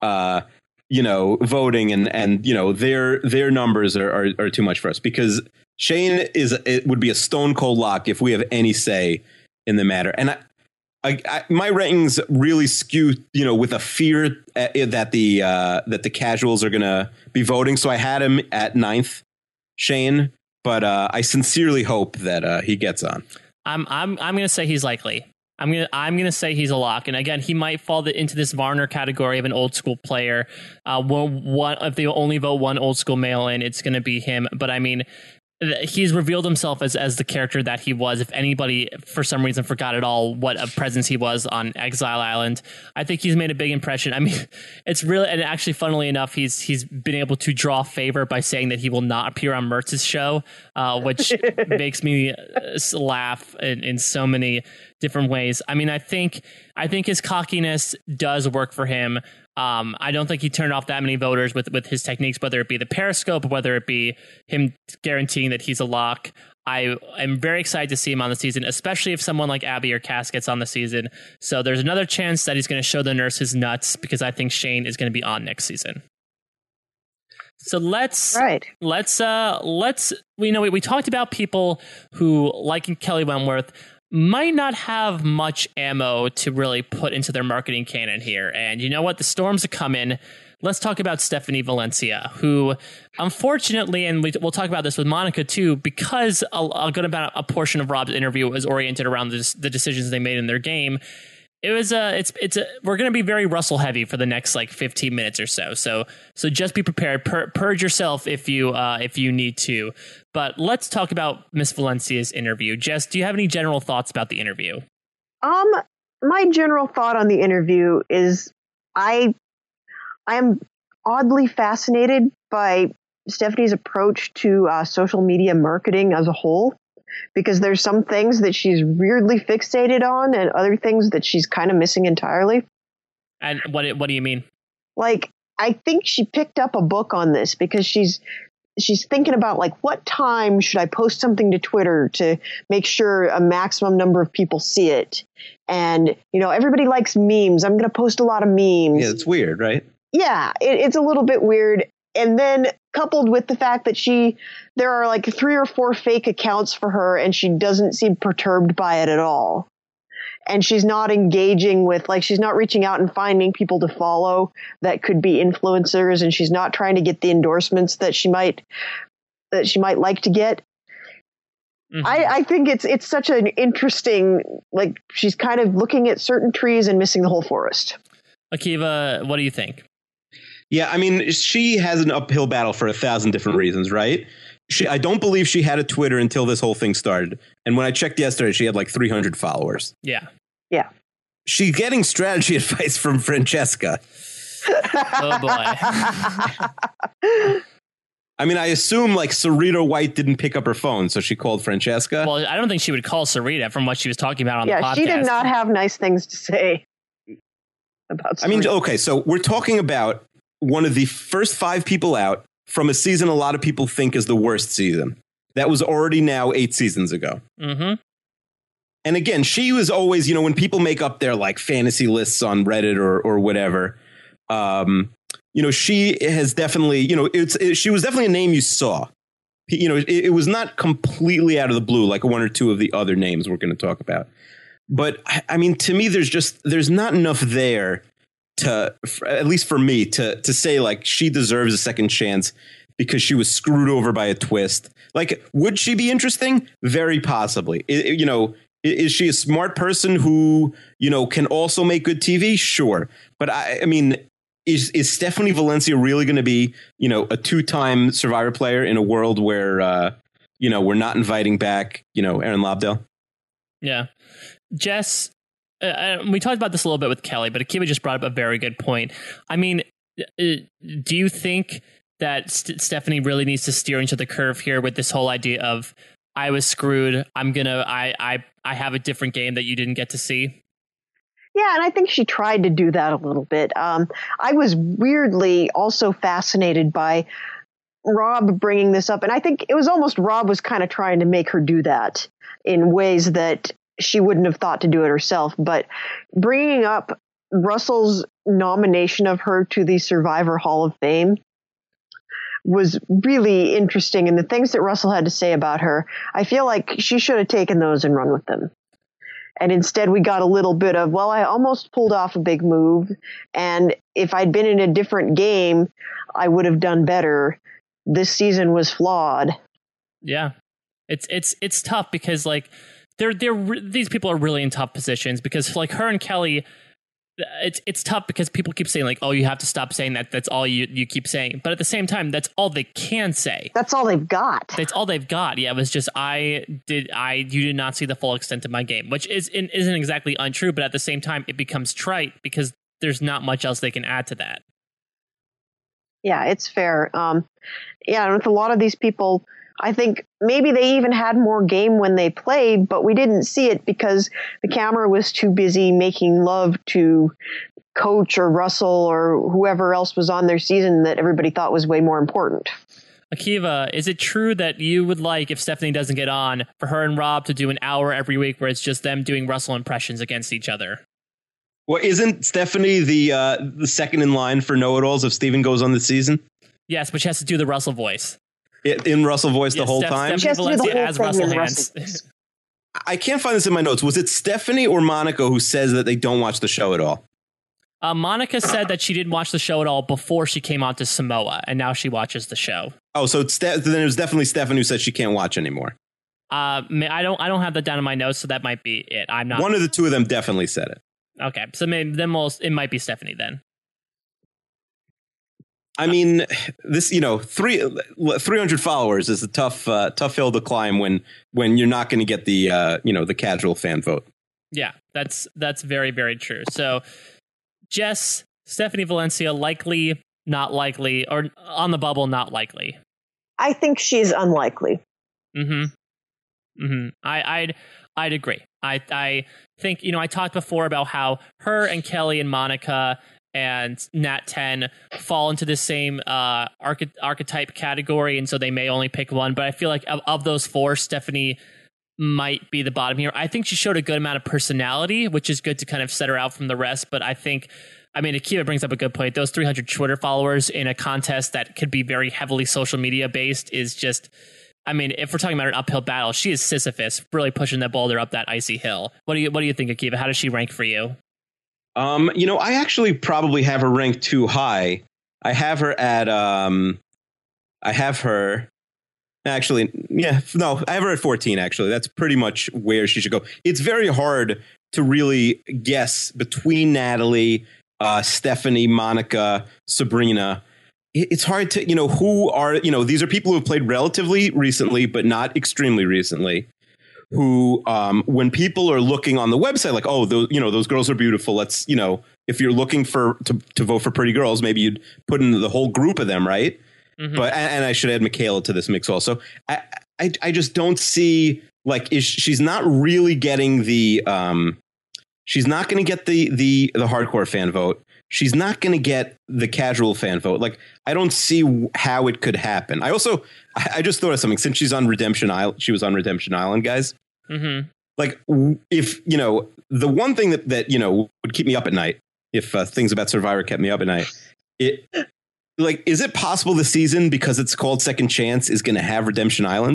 voting and their numbers are too much for us, because Shane it would be a stone cold lock if we have any say in the matter. And my rankings really skew, with a fear that the casuals are going to be voting. So I had him at 9th, Shane, but I sincerely hope that he gets on. I'm going to say he's likely. I'm gonna say he's a lock, and again, he might fall into this Varner category of an old school player. If they only vote one old school male in, it's going to be him. But I mean, he's revealed himself as the character that he was. If anybody for some reason forgot at all what a presence he was on Exile Island, I think he's made a big impression. I mean, it's really, and actually funnily enough, he's been able to draw favor by saying that he will not appear on Mertz's show, which makes me laugh in so many different ways. I mean, I think his cockiness does work for him. I don't think he turned off that many voters with his techniques, whether it be the Periscope, whether it be him guaranteeing that he's a lock. I am very excited to see him on the season, especially if someone like Abby or Cass gets on the season. So there's another chance that he's going to show the nurse his nuts, because I think Shane is going to be on next season. So let's we talked about people who, like Kelly Wentworth, might not have much ammo to really put into their marketing cannon here. And you know what? The storms are coming. Let's talk about Stephanie Valencia, who unfortunately, and we'll talk about this with Monica too, because a good about a portion of Rob's interview was oriented around the decisions they made in their game. It was we're going to be very Russell heavy for the next like 15 minutes or so. So just be prepared. Purge yourself if you need to. But let's talk about Miss Valencia's interview. Jess, do you have any general thoughts about the interview? My general thought on the interview is I am oddly fascinated by Stephanie's approach to social media marketing as a whole, because there's some things that she's weirdly fixated on and other things that she's kind of missing entirely. And what do you mean? Like, I think she picked up a book on this because she's thinking about, like, what time should I post something to Twitter to make sure a maximum number of people see it? And, you know, everybody likes memes. I'm going to post a lot of memes. Yeah, it's weird, right? Yeah, it's a little bit weird. And then coupled with the fact that there are like 3 or 4 fake accounts for her, and she doesn't seem perturbed by it at all. And she's not engaging with, like, she's not reaching out and finding people to follow that could be influencers, and she's not trying to get the endorsements that she might like to get. Mm-hmm. I think it's such an interesting, like, she's kind of looking at certain trees and missing the whole forest. Akiva, what do you think? Yeah, I mean, she has an uphill battle for 1,000 different reasons, right? I don't believe she had a Twitter until this whole thing started. And when I checked yesterday, she had like 300 followers. Yeah. Yeah. She's getting strategy advice from Francesca. Oh, boy. I mean, I assume like Sarita White didn't pick up her phone, so she called Francesca. Well, I don't think she would call Sarita from what she was talking about on the podcast. Yeah, she did not have nice things to say about Sarita. I mean, okay, so we're talking about one of the first 5 people out from a season a lot of people think is the worst season. That was already now 8 seasons ago. Mm-hmm. And again, she was always, you know, when people make up their like fantasy lists on Reddit or whatever, you know, she has definitely, you know, she was definitely a name you saw. You know, it was not completely out of the blue like 1 or 2 of the other names we're going to talk about. But I mean, to me, there's not enough there to, at least for me, to say like she deserves a second chance because she was screwed over by a twist. Like, would she be interesting? Very possibly. You know, is she a smart person who, you know, can also make good TV? Sure. But I mean, is Stephanie Valencia really going to be, you know, a 2-time Survivor player in a world where, you know, we're not inviting back, you know, Aaron Lobdell? Yeah. Jess, we talked about this a little bit with Kelly, but Akiva just brought up a very good point. I mean, do you think that Stephanie really needs to steer into the curve here with this whole idea of I was screwed. I have a different game that you didn't get to see? Yeah, and I think she tried to do that a little bit. I was weirdly also fascinated by Rob bringing this up, and I think it was almost Rob was kind of trying to make her do that in ways that she wouldn't have thought to do it herself. But bringing up Russell's nomination of her to the Survivor Hall of Fame was really interesting. And the things that Russell had to say about her, I feel like she should have taken those and run with them. And instead we got a little bit of, well, I almost pulled off a big move. And if I'd been in a different game, I would have done better. This season was flawed. Yeah. It's tough because like these people are really in tough positions because like her and Kelly, it's tough because people keep saying like, oh, you have to stop saying that. That's all you keep saying. But at the same time, that's all they can say. That's all they've got. That's all they've got. Yeah, it was just you did not see the full extent of my game, which isn't exactly untrue. But at the same time, it becomes trite because there's not much else they can add to that. Yeah, it's fair. Yeah, with a lot of these people, I think maybe they even had more game when they played, but we didn't see it because the camera was too busy making love to Coach or Russell or whoever else was on their season that everybody thought was way more important. Akiva, is it true that you would like, if Stephanie doesn't get on, for her and Rob to do an hour every week where it's just them doing Russell impressions against each other? Well, isn't Stephanie the second in line for know-it-alls if Steven goes on the season? Yes, but she has to do the Russell voice. In Russell voice the whole time? Stephanie Valencia as Russell Hands. I can't find this in my notes. Was it Stephanie or Monica who says that they don't watch the show at all? Monica said that she didn't watch the show at all before she came on to Samoa, and now she watches the show. Oh, so then it was definitely Stephanie who said she can't watch anymore. I don't have that down in my notes, so that might be it. I'm not. One of the two of them definitely said it. Okay, so maybe it might be Stephanie then. I mean, this 300 followers is a tough hill to climb when you're not going to get the the casual fan vote. Yeah, that's very, very true. So, Jess, Stephanie Valencia, likely, not likely, or on the bubble, not likely. I think she's unlikely. I'd agree. I think I talked before about how her and Kelly and Monica and Nat 10 fall into the same archetype category, and so they may only pick one. But I feel like of those four, Stephanie might be the bottom here. I think she showed a good amount of personality, which is good to kind of set her out from the rest. But Akiva brings up a good point. Those 300 Twitter followers in a contest that could be very heavily social media based is just, if we're talking about an uphill battle, she is Sisyphus, really pushing that boulder up that icy hill. What do you think, Akiva? How does she rank for you? I actually probably have her ranked too high. I have her at I have her at 14, actually. That's pretty much where she should go. It's very hard to really guess between Natalie, Stephanie, Monica, Sabrina. It's hard to, who are, these are people who have played relatively recently, but not extremely recently, who, when people are looking on the website, like, oh, those girls are beautiful. Let's, if you're looking to vote for pretty girls, maybe you'd put in the whole group of them, right? Mm-hmm. But and I should add Michaela to this mix also. I just don't see, like, she's not really getting the she's not going to get the hardcore fan vote. She's not going to get the casual fan vote. Like, I don't see how it could happen. I just thought of something. Since she's on Redemption Island, she was on Redemption Island, guys. Mm-hmm. Like, if the one thing that would keep me up at night, if things about Survivor kept me up at night, is it possible the season, because it's called Second Chance, is going to have Redemption Island?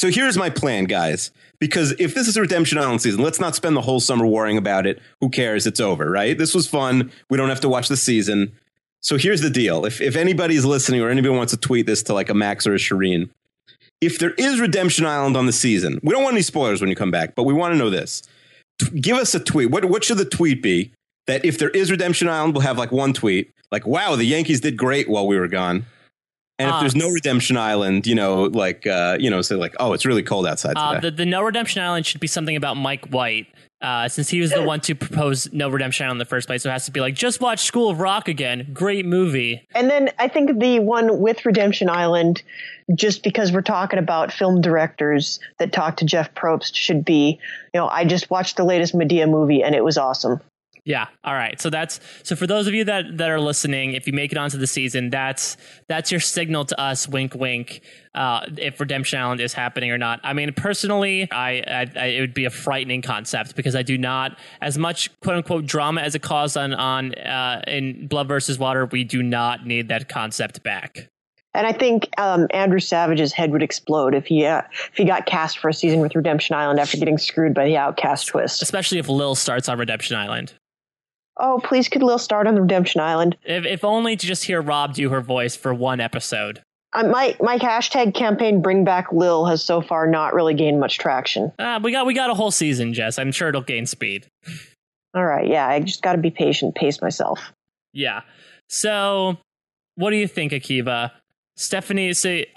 So here's my plan, guys. Because if this is Redemption Island season, let's not spend the whole summer worrying about it. Who cares? It's over, right? This was fun. We don't have to watch the season. So here's the deal. If anybody's listening or anybody wants to tweet this to like a Max or a Shireen, if there is Redemption Island on the season, we don't want any spoilers when you come back, but we want to know this. Give us a tweet. What should the tweet be? That if there is Redemption Island, we'll have like one tweet. Like, wow, the Yankees did great while we were gone. And if there's no Redemption Island, say like, oh, it's really cold outside today. The no Redemption Island should be something about Mike White, since he was the one to propose no Redemption Island in the first place. So it has to be like, just watch School of Rock again. Great movie. And then I think the one with Redemption Island, just because we're talking about film directors that talk to Jeff Probst, should be, I just watched the latest Medea movie and it was awesome. Yeah. All right. So for those of you that are listening, if you make it onto the season, that's your signal to us, wink, wink, if Redemption Island is happening or not. I mean, personally, it would be a frightening concept because I do not, as much quote unquote drama as it caused on in Blood versus Water, we do not need that concept back. And I think Andrew Savage's head would explode if he got cast for a season with Redemption Island after getting screwed by the Outcast twist. Especially if Lil starts on Redemption Island. Oh, please could Lil start on the Redemption Island? If only to just hear Rob do her voice for one episode. My hashtag campaign Bring Back Lil has so far not really gained much traction. We got a whole season, Jess. I'm sure it'll gain speed. All right, yeah, I just got to be patient, pace myself. Yeah. So, what do you think, Akiva? Stephanie,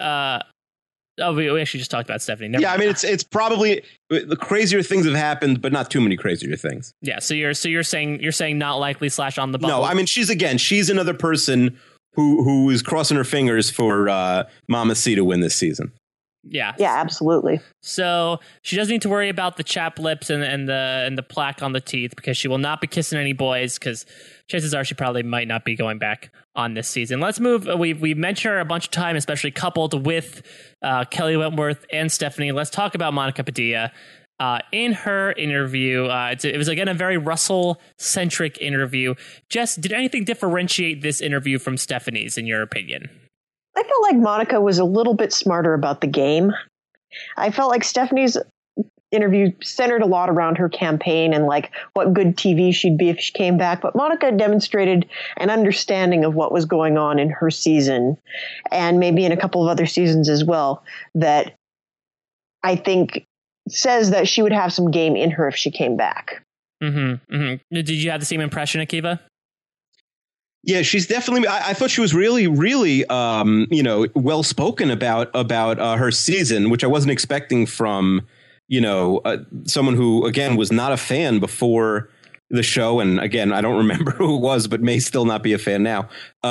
we actually just talked about Stephanie. Never mind. I mean, it's probably the crazier things have happened, but not too many crazier things. Yeah. So you're saying not likely / on the bubble. No, I mean, she's another person who is crossing her fingers for Mama C to win this season. Yeah. Yeah, absolutely. So she doesn't need to worry about the chapped lips and the plaque on the teeth because she will not be kissing any boys because chances are she probably might not be going back on this season. Let's move. We mentioned her a bunch of time, especially coupled with Kelly Wentworth and Stephanie. Let's talk about Monica Padilla. In her interview, it was again a very Russell-centric interview. Jess, did anything differentiate this interview from Stephanie's, in your opinion? I felt like Monica was a little bit smarter about the game. I felt like Stephanie's interview centered a lot around her campaign and like what good TV she'd be if she came back. But Monica demonstrated an understanding of what was going on in her season and maybe in a couple of other seasons as well that I think says that she would have some game in her if she came back. Mm-hmm, mm-hmm. Did you have the same impression, Akiva? Yeah, she's definitely. I thought she was really, really, well spoken about her season, which I wasn't expecting from, someone who again was not a fan before the show, and again, I don't remember who it was, but may still not be a fan now.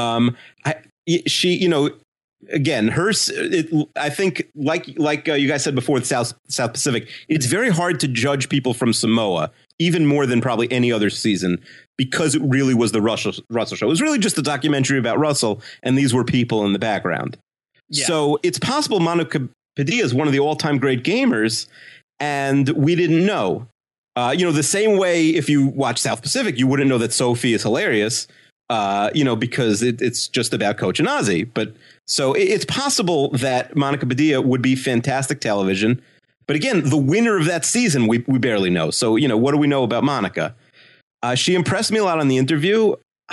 Again, I think like you guys said before, the South Pacific, it's very hard to judge people from Samoa, even more than probably any other season, because it really was the Russell show. It was really just a documentary about Russell, and these were people in the background. Yeah. So it's possible Monica Padilla is one of the all-time great gamers, and we didn't know. The same way if you watch South Pacific, you wouldn't know that Sophie is hilarious, because it's just about Coach and Ozzy. But so it's possible that Monica Padilla would be fantastic television. But again, the winner of that season, we barely know. So, what do we know about Monica? She impressed me a lot on the interview.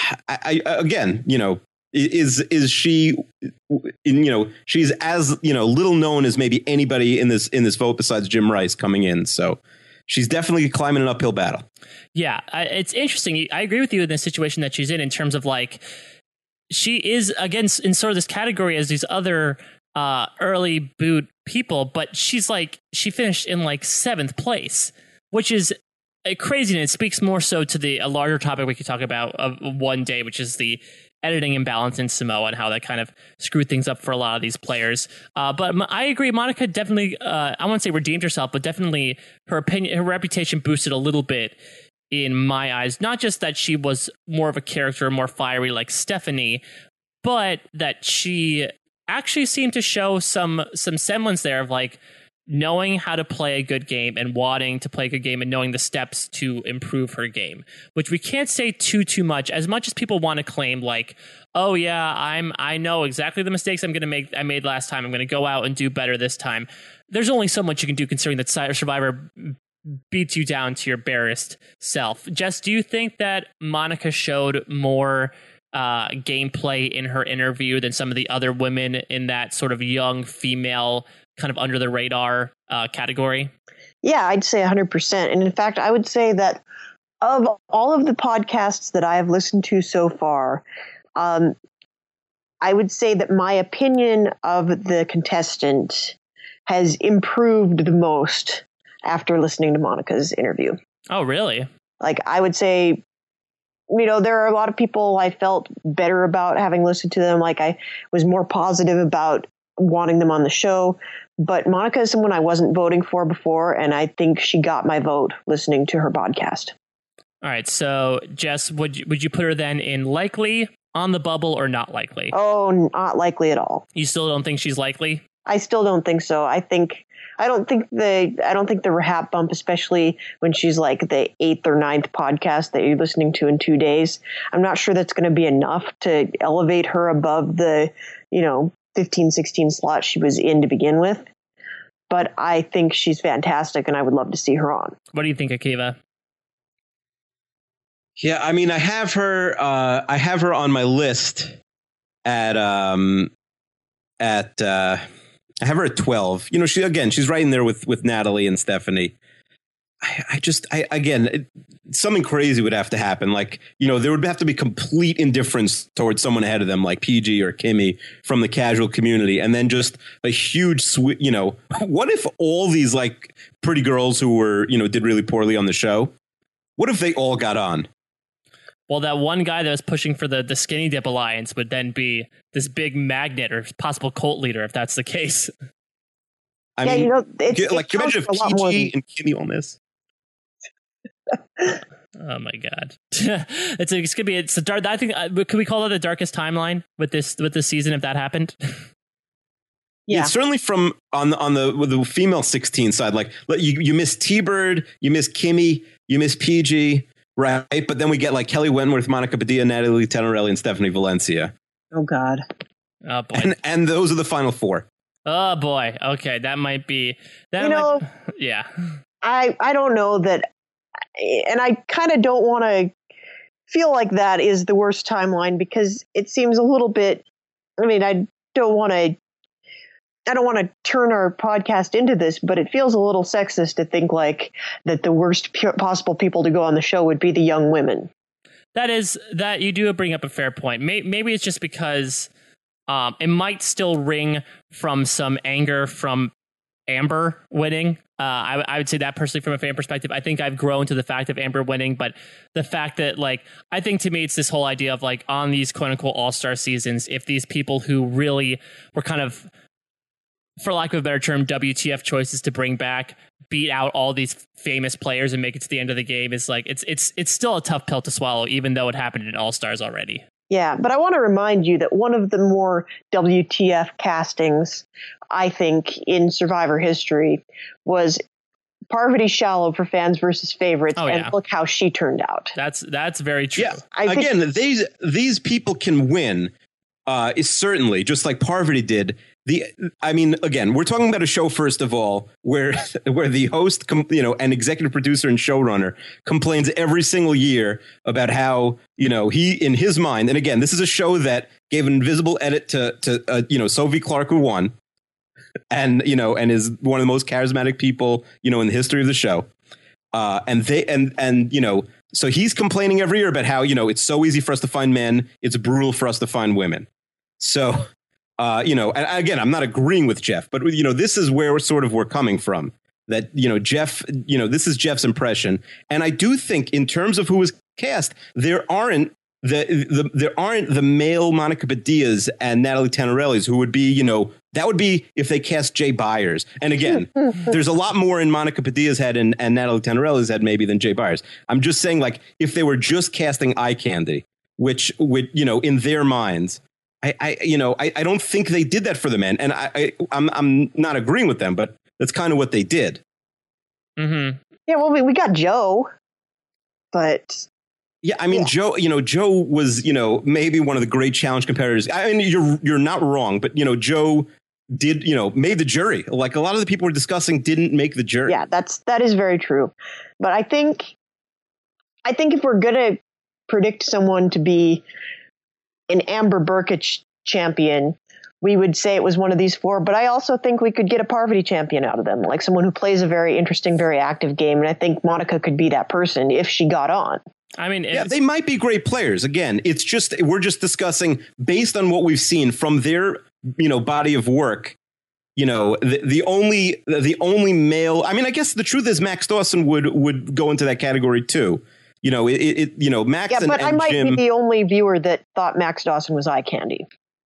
Is she, she's as, little known as maybe anybody in this vote besides Jim Rice coming in. So she's definitely climbing an uphill battle. Yeah, it's interesting. I agree with you in the situation that she's in terms of like, she is, again, in sort of this category as these other early boot people, but she finished in like 7th place, which is crazy, and it speaks more so to a larger topic we could talk about of one day, which is the editing imbalance in Samoa and how that kind of screwed things up for a lot of these players. But I agree, Monica definitely, I won't say redeemed herself, but definitely her reputation boosted a little bit in my eyes. Not just that she was more of a character, more fiery like Stephanie, but that she actually seemed to show some semblance there of like, knowing how to play a good game and wanting to play a good game and knowing the steps to improve her game, which we can't say too much as people want to claim like, oh yeah, I know exactly the mistakes I made last time. I'm going to go out and do better this time. There's only so much you can do considering that Survivor beats you down to your barest self. Jess, do you think that Monica showed more gameplay in her interview than some of the other women in that sort of young female kind of under the radar category? Yeah, I'd say 100%. And in fact, I would say that of all of the podcasts that I have listened to so far, I would say that my opinion of the contestant has improved the most after listening to Monica's interview. Oh, really? Like, I would say, there are a lot of people I felt better about having listened to them. Like, I was more positive about wanting them on the show. But Monica is someone I wasn't voting for before, and I think she got my vote listening to her podcast. All right. So, Jess, would you put her then in likely, on the bubble, or not likely? Oh, not likely at all. You still don't think she's likely? I still don't think so. I don't think the Rehab bump, especially when she's like the 8th or 9th podcast that you're listening to in 2 days, I'm not sure that's going to be enough to elevate her above the, 15, 16 slot she was in to begin with. But I think she's fantastic and I would love to see her on. What do you think, Akiva? Yeah, I mean, I have her on my list at I have her at 12. She's right in there with Natalie and Stephanie. Something crazy would have to happen. Like, there would have to be complete indifference towards someone ahead of them, like PG or Kimmy from the casual community. And then just a huge what if all these like pretty girls who were, did really poorly on the show, what if they all got on? Well, that one guy that was pushing for the Skinny Dip Alliance would then be this big magnet or possible cult leader, if that's the case. I mean, can you imagine if PG and Kimmy on this? Oh my God! It's a dark. I think could we call it the darkest timeline with this season if that happened? Yeah, it's certainly from on the female 16 side. Like you miss T-Bird, you miss Kimmy, you miss PG. Right, but then we get like Kelly Wentworth, Monica Padilla, Natalie Tenorelli, and Stephanie Valencia. Oh God! Oh boy! And those are the final 4. Oh boy! Okay, that might be that. Yeah. I don't know that, and I kind of don't want to feel like that is the worst timeline because it seems a little bit. I mean, I don't want to turn our podcast into this, but it feels a little sexist to think like that the worst possible people to go on the show would be the young women. That you do bring up a fair point. Maybe it's just because it might still ring from some anger from Amber winning. I would say that personally from a fan perspective. I think I've grown to the fact of Amber winning, but the fact that I think to me it's this whole idea of on these quote unquote all-star seasons, if these people who really were kind of, for lack of a better term, WTF choices to bring back, beat out all these famous players and make it to the end of the game is it's still a tough pill to swallow, even though it happened in All Stars already. Yeah, but I want to remind you that one of the more WTF castings, I think, in Survivor history was Parvati Shallow for Fans versus Favorites, and look how she turned out. That's very true. Yeah, again, these people can win. Is certainly just like Parvati did. Again, we're talking about a show, first of all, where the host, and executive producer and showrunner complains every single year about how, he, in his mind, and again, this is a show that gave an invisible edit to Sophie Clark, who won, and is one of the most charismatic people, in the history of the show. So he's complaining every year about how, it's so easy for us to find men. It's brutal for us to find women. So, and again, I'm not agreeing with Jeff, but, this is where we're coming from. That, Jeff, this is Jeff's impression. And I do think in terms of who was cast, there aren't the male Monica Padillas and Natalie Tenorellis who would be, that would be if they cast Jay Byers. And again, there's a lot more in Monica Padilla's head and Natalie Tenorelli's head maybe than Jay Byers. I'm just saying, if they were just casting eye candy, which would, in their minds, I don't think they did that for the men. And I'm not agreeing with them, but that's kind of what they did. Mm-hmm. Yeah, well, we got Joe, but yeah, I mean, Joe, Joe was, maybe one of the great challenge competitors. I mean, you're not wrong, but Joe did, made the jury. Like a lot of the people we're discussing didn't make the jury. Yeah, that is very true. But I think if we're gonna predict someone to be an Amber Burkett champion, we would say it was one of these four. But I also think we could get a Parvati champion out of them, like someone who plays a very interesting, very active game. And I think Monica could be that person if she got on. I mean, yeah, they might be great players. Again, we're just discussing based on what we've seen from their, body of work. The only male. I mean, I guess the truth is Max Dawson would go into that category too. Max. Yeah, but I might Jim, be the only viewer that thought Max Dawson was eye candy.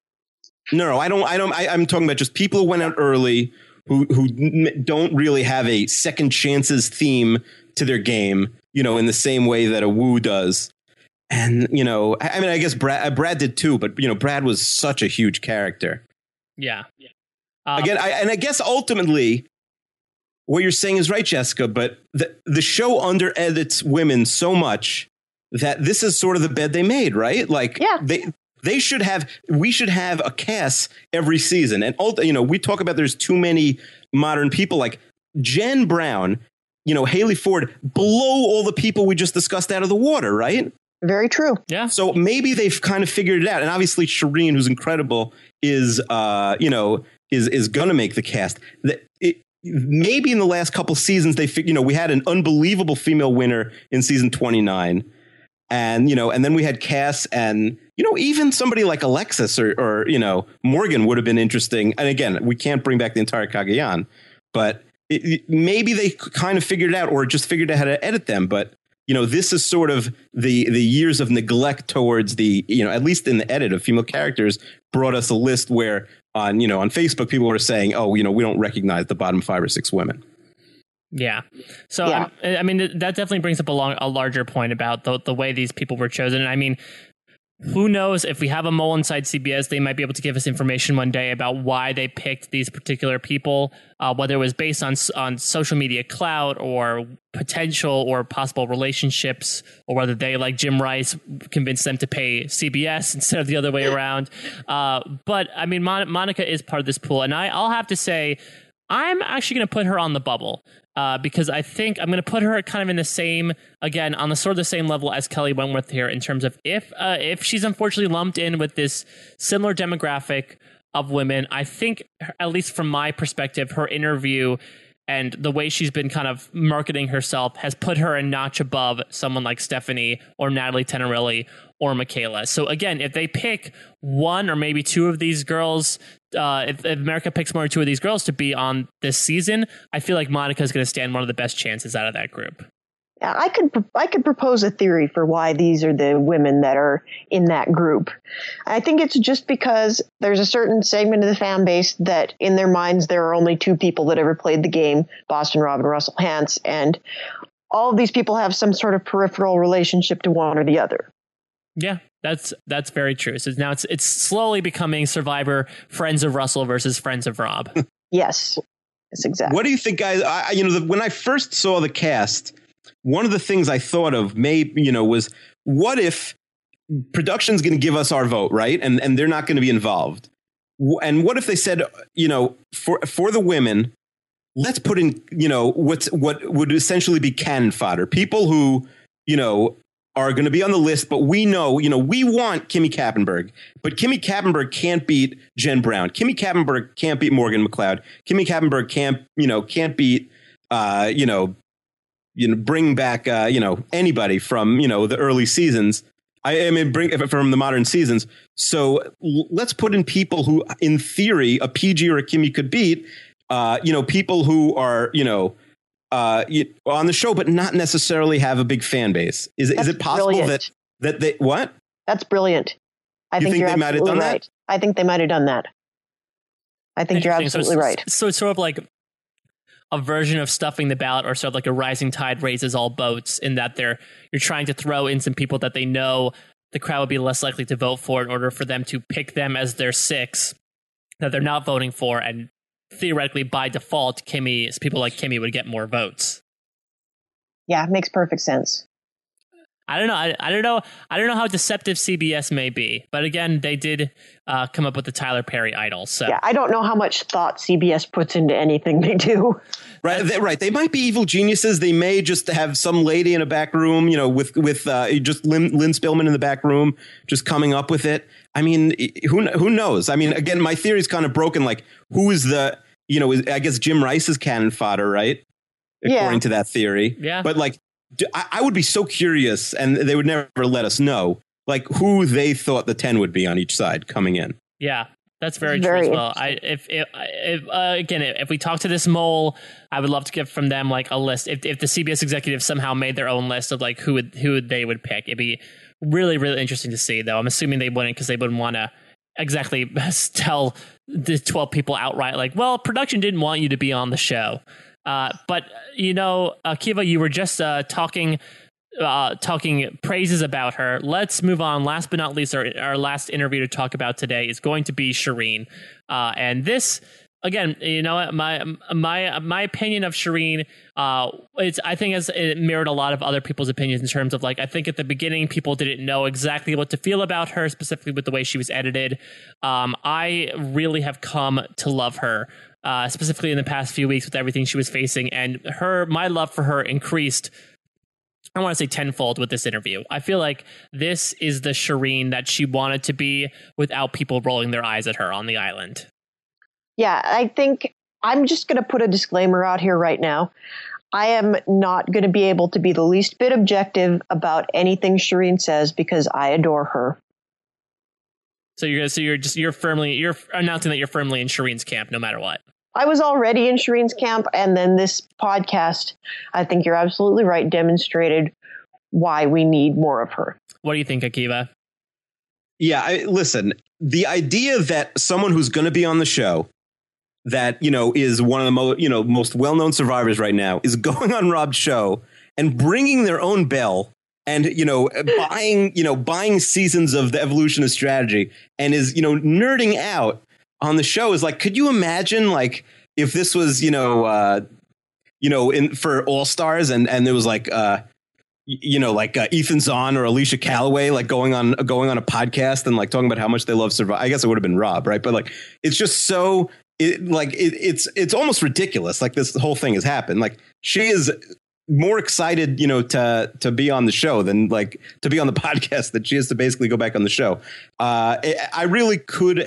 No, I don't. I'm talking about just people who went out early who don't really have a second chances theme to their game, in the same way that a Wu does. And, I mean, I guess Brad did too, but, Brad was such a huge character. Yeah. Again, I guess ultimately what you're saying is right, Jessica, but the show under edits women so much that this is sort of the bed they made, right? Like, yeah. we should have a cast every season. And, we talk about there's too many modern people like Jen Brown, Haley Ford, blow all the people we just discussed out of the water, right? Very true. Yeah. So maybe they've kind of figured it out. And obviously Shireen, who's incredible, is going to make the cast. Maybe in the last couple seasons, we had an unbelievable female winner in season 29. And, and then we had Cass and, even somebody like Alexis or Morgan would have been interesting. And again, we can't bring back the entire Cagayan, but maybe they kind of figured it out or just figured out how to edit them. But, this is sort of the years of neglect towards the, at least in the edit of female characters brought us a list where on Facebook, people were saying, oh, we don't recognize the bottom 5 or 6 women. Yeah. So, yeah. I mean, that definitely brings up a larger point about the way these people were chosen. And I mean, who knows if we have a mole inside CBS, they might be able to give us information one day about why they picked these particular people, whether it was based on social media clout or potential or possible relationships, or whether they, like Jim Rice, convinced them to pay CBS instead of the other way around. But I mean, Monica is part of this pool. And I'll have to say, I'm actually going to put her on the bubble. Because I think I'm going to put her kind of in the same, again, on the sort of the same level as Kelly Wentworth here in terms of if she's unfortunately lumped in with this similar demographic of women, I think, at least from my perspective, her interview and the way she's been kind of marketing herself has put her a notch above someone like Stephanie or Natalie Tenorelli or Michaela. So again, if they pick one or maybe two of these girls, if America picks one or two of these girls to be on this season, I feel like Monica is going to stand one of the best chances out of that group. Yeah, I could propose a theory for why these are the women that are in that group. I think it's just because there's a certain segment of the fan base that in their minds there are only 2 people that ever played the game, Boston Rob and Russell Hantz, and all of these people have some sort of peripheral relationship to one or the other. Yeah, that's very true. So now it's slowly becoming Survivor Friends of Russell versus Friends of Rob. Yes, that's exactly. What do you think, guys? When I first saw the cast, one of the things I thought of was what if production's going to give us our vote, right? And they're not going to be involved. And what if they said, for the women, let's put in, what would essentially be cannon fodder, people who, are going to be on the list, but we know, we want Kimmy Kappenberg, but Kimmy Kappenberg can't beat Jen Brown. Kimmy Kappenberg can't beat Morgan McLeod. Kimmy Kappenberg can't beat, bring back, anybody from, the early seasons. I mean, bring from the modern seasons. So let's put in people who, in theory, a PG or a Kimmy could beat, people who are, on the show, but not necessarily have a big fan base. Is it possible brilliant. that they, what? That's brilliant. I think you're they might have absolutely done right. that? I think they might have done that. I think you're absolutely right. So it's sort of like a version of stuffing the ballot, or sort of like a rising tide raises all boats, in that you're trying to throw in some people that they know the crowd would be less likely to vote for in order for them to pick them as their 6 that they're not voting for, and theoretically by default, people like Kimmy would get more votes. Yeah, it makes perfect sense. I don't know. I don't know. I don't know how deceptive CBS may be, but again, they did come up with the Tyler Perry Idol. So yeah, I don't know how much thought CBS puts into anything they do. Right. They might be evil geniuses. They may just have some lady in a back room, with just Lynn Spillman in the back room, just coming up with it. I mean, who knows? I mean, again, my theory is kind of broken. Like, who is the, I guess Jim Rice is cannon fodder, right? According to that theory. Yeah. But like, I would be so curious, and they would never let us know, like, who they thought the 10 would be on each side coming in. Yeah, that's very true as well. If we talk to this mole, I would love to get from them like a list. If the CBS executives somehow made their own list of like who they would pick, it'd be really, really interesting to see. Though I'm assuming they wouldn't, because they wouldn't want to exactly tell the 12 people outright like, well, production didn't want you to be on the show. But Akiva, you were just talking praises about her. Let's move on. Last but not least, our last interview to talk about today is going to be Shireen. And this, again, my opinion of Shireen, I think it mirrored a lot of other people's opinions in terms of like, I think at the beginning people didn't know exactly what to feel about her, specifically with the way she was edited. I really have come to love her. Specifically in the past few weeks with everything she was facing, and my love for her increased, I want to say tenfold with this interview. I feel like this is the Shireen that she wanted to be without people rolling their eyes at her on the island. Yeah, I think I'm just going to put a disclaimer out here right now. I am not going to be able to be the least bit objective about anything Shireen says because I adore her. So you're announcing that you're firmly in Shireen's camp no matter what. I was already in Shireen's camp, and then this podcast, I think you're absolutely right, demonstrated why we need more of her. What do you think, Akiva? Yeah, listen, the idea that someone who's going to be on the show that, is one of the most well-known survivors right now is going on Rob's show and bringing their own bell and, buying seasons of the evolution of strategy and is, nerding out on the show is like, could you imagine like if this was, for All Stars and there was like, Ethan Zahn or Alicia Calloway, like going on a podcast and like talking about how much they love Survivor. I guess it would have been Rob. Right. But like, it's just so it's almost ridiculous. Like this whole thing has happened. Like she is more excited, to be on the show than like to be on the podcast that she has to basically go back on the show. I really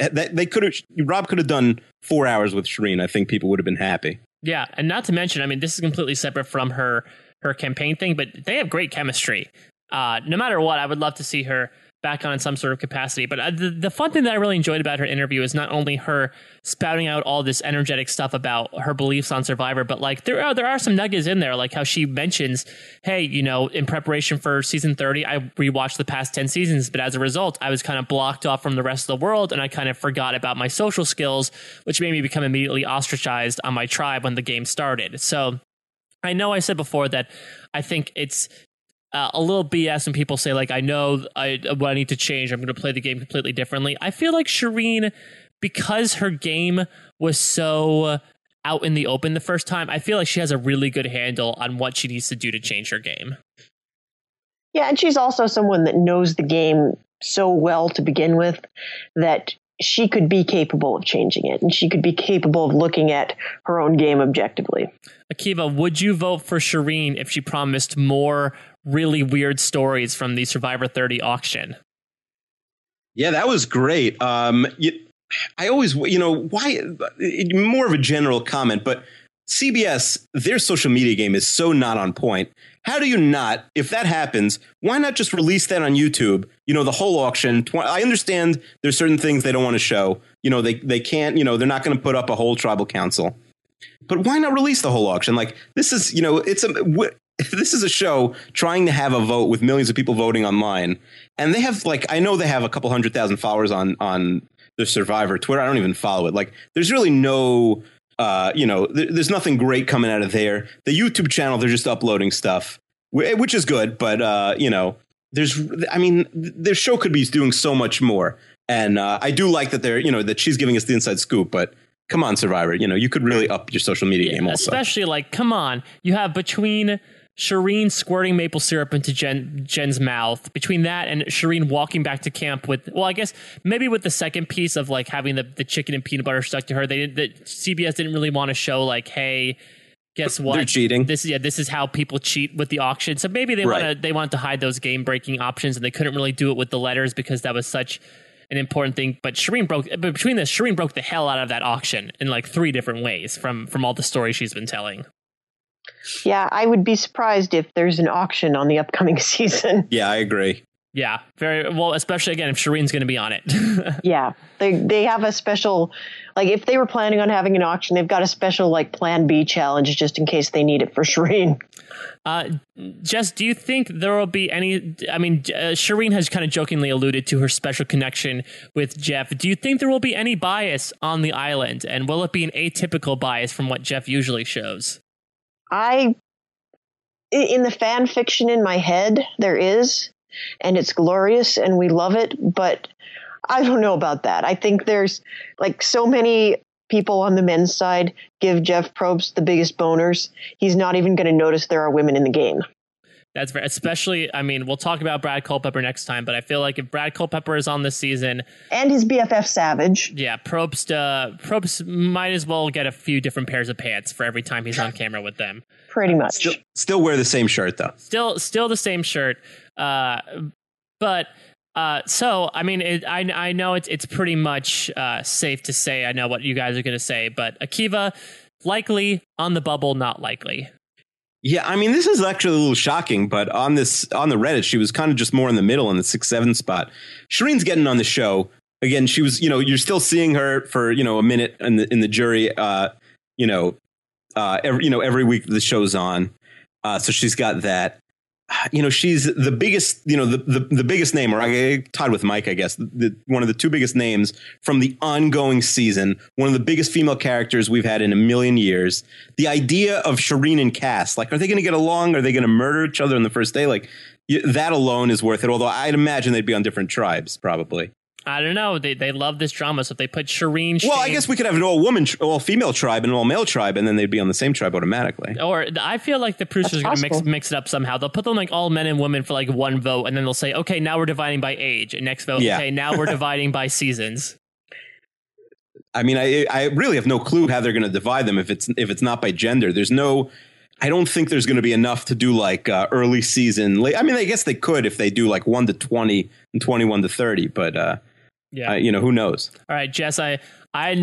Rob could have done 4 hours with Shireen. I think people would have been happy. Yeah. And not to mention, I mean, this is completely separate from her campaign thing, but they have great chemistry. No matter what, I would love to see her back on in some sort of capacity. But the fun thing that I really enjoyed about her interview is not only her spouting out all this energetic stuff about her beliefs on Survivor, but like there are some nuggets in there, like how she mentions, hey, in preparation for season 30, I rewatched the past 10 seasons, but as a result, I was kind of blocked off from the rest of the world, and I kind of forgot about my social skills, which made me become immediately ostracized on my tribe when the game started. So I know I said before that I think it's a little BS when people say, like, I know what I need to change. I'm going to play the game completely differently. I feel like Shireen, because her game was so out in the open the first time, I feel like she has a really good handle on what she needs to do to change her game. Yeah, and she's also someone that knows the game so well to begin with that she could be capable of changing it, and she could be capable of looking at her own game objectively. Akiva, would you vote for Shireen if she promised more really weird stories from the Survivor 30 auction? Yeah, that was great. I always, why, more of a general comment, but CBS, their social media game is so not on point. How do you not, if that happens, why not just release that on YouTube? The whole auction. I understand there's certain things they don't want to show. They can't, they're not going to put up a whole tribal council. But why not release the whole auction? Like, this is, this is a show trying to have a vote with millions of people voting online. And they have, like, I know they have a couple 100,000 followers on the Survivor Twitter. I don't even follow it. Like, there's really no, there's nothing great coming out of there. The YouTube channel, they're just uploading stuff, which is good. But, their show could be doing so much more. And I do like that that she's giving us the inside scoop. But come on, Survivor, you could really up your social media game also. Especially like, come on, you have between Shireen squirting maple syrup into Jen's mouth, between that and Shireen walking back to camp with, well, I guess maybe with the second piece of like having the chicken and peanut butter stuck to her, CBS didn't really want to show like, hey, guess what? They're cheating. This is how people cheat with the auction. So maybe they wanted to hide those game breaking options, and they couldn't really do it with the letters because that was such an important thing. But Shireen broke the hell out of that auction in like 3 different ways from all the stories she's been telling. Yeah, I would be surprised if there's an auction on the upcoming season. Yeah, I agree. Yeah, very well, especially again if Shireen's going to be on it. Yeah, they have a special, like if they were planning on having an auction, they've got a special like Plan B challenge just in case they need it for Shireen. Jess, do you think there will be any? I mean, Shireen has kind of jokingly alluded to her special connection with Jeff. Do you think there will be any bias on the island, and will it be an atypical bias from what Jeff usually shows? In the fan fiction in my head, there is, and it's glorious and we love it, but I don't know about that. I think there's like so many people on the men's side give Jeff Probst the biggest boners. He's not even going to notice there are women in the game. That's very, especially, I mean, we'll talk about Brad Culpepper next time, but I feel like if Brad Culpepper is on this season... And his BFF Savage. Yeah, Probst might as well get a few different pairs of pants for every time he's on camera with them. Pretty much. Still wear the same shirt, though. Still the same shirt. But so, I mean, I know it's pretty much safe to say, I know what you guys are going to say, but Akiva, likely, on the bubble, not likely. Yeah, I mean, this is actually a little shocking, but on the Reddit, she was kind of just more in the middle in the 6-7 spot. Shireen's getting on the show. Again, she was, you're still seeing her for, a minute in the jury, every week the show's on. So she's got that. She's the biggest, the biggest name, or tied with Mike, I guess, one of the 2 biggest names from the ongoing season, one of the biggest female characters we've had in a million years. The idea of Shireen and Cass, like, are they going to get along? Are they going to murder each other on the first day? Like, that alone is worth it. Although I'd imagine they'd be on different tribes, probably. I don't know. They love this drama. So if they put Shireen... Well, I guess we could have an all-female tribe and an all-male tribe, and then they'd be on the same tribe automatically. Or I feel like the producers are going to mix it up somehow. They'll put them like all men and women for like 1 vote, and then they'll say, okay, now we're dividing by age. And next vote, okay, now we're dividing by seasons. I mean, I really have no clue how they're going to divide them if it's not by gender. I don't think there's going to be enough to do like early season. I mean, I guess they could if they do like 1 to 20 and 21 to 30, but... Yeah, who knows? All right, Jess, I am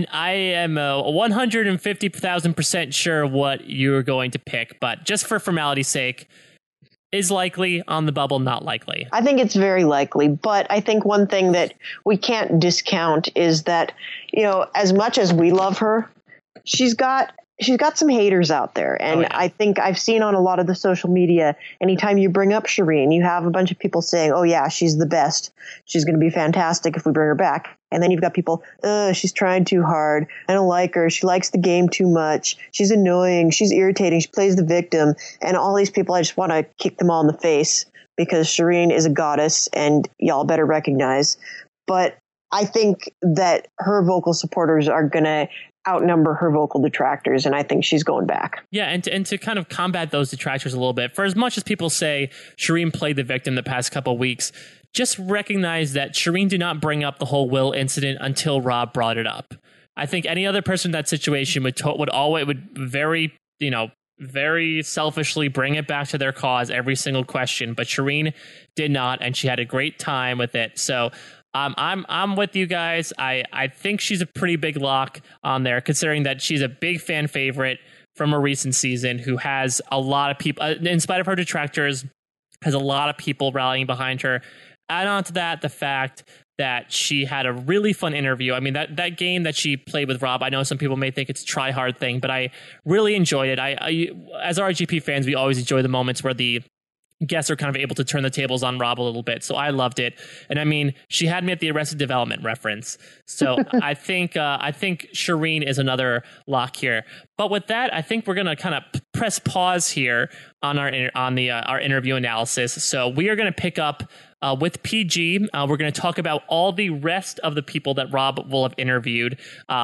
150,000% sure what you're going to pick, but just for formality's sake, is likely on the bubble, not likely? I think it's very likely, but I think one thing that we can't discount is that, as much as we love her, she's got some haters out there. And I think I've seen on a lot of the social media, anytime you bring up Shireen, you have a bunch of people saying, oh yeah, she's the best. She's going to be fantastic if we bring her back. And then you've got people, she's trying too hard. I don't like her. She likes the game too much. She's annoying. She's irritating. She plays the victim. And all these people, I just want to kick them all in the face because Shireen is a goddess and y'all better recognize. But I think that her vocal supporters are going to outnumber her vocal detractors, and I think she's going back. Yeah, and to kind of combat those detractors a little bit, for as much as people say Shireen played the victim the past couple of weeks, just recognize that Shireen did not bring up the whole Will incident until Rob brought it up. I think any other person in that situation would very selfishly bring it back to their cause every single question, but Shireen did not, and she had a great time with it. So I'm with you guys. I think she's a pretty big lock on there, considering that she's a big fan favorite from a recent season who has a lot of people, in spite of her detractors, has a lot of people rallying behind her. Add on to that the fact that she had a really fun interview. I mean, that game that she played with Rob, I know some people may think it's a try-hard thing, but I really enjoyed it. I as RGP fans, we always enjoy the moments where the guests are kind of able to turn the tables on Rob a little bit. So I loved it. And I mean, she had me at the Arrested Development reference. So I think Shireen is another lock here. But with that, I think we're going to kind of press pause here on our interview analysis. So we are going to pick up with PG. We're going to talk about all the rest of the people that Rob will have interviewed.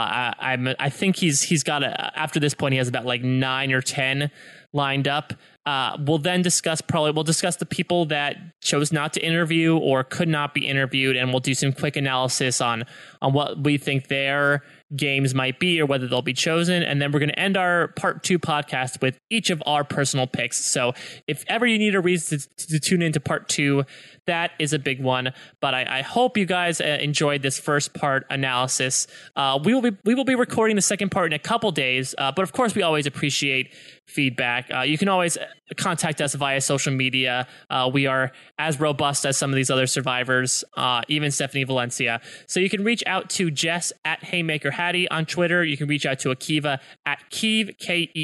I think he's got after this point, he has about like 9 or 10 lined up. We'll then discuss the people that chose not to interview or could not be interviewed, and we'll do some quick analysis on what we think their games might be or whether they'll be chosen. And then we're going to end our part 2 podcast with each of our personal picks. So if ever you need a reason to tune into part 2, that is a big one. But I hope you guys enjoyed this first part analysis. We will be recording the second part in a couple days. But of course, we always appreciate feedback. You can always contact us via social media. We are as robust as some of these other survivors, even Stephanie Valencia. So you can reach out to Jess at Haymaker Hattie on Twitter. You can reach out to Akiva at Keev,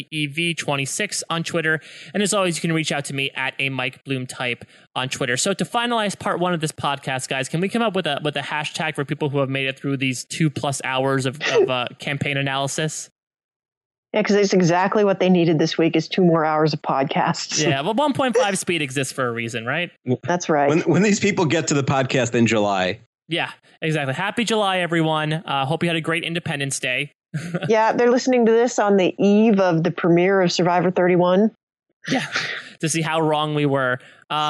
KEEV26 on Twitter. And as always, you can reach out to me at a Mike Bloom type on Twitter. So to finalize part 1 of this podcast, guys, can we come up with a hashtag for people who have made it through these 2+ hours of campaign analysis? Yeah, because it's exactly what they needed this week is 2 more hours of podcasts. Yeah, well, 1.5 speed exists for a reason, right? That's right. When these people get to the podcast in July. Yeah, exactly. Happy July, everyone. Hope you had a great Independence Day. Yeah, they're listening to this on the eve of the premiere of Survivor 31. Yeah, to see how wrong we were.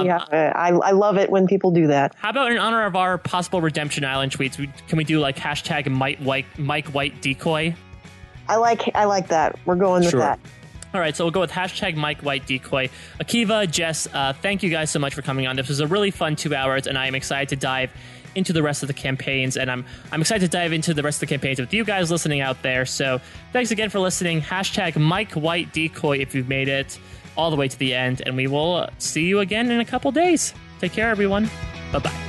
I love it when people do that. How about in honor of our possible Redemption Island tweets, can we do like hashtag Mike White decoy? I like that. We're going with that. All right, so we'll go with hashtag Mike White decoy. Akiva, Jess, thank you guys so much for coming on. This was a really fun 2 hours, and I am excited to dive into the rest of the campaigns, and I'm excited to dive into the rest of the campaigns with you guys listening out there. So thanks again for listening. Hashtag Mike White decoy if you've made it all the way to the end, and we will see you again in a couple days. Take care, everyone. Bye-bye.